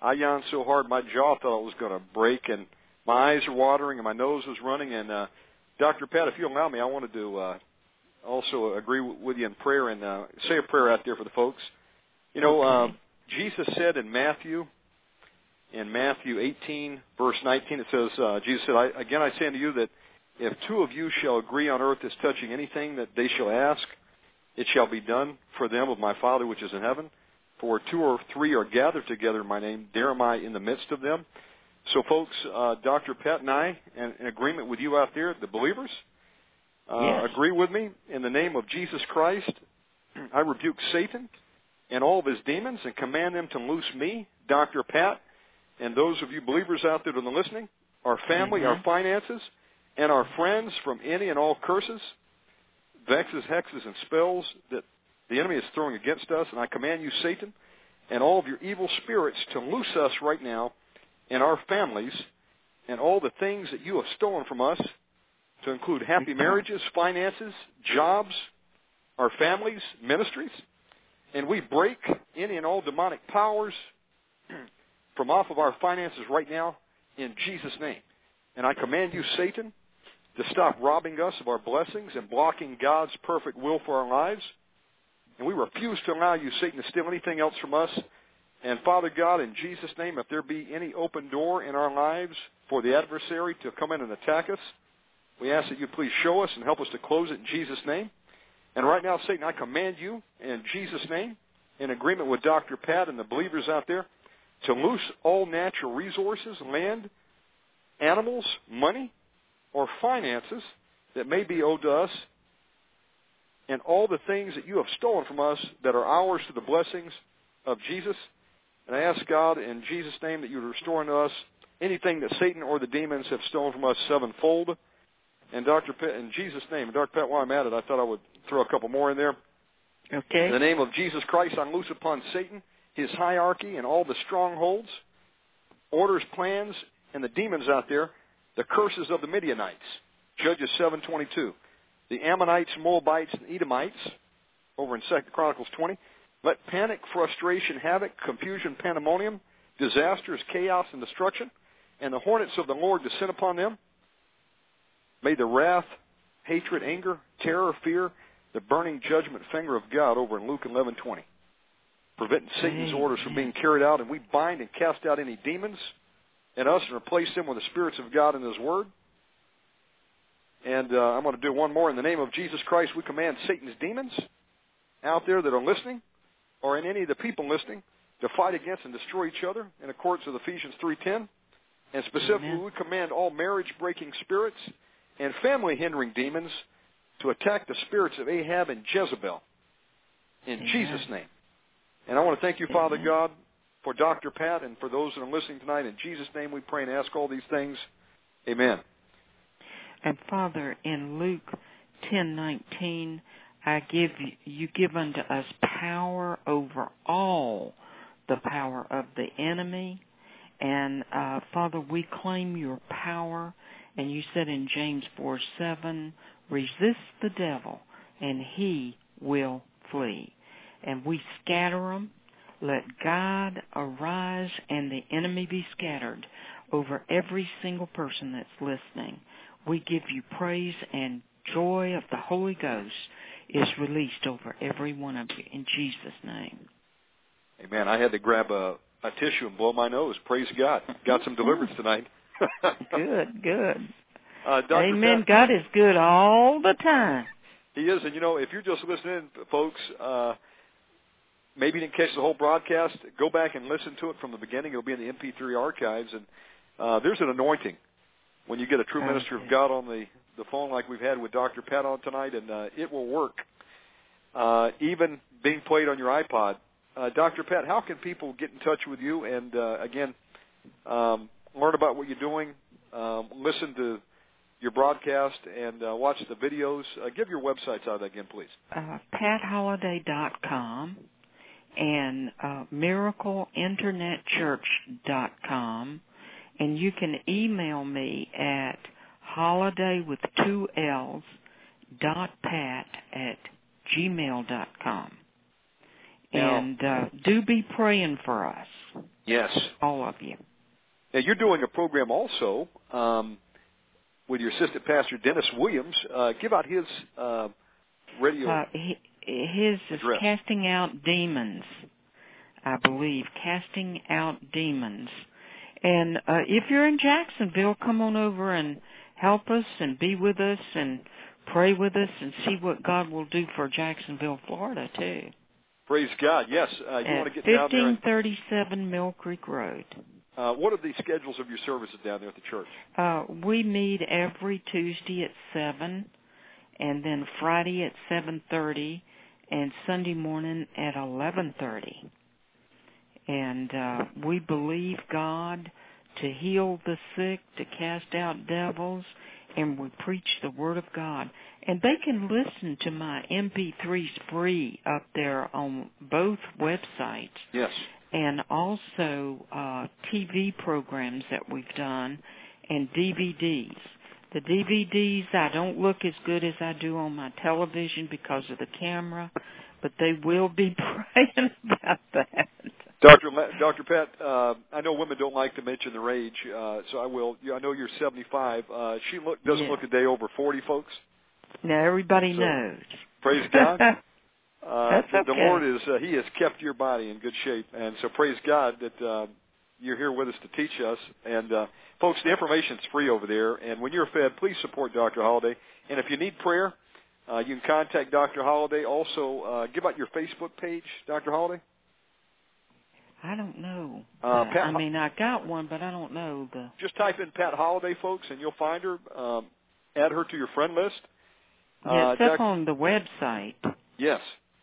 I yawned so hard my jaw thought it was going to break, and my eyes are watering, and my nose was running. And uh, Doctor Pat, if you allow me, I wanted to uh, also agree with you in prayer and uh, say a prayer out there for the folks. You know, okay. uh, Jesus said in Matthew, in Matthew eighteen, verse nineteen, it says, uh, Jesus said, I, again I say unto you that if two of you shall agree on earth as touching anything that they shall ask, it shall be done for them of my Father which is in heaven. For where two or three are gathered together in my name, there am I in the midst of them. So, folks, uh, Doctor Pat and I, in, in agreement with you out there, the believers, uh, yes. agree with me. In the name of Jesus Christ, I rebuke Satan and all of his demons and command them to loose me, Doctor Pat, and those of you believers out there that are listening, our family, mm-hmm. our finances, and our friends from any and all curses, vexes, hexes, and spells that the enemy is throwing against us. And I command you, Satan, and all of your evil spirits to loose us right now and our families and all the things that you have stolen from us, to include happy marriages, finances, jobs, our families, ministries. And we break any and all demonic powers from off of our finances right now in Jesus' name. And I command you, Satan, to stop robbing us of our blessings and blocking God's perfect will for our lives. And we refuse to allow you, Satan, to steal anything else from us. And Father God, in Jesus' name, if there be any open door in our lives for the adversary to come in and attack us, we ask that you please show us and help us to close it in Jesus' name. And right now, Satan, I command you in Jesus' name, in agreement with Doctor Pat and the believers out there, to loose all natural resources, land, animals, money, or finances that may be owed to us, and all the things that you have stolen from us that are ours to the blessings of Jesus. And I ask God in Jesus' name that you would restore unto us anything that Satan or the demons have stolen from us sevenfold. And Doctor Pat, in Jesus' name, and Doctor Pat, while I'm at it, I thought I would throw a couple more in there. Okay. In the name of Jesus Christ, I loose upon Satan, his hierarchy, and all the strongholds, orders, plans, and the demons out there, the curses of the Midianites. Judges seven twenty-two. The Ammonites, Moabites, and Edomites, over in Second Chronicles twenty. Let panic, frustration, havoc, confusion, pandemonium, disasters, chaos, and destruction, and the hornets of the Lord descend upon them. May the wrath, hatred, anger, terror, fear, the burning judgment finger of God over in Luke eleven twenty, preventing Satan's Amen. orders from being carried out, and we bind and cast out any demons in us and replace them with the spirits of God in His Word. And uh, I'm going to do one more. In the name of Jesus Christ, we command Satan's demons out there that are listening, or in any of the people listening, to fight against and destroy each other in accordance with Ephesians three ten. And specifically, Amen. We command all marriage-breaking spirits and family-hindering demons to attack the spirits of Ahab and Jezebel in Amen. Jesus' name. And I want to thank you, Amen. Father God, for Doctor Pat and for those that are listening tonight. In Jesus' name we pray and ask all these things. Amen. And Father, in Luke ten nineteen, I give you, you give unto us power over all the power of the enemy. And uh, Father, we claim your power. And you said in James four seven, resist the devil, and he will flee. And we scatter them. Let God arise and the enemy be scattered over every single person that's listening. We give you praise, and joy of the Holy Ghost is released over every one of you in Jesus' name. Amen. I had to grab a, a tissue and blow my nose. Praise God. Got some deliverance tonight. Good, good. Uh, Amen. Pat, God is good all the time. He is. And, you know, if you're just listening, folks, uh, maybe you didn't catch the whole broadcast, go back and listen to it from the beginning. It'll be in the M P three archives. And uh, there's an anointing when you get a true okay. minister of God on the, the phone like we've had with Doctor Pat on tonight, and uh, it will work. Uh, even being played on your iPod. Uh, Doctor Pat, how can people get in touch with you and, uh, again, um, learn about what you're doing, um, listen to your broadcast, and uh, watch the videos? Uh, give your websites out again, please. Uh, pat holiday dot com and uh, miracle internet church dot com. And you can email me at holiday with two L's dot pat at gmail dot com. And uh, do be praying for us. Yes. All of you. Now, you're doing a program also um, with your assistant pastor, Dennis Williams. Uh, give out his uh, radio uh, he, His address. Is Casting Out Demons, I believe. Casting Out Demons. And uh, if you're in Jacksonville, come on over and help us and be with us and pray with us and see what God will do for Jacksonville, Florida, too. Praise God. Yes, uh, you At want to get down there. fifteen thirty-seven Mill Creek Road. Uh, what are the schedules of your services down there at the church? Uh, we meet every Tuesday at seven, and then Friday at seven thirty, and Sunday morning at eleven thirty. And uh, we believe God to heal the sick, to cast out devils, and we preach the Word of God. And they can listen to my M P threes free up there on both websites. Yes. And also uh, T V programs that we've done and D V Ds. The D V Ds, I don't look as good as I do on my television because of the camera, but they will be praying about that. Doctor Doctor Pat, uh, I know women don't like to mention their age, uh, so I will. I know you're seventy-five. Uh, she look, doesn't yeah. look a day over forty, folks. Now everybody so, knows. Praise God. Uh, That's the, okay. the Lord is, uh, He has kept your body in good shape, and so praise God that uh, you're here with us to teach us. And uh, folks, the information's free over there, and when you're fed, please support Doctor Holliday. And if you need prayer, uh, you can contact Doctor Holliday. Also, uh, give out your Facebook page, Doctor Holliday. I don't know. Uh, Pat, I mean, I got one, but I don't know the. Just type in Pat Holliday, folks, and you'll find her. Um, add her to your friend list. Yeah, it's uh, up Doc- on the website. Yes.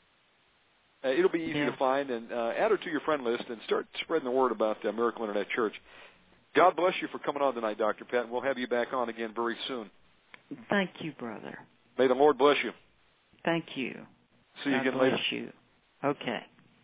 Uh, it'll be easy yeah. to find, and uh, add her to your friend list and start spreading the word about uh, Miracle Internet Church. God bless you for coming on tonight, Doctor Pat, and we'll have you back on again very soon. Thank you, brother. May the Lord bless you. Thank you. See you God again bless later. you. Okay.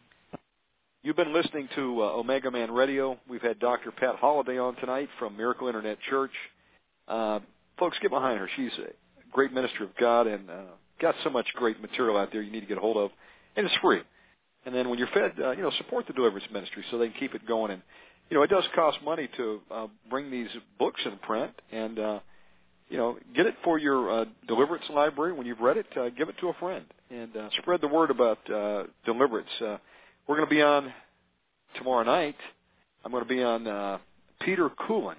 You've been listening to uh, Omega Man Radio. We've had Doctor Pat Holliday on tonight from Miracle Internet Church. Uh, folks, get behind her. She's a great minister of God and uh, got so much great material out there you need to get a hold of, and it's free. And then when you're fed, uh, you know, support the deliverance ministry so they can keep it going. And, you know, it does cost money to uh, bring these books in print and, uh, you know, get it for your uh, deliverance library. When you've read it, uh, give it to a friend and uh, spread the word about uh, deliverance. Uh, we're going to be on tomorrow night. I'm going to be on uh, Peter Coolin,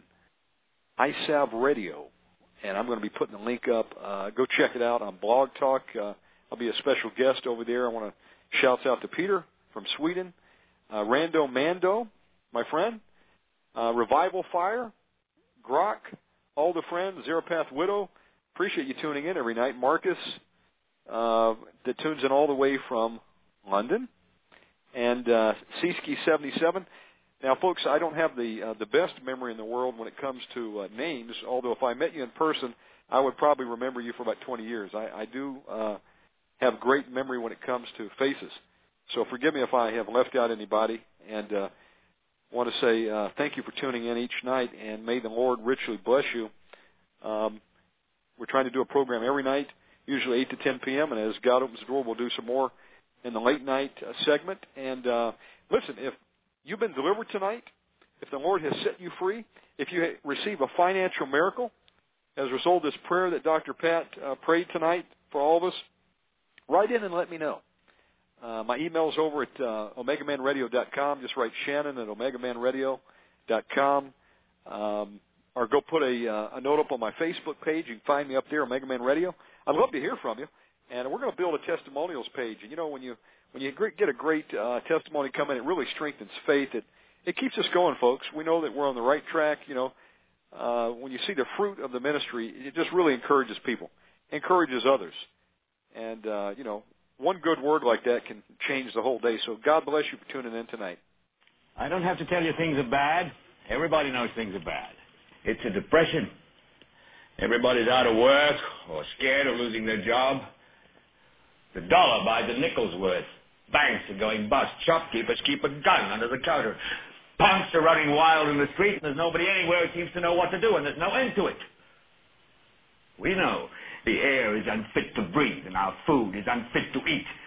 I S A V Radio, and I'm going to be putting the link up. Uh, go check it out on Blog Talk. Uh, I'll be a special guest over there. I want to shout out to Peter from Sweden, uh, Rando Mando, my friend, uh, Revival Fire, Grok, all the friends, Zero Path Widow. Appreciate you tuning in every night. Marcus, uh, that tunes in all the way from London, and uh, Seeski seventy-seven. Now, folks, I don't have the uh, the best memory in the world when it comes to uh, names, although if I met you in person, I would probably remember you for about twenty years. I, I do uh, have great memory when it comes to faces. So forgive me if I have left out anybody, and uh, want to say uh, thank you for tuning in each night, and may the Lord richly bless you. Um, we're trying to do a program every night, usually eight to ten p.m., and as God opens the door, we'll do some more in the late night uh, segment. And uh, listen, if you've been delivered tonight, if the Lord has set you free, if you receive a financial miracle as a result of this prayer that Doctor Pat uh, prayed tonight for all of us, write in and let me know. Uh, my email's over at uh, omega man radio dot com. Just write Shannon at omega man radio dot com. Um, or go put a, uh, a note up on my Facebook page. You can find me up there, Omega Man Radio. I'd love to hear from you. And we're going to build a testimonials page. And, you know, when you when you get a great uh, testimony come in, it really strengthens faith. It, it keeps us going, folks. We know that we're on the right track. You know, uh, when you see the fruit of the ministry, it just really encourages people, encourages others. And, uh, you know, one good word like that can change the whole day. So God bless you for tuning in tonight. I don't have to tell you things are bad. Everybody knows things are bad. It's a depression. Everybody's out of work or scared of losing their job. The dollar buys a nickel's worth. Banks are going bust. Shopkeepers keep a gun under the counter. Punks are running wild in the street, and there's nobody anywhere who seems to know what to do, and there's no end to it. We know the air is unfit to breathe, and our food is unfit to eat.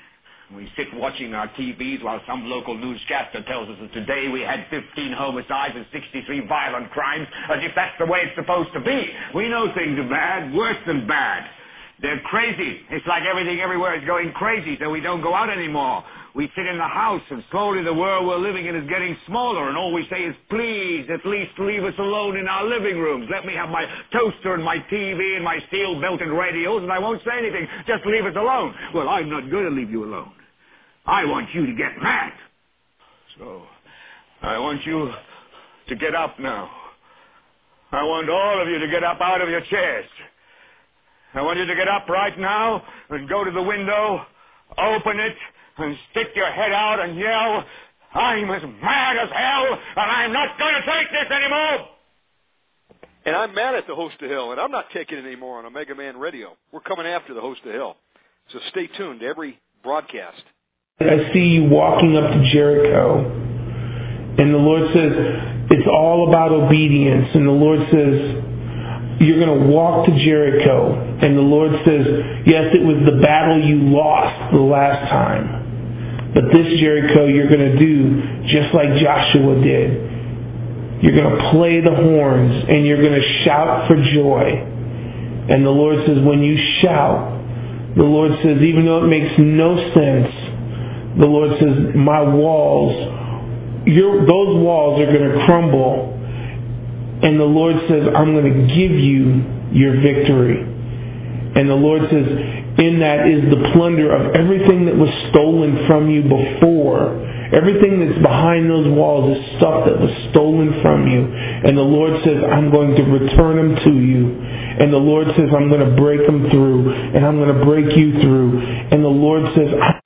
We sit watching our T Vs while some local newscaster tells us that today we had fifteen homicides and sixty-three violent crimes, as if that's the way it's supposed to be. We know things are bad, worse than bad. They're crazy. It's like everything everywhere is going crazy, so we don't go out anymore. We sit in the house, and slowly the world we're living in is getting smaller, and all we say is, please, at least leave us alone in our living rooms. Let me have my toaster and my T V and my steel-belted radios, and I won't say anything. Just leave us alone. Well, I'm not going to leave you alone. I want you to get mad. So, I want you to get up now. I want all of you to get up out of your chairs. I want you to get up right now and go to the window, open it, and stick your head out and yell, I'm as mad as hell, and I'm not going to take this anymore! And I'm mad at the host of hell, and I'm not taking it anymore on Omega Man Radio. We're coming after the host of hell. So stay tuned to every broadcast. I see you walking up to Jericho, and the Lord says, it's all about obedience, and the Lord says, you're going to walk to Jericho. And the Lord says, yes, it was the battle you lost the last time. But this Jericho you're going to do just like Joshua did. You're going to play the horns and you're going to shout for joy. And the Lord says, when you shout, the Lord says, even though it makes no sense, the Lord says, my walls, your, those walls are going to crumble. And the Lord says, I'm going to give you your victory. And the Lord says, in that is the plunder of everything that was stolen from you before. Everything that's behind those walls is stuff that was stolen from you. And the Lord says, I'm going to return them to you. And the Lord says, I'm going to break them through. And I'm going to break you through. And the Lord says, I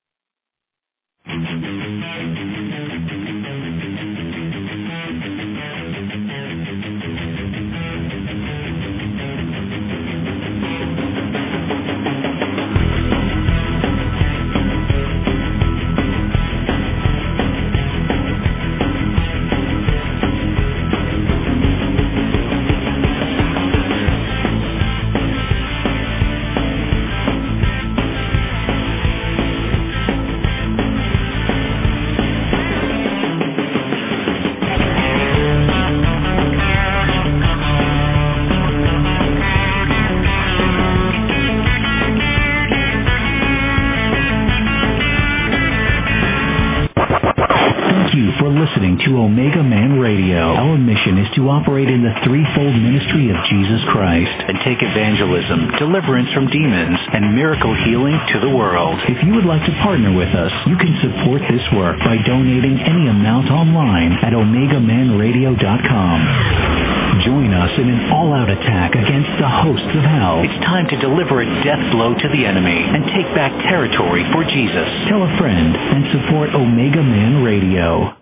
to Omega Man Radio. Our mission is to operate in the threefold ministry of Jesus Christ and take evangelism, deliverance from demons, and miracle healing to the world. If you would like to partner with us, you can support this work by donating any amount online at omega man radio dot com. Join us in an all-out attack against the hosts of hell. It's time to deliver a death blow to the enemy and take back territory for Jesus. Tell a friend and support Omega Man Radio.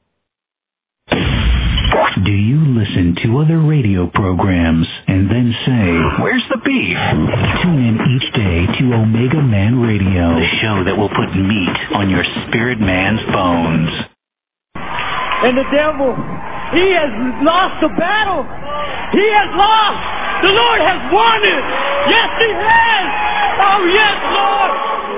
Do you listen to other radio programs and then say, where's the beef? Tune in each day to Omega Man Radio, the show that will put meat on your spirit man's bones. And the devil, he has lost the battle. He has lost. The Lord has won it. Yes, he has. Oh, yes, Lord.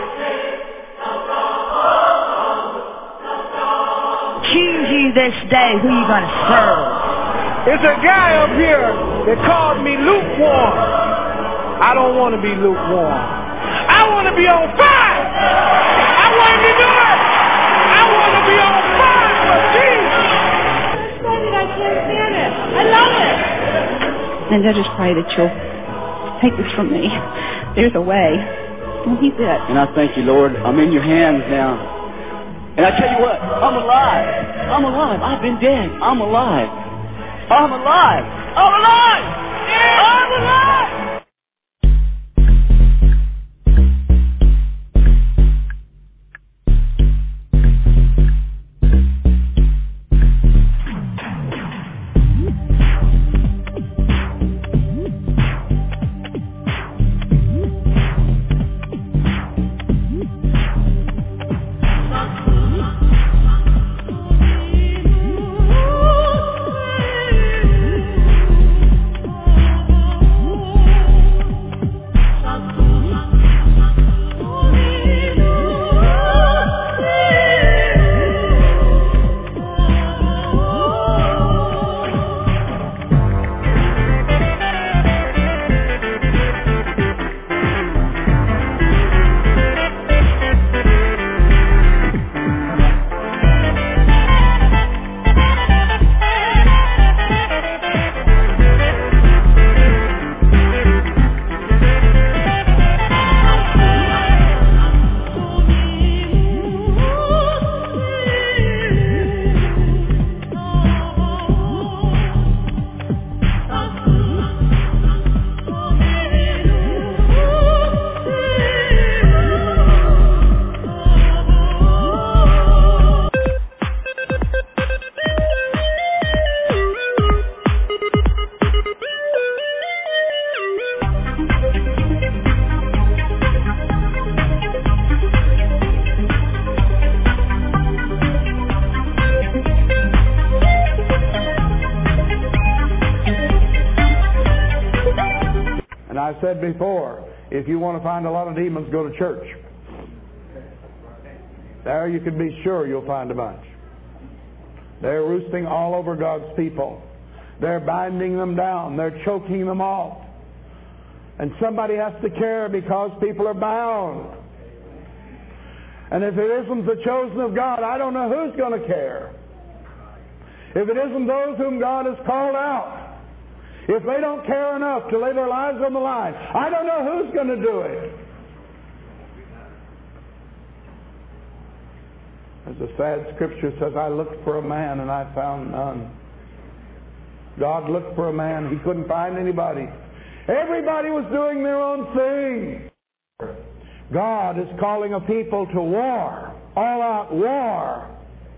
Choose you this day who you're going to serve. There's a guy up here that called me lukewarm. I don't want to be lukewarm. I want to be on fire. I want to do it. I want to be on fire for Jesus. I can't stand it. I love it. And I just pray that you'll take this from me. There's a way. And he's it. And I thank you, Lord. I'm in your hands now. And I tell you what, I'm alive. I'm alive. I've been dead. I'm alive. I'm alive. I'm alive. I'm alive. Ooh. said before, if you want to find a lot of demons, go to church. There you can be sure you'll find a bunch. They're roosting all over God's people. They're binding them down. They're choking them off. And somebody has to care because people are bound. And if it isn't the chosen of God, I don't know who's going to care. If it isn't those whom God has called out, if they don't care enough to lay their lives on the line, I don't know who's going to do it. As the sad scripture says, I looked for a man and I found none. God looked for a man. He couldn't find anybody. Everybody was doing their own thing. God is calling a people to war. All-out war.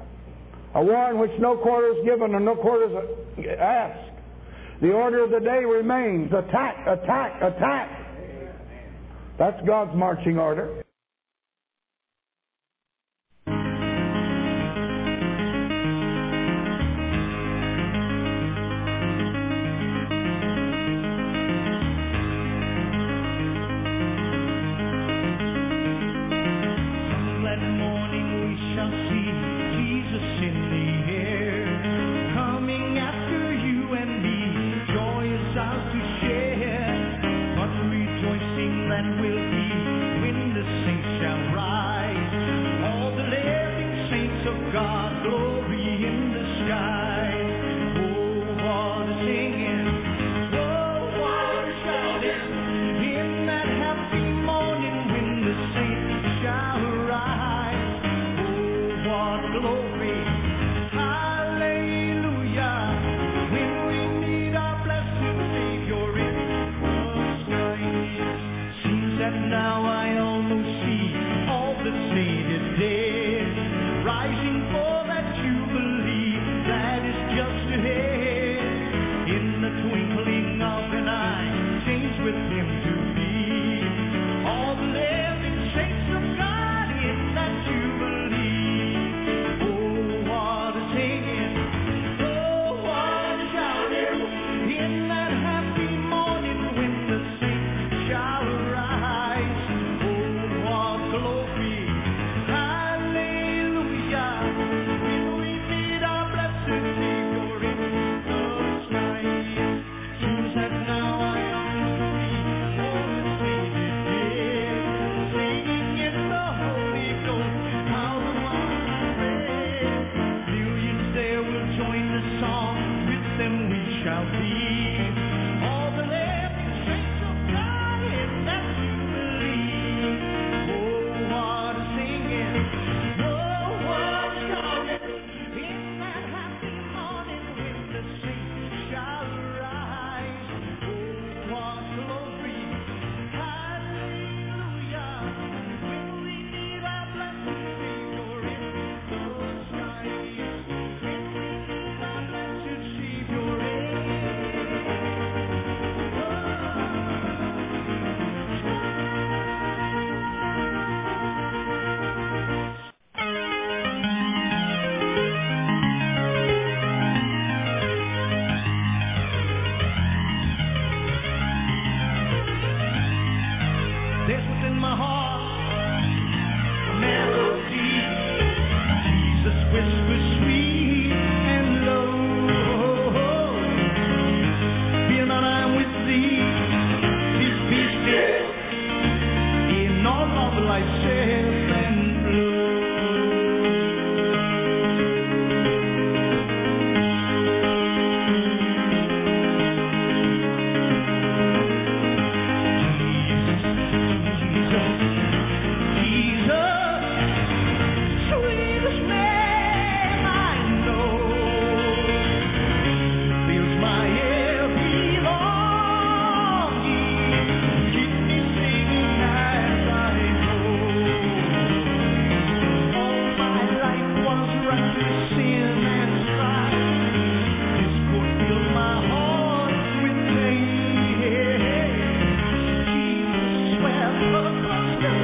A war in which no quarter is given and no quarter is asked. The order of the day remains attack, attack, attack. That's God's marching order. Well,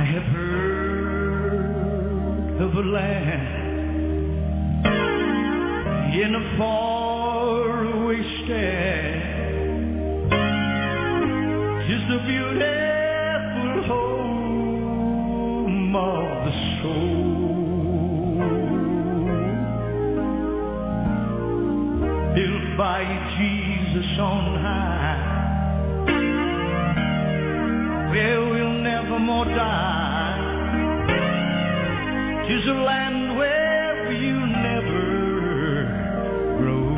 have heard of a land in a faraway stand, just a beautiful home of the soul, built by Jesus on high, where we'll never more die. 'Tis a land where you never grow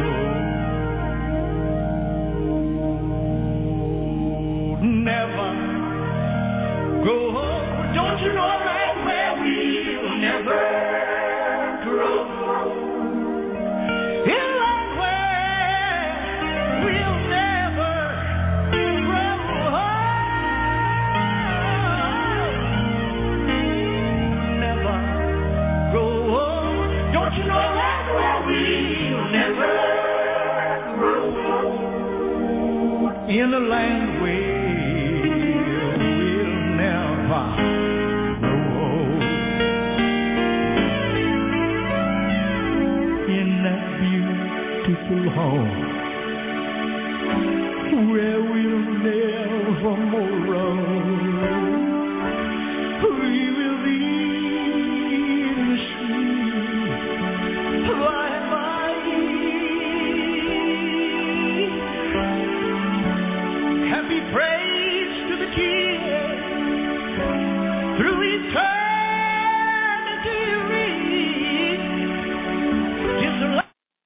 old. Never grow old. Don't you know a land where we'll never grow old? In a land where we'll never grow old. Never grow old. Don't you know a land where we'll never grow old? In a land where we'll never grow old. In that beautiful home where we'll never more roam, we will be in the sweet by and by. Happy praise to the King through eternity reign. Just a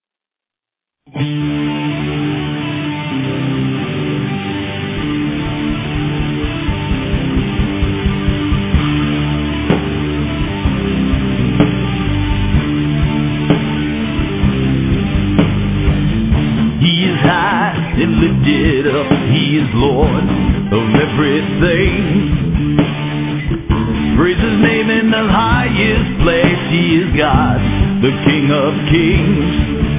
He is high and lifted up. He is Lord of everything. Praise His name in the highest place. He is God, the King of kings.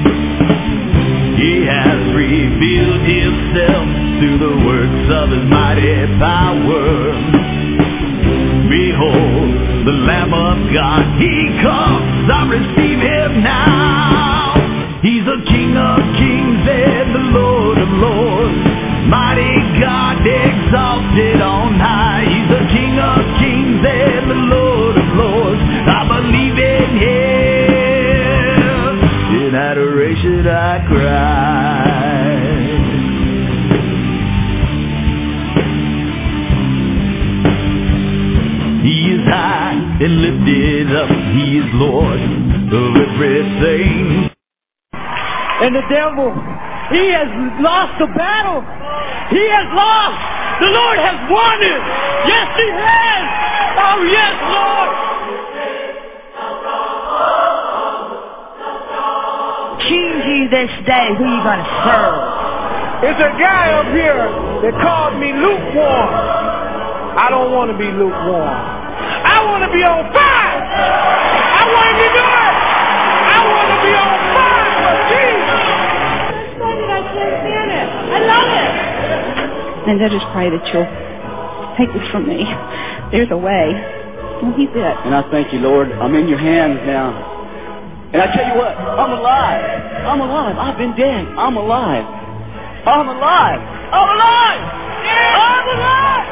He has revealed Himself through the works of His mighty power. Behold, the Lamb of God, He comes. I receive Him now. He's the King of kings and the Lord of lords. Mighty God exalted on high. He's the King of kings and the Lord of lords. I believe in Him. In adoration I cry. He is high and lifted up. He is Lord of everything. And the devil, he has lost the battle. He has lost. The Lord has won it. Yes, He has. Oh, yes, Lord. Choose you this day who you going to serve. There's a guy up here that called me lukewarm. I don't want to be lukewarm. I want to be on fire. I want Him to do it. I want to be on fire for Jesus. I can't stand it. I love it. And I just pray that you'll take this from me. There's a way. Well, He's it. And I thank you, Lord. I'm in your hands now. And I tell you what, I'm alive. I'm alive. I've been dead. I'm alive. I'm alive. I'm alive. I'm alive.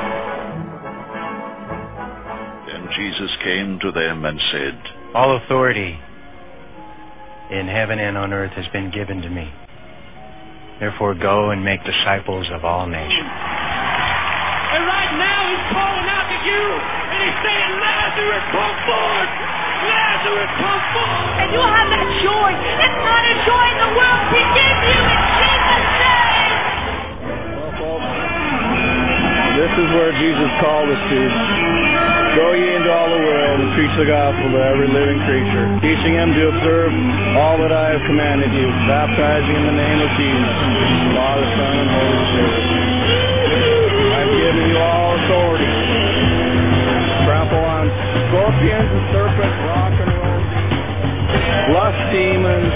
Then Jesus came to them and said, All authority in heaven and on earth has been given to me. Therefore go and make disciples of all nations. And right now He's calling out to you. And He's saying, Lazarus, come forth. Lazarus, come forth. And you'll have that joy. It's not a joy the world can give you in Jesus' name. Well, folks, this is where Jesus called us to. Go ye into all the world and preach the gospel to every living creature, teaching them to observe all that I have commanded you, baptizing in the name of Jesus, Father, Son, and Holy Spirit. I've given you all authority. Trample on scorpions and serpents, rock and roll demons, lust demons,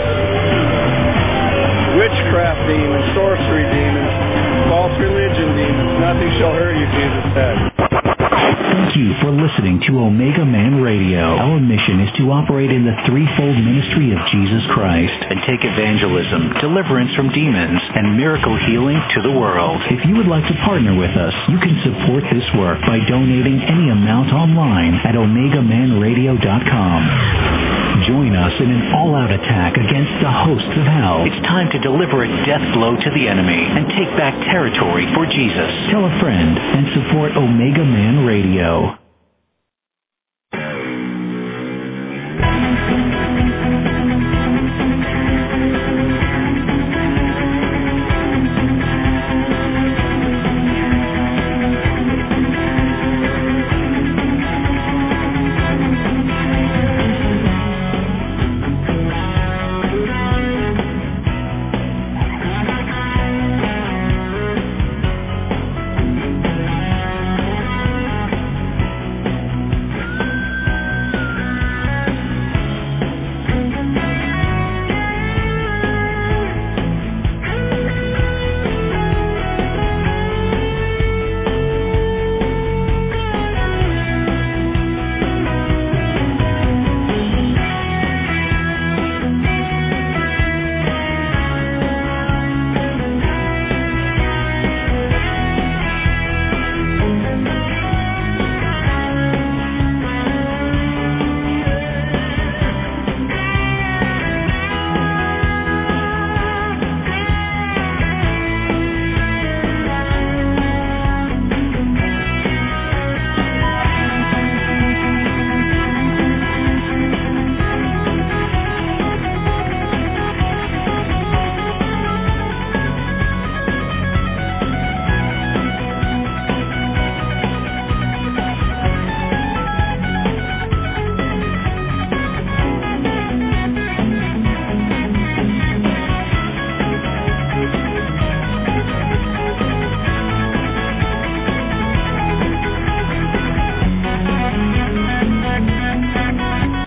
witchcraft demons, sorcery demons, false religion demons. Nothing shall hurt you, Jesus said. you for listening to Omega Man Radio. Our mission is to operate in the threefold ministry of Jesus Christ and take evangelism, deliverance from demons, and miracle healing to the world. If you would like to partner with us, you can support this work by donating any amount online at omega man radio dot com. Join us in an all-out attack against the hosts of hell. It's time to deliver a death blow to the enemy and take back territory for Jesus. Tell a friend and support Omega Man Radio.